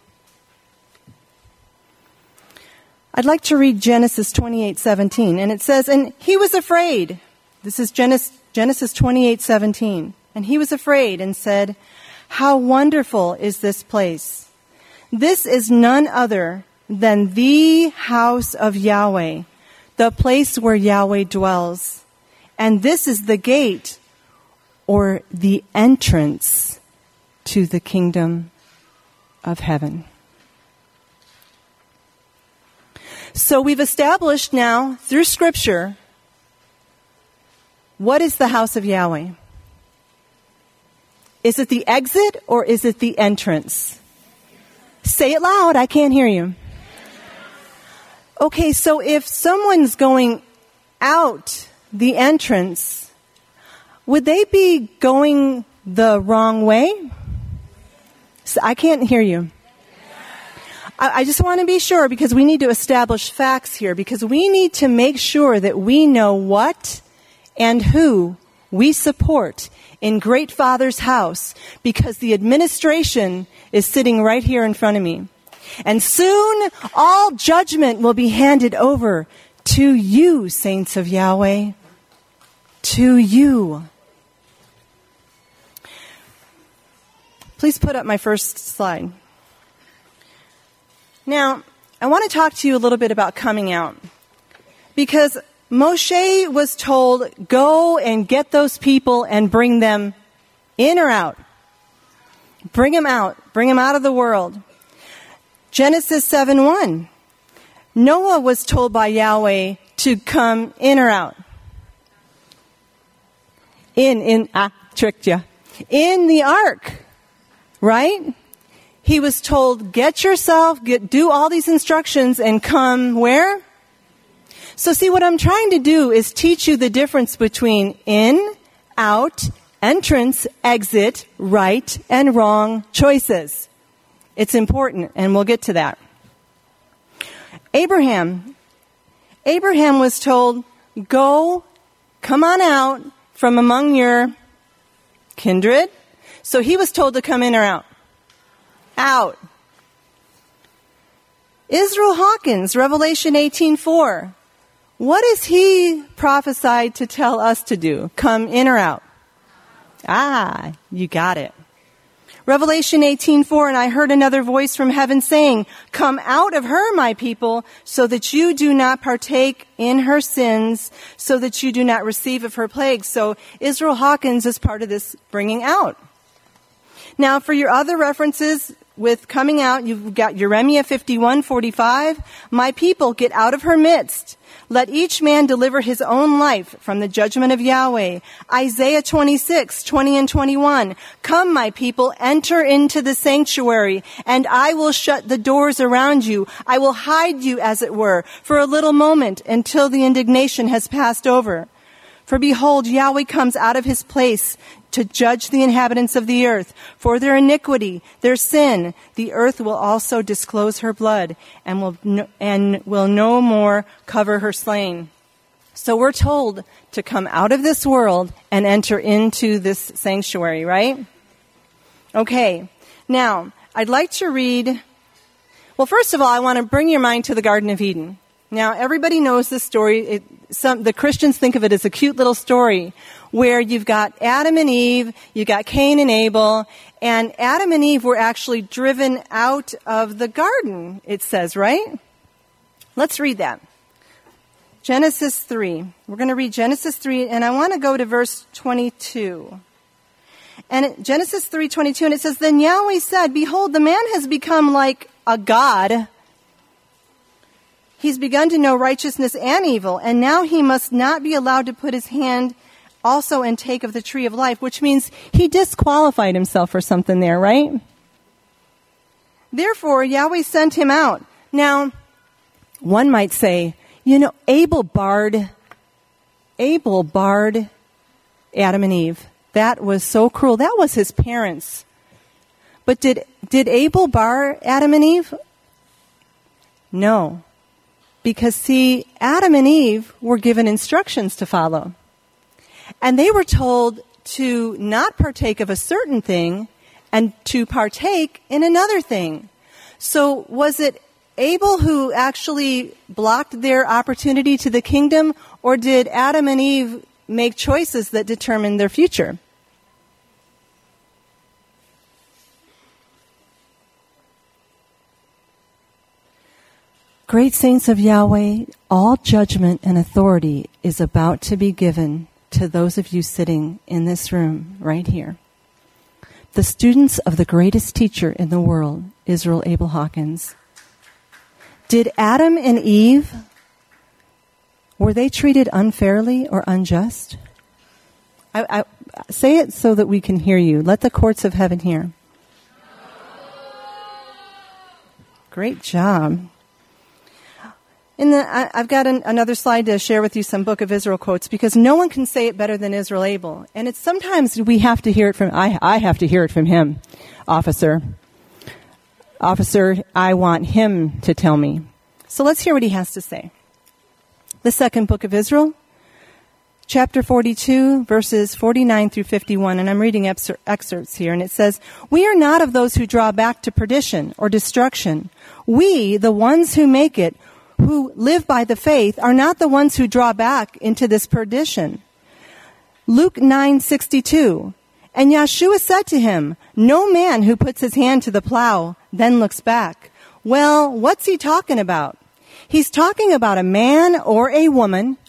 I'd like to read Genesis 28:17, and it says, and he was afraid. This is Genesis 28:17. And he was afraid and said, how wonderful is this place. This is none other than the house of Yahweh, the place where Yahweh dwells. And this is the gate, or the entrance to the kingdom of heaven. So we've established now, through Scripture, what is the house of Yahweh? Is it the exit or is it the entrance? Say it loud, I can't hear you. Okay, so if someone's going out the entrance, would they be going the wrong way? I can't hear you. I just want to be sure, because we need to establish facts here, because we need to make sure that we know what and who we support in Great Father's house, because the administration is sitting right here in front of me. And soon all judgment will be handed over to you, saints of Yahweh. To you. Please put up my first slide. Now, I want to talk to you a little bit about coming out. Because Moshe was told, go and get those people and bring them in or out. Bring them out. Bring them out of the world. Genesis 7:1. Noah was told by Yahweh to come in or out. Tricked you. In the ark, right? He was told, do all these instructions and come where? So see, what I'm trying to do is teach you the difference between in, out, entrance, exit, right, and wrong choices. It's important, and we'll get to that. Abraham was told, go, come on out from among your kindred. So he was told to come in or out? Out. Israel Hawkins, Revelation 18:4. What is he prophesied to tell us to do? Come in or out? You got it. Revelation 18:4, and I heard another voice from heaven saying, come out of her, my people, so that you do not partake in her sins, so that you do not receive of her plagues. So Israel Hawkins is part of this bringing out. Now, for your other references with coming out, you've got Jeremiah 51:45. My people, get out of her midst. Let each man deliver his own life from the judgment of Yahweh. Isaiah 26:20 and 21. Come, my people, enter into the sanctuary, and I will shut the doors around you. I will hide you, as it were, for a little moment until the indignation has passed over. For behold, Yahweh comes out of his place to judge the inhabitants of the earth. For their iniquity, their sin, the earth will also disclose her blood and will no more cover her slain. So we're told to come out of this world and enter into this sanctuary, right? Okay. Now, I'd like to read. Well, first of all, I want to bring your mind to the Garden of Eden. Now, everybody knows this story. The Christians think of it as a cute little story where you've got Adam and Eve, you've got Cain and Abel, and Adam and Eve were actually driven out of the garden, it says, right? Let's read that. Genesis 3. We're going to read Genesis 3, and I want to go to verse 22. And Genesis 3:22, and it says, Then Yahweh said, Behold, the man has become like a god. He's begun to know righteousness and evil, and now he must not be allowed to put his hand also and take of the tree of life, which means he disqualified himself for something there, right? Therefore, Yahweh sent him out. Now, one might say, Abel barred Adam and Eve. That was so cruel. That was his parents. But did Abel bar Adam and Eve? No. Because, see, Adam and Eve were given instructions to follow. And they were told to not partake of a certain thing and to partake in another thing. So was it Abel who actually blocked their opportunity to the kingdom, or did Adam and Eve make choices that determined their future? Great saints of Yahweh, all judgment and authority is about to be given to those of you sitting in this room right here. The students of the greatest teacher in the world, Israel Abel Hawkins. Did Adam and Eve, were they treated unfairly or unjust? I say it so that we can hear you. Let the courts of heaven hear. Great job. I've got another slide to share with you some Book of Israel quotes, because no one can say it better than Israel Abel. And it's sometimes we have to hear it from, I have to hear it from him, officer. Officer, I want him to tell me. So let's hear what he has to say. The second book of Israel, chapter 42, verses 49 through 51, and I'm reading excerpts here, and it says, We are not of those who draw back to perdition or destruction. We, the ones who make it, who live by the faith, are not the ones who draw back into this perdition. Luke 9:62. And Yeshua said to him, no man who puts his hand to the plow then looks back. Well, what's he talking about? He's talking about a man or a woman,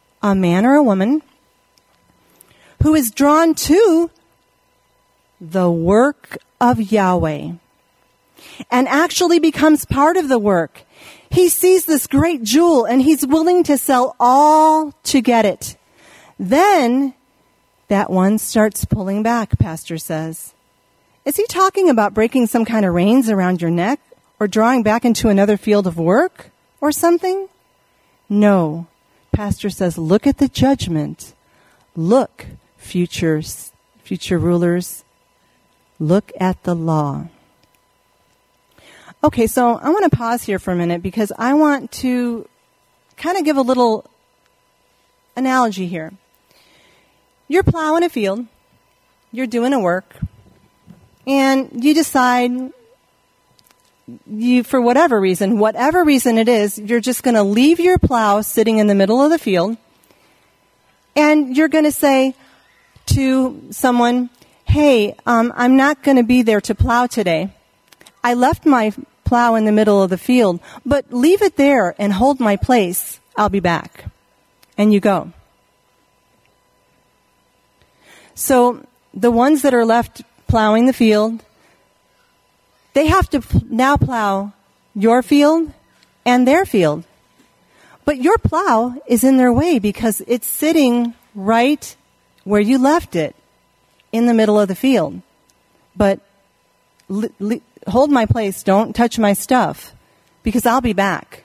who is drawn to the work of Yahweh and actually becomes part of the work. He sees this great jewel and he's willing to sell all to get it. Then that one starts pulling back, Pastor says. Is he talking about breaking some kind of reins around your neck or drawing back into another field of work or something? No. Pastor says, look at the judgment. Look, future rulers. Look at the law. Okay, so I want to pause here for a minute because I want to kind of give a little analogy here. You're plowing a field, you're doing a work, and you decide for whatever reason it is, you're just going to leave your plow sitting in the middle of the field, and you're going to say to someone, hey, I'm not going to be there to plow today. I left my plow in the middle of the field, but leave it there and hold my place. I'll be back. And you go. So the ones that are left plowing the field, they have to now plow your field and their field. But your plow is in their way because it's sitting right where you left it in the middle of the field. But hold my place, don't touch my stuff, because I'll be back.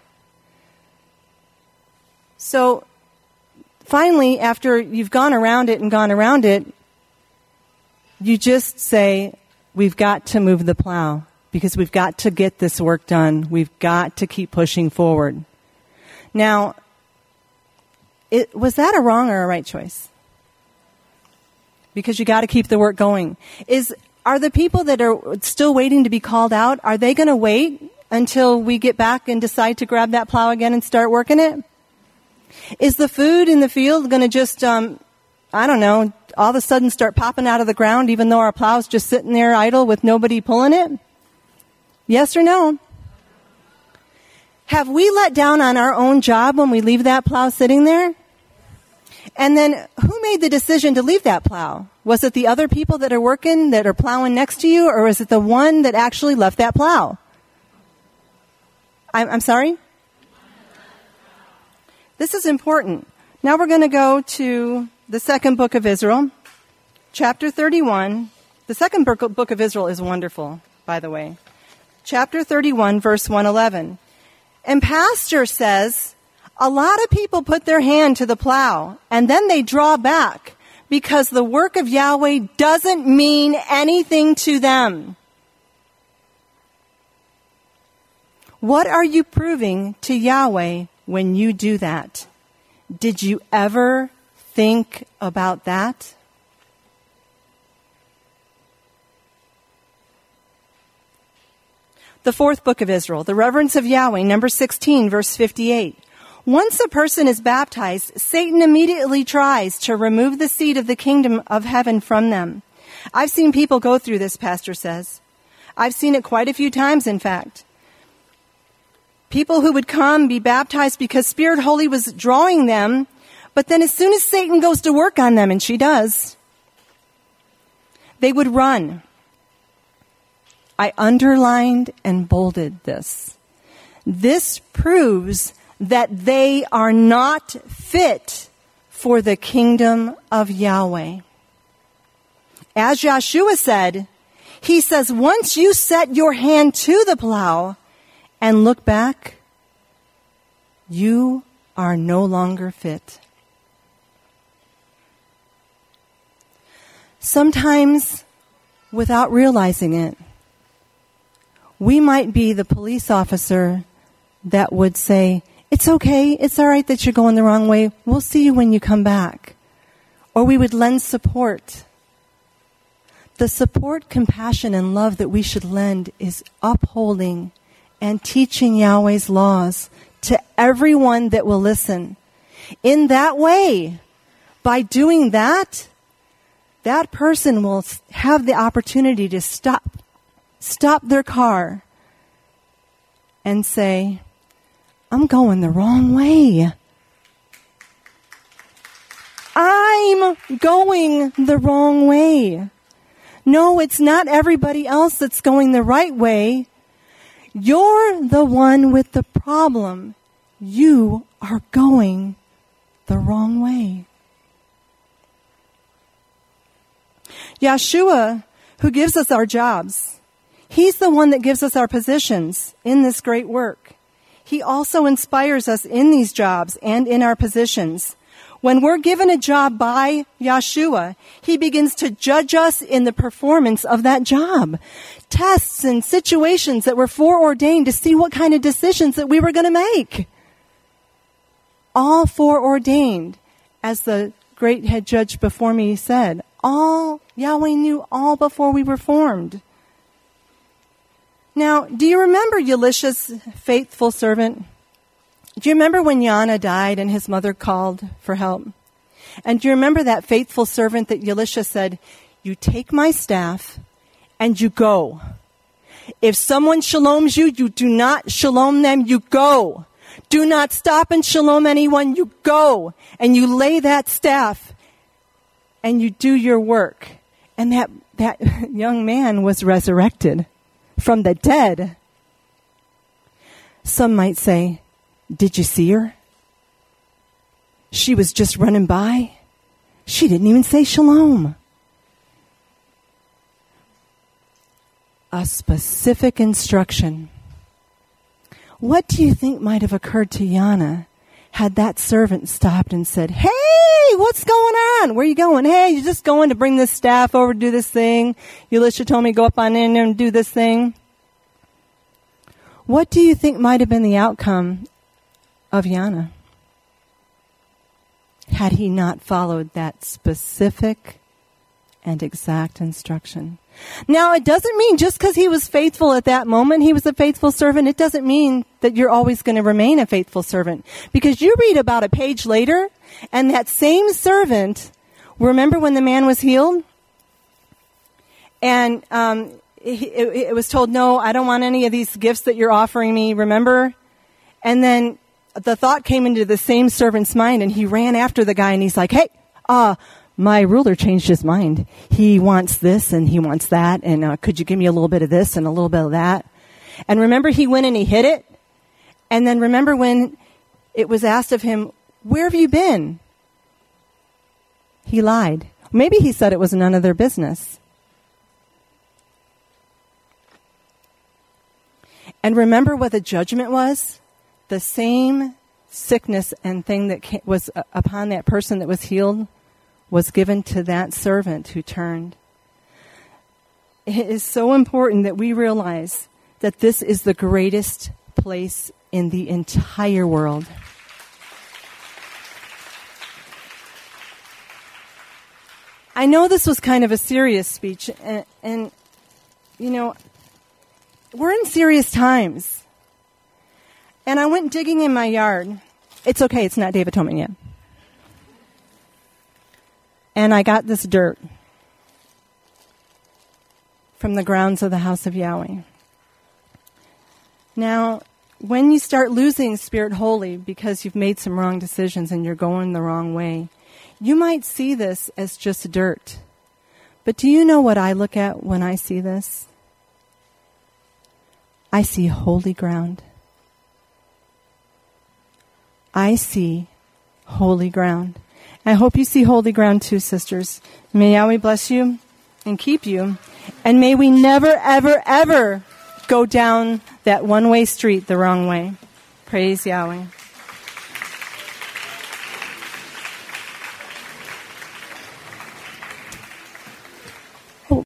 So finally, after you've gone around it, you just say, we've got to move the plow because we've got to get this work done. We've got to keep pushing forward. Now, was that a wrong or a right choice? Because you got to keep the work going. Are the people that are still waiting to be called out, are they going to wait until we get back and decide to grab that plow again and start working it? Is the food in the field going to just, all of a sudden start popping out of the ground even though our plow's just sitting there idle with nobody pulling it? Yes or no? Have we let down on our own job when we leave that plow sitting there? And then who made the decision to leave that plow? Was it the other people that are working, that are plowing next to you, or is it the one that actually left that plow? I'm sorry? This is important. Now we're going to go to the second book of Israel, chapter 31. The second book of Israel is wonderful, by the way. Chapter 31, verse 111. And Pastor says, a lot of people put their hand to the plow and then they draw back because the work of Yahweh doesn't mean anything to them. What are you proving to Yahweh when you do that? Did you ever think about that? The fourth book of Israel, the reverence of Yahweh, number 16, verse 58. Once a person is baptized, Satan immediately tries to remove the seed of the kingdom of heaven from them. I've seen people go through this, Pastor says. I've seen it quite a few times, in fact. People who would come, be baptized because Spirit Holy was drawing them, but then as soon as Satan goes to work on them, and she does, they would run. I underlined and bolded this. This proves that they are not fit for the kingdom of Yahweh. As Yeshua said, he says, once you set your hand to the plow and look back, you are no longer fit. Sometimes, without realizing it, we might be the police officer that would say, it's okay, it's all right that you're going the wrong way. We'll see you when you come back. Or we would lend support. The support, compassion, and love that we should lend is upholding and teaching Yahweh's laws to everyone that will listen. In that way, by doing that, that person will have the opportunity to stop their car and say, I'm going the wrong way. I'm going the wrong way. No, it's not everybody else that's going the right way. You're the one with the problem. You are going the wrong way. Yeshua, who gives us our jobs, he's the one that gives us our positions in this great work. He also inspires us in these jobs and in our positions. When we're given a job by Yeshua, he begins to judge us in the performance of that job. Tests and situations that were foreordained to see what kind of decisions that we were going to make. All foreordained, as the great head judge before me said. All, Yahweh knew all before we were formed. Now, do you remember Elisha's faithful servant? Do you remember when Yana died and his mother called for help? And do you remember that faithful servant that Elisha said, you take my staff and you go. If someone shaloms you, you do not shalom them, you go. Do not stop and shalom anyone, you go. And you lay that staff and you do your work. And that young man was resurrected from the dead. Some might say, did you see her? She was just running by. She didn't even say shalom. A specific instruction. What do you think might have occurred to Yana had that servant stopped and said, hey, what's going on? Where are you going? Hey, you're just going to bring this staff over to do this thing. Elisha told me to go up on in there and do this thing. What do you think might have been the outcome of Yana had he not followed that specific and exact instruction? Now, it doesn't mean just because he was faithful at that moment, he was a faithful servant, it doesn't mean that you're always going to remain a faithful servant. Because you read about a page later, and that same servant, remember when the man was healed? And it was told, no, I don't want any of these gifts that you're offering me, remember? And then the thought came into the same servant's mind, and he ran after the guy, and he's like, hey, my ruler changed his mind. He wants this and he wants that, and could you give me a little bit of this and a little bit of that? And remember, he went and he hid it. And then remember when it was asked of him, where have you been? He lied. Maybe he said it was none of their business. And remember what the judgment was? The same sickness and thing that was upon that person that was healed was given to that servant who turned. It is so important that we realize that this is the greatest place in the entire world. I know this was kind of a serious speech, and you know, we're in serious times. And I went digging in my yard. It's okay, it's not Day of Atonement yet. And I got this dirt from the grounds of the house of Yahweh. Now, when you start losing Spirit Holy because you've made some wrong decisions and you're going the wrong way, you might see this as just dirt. But do you know what I look at when I see this? I see holy ground. I see holy ground. I hope you see holy ground too, sisters. May Yahweh bless you and keep you. And may we never, ever, ever go down that one-way street the wrong way. Praise Yahweh.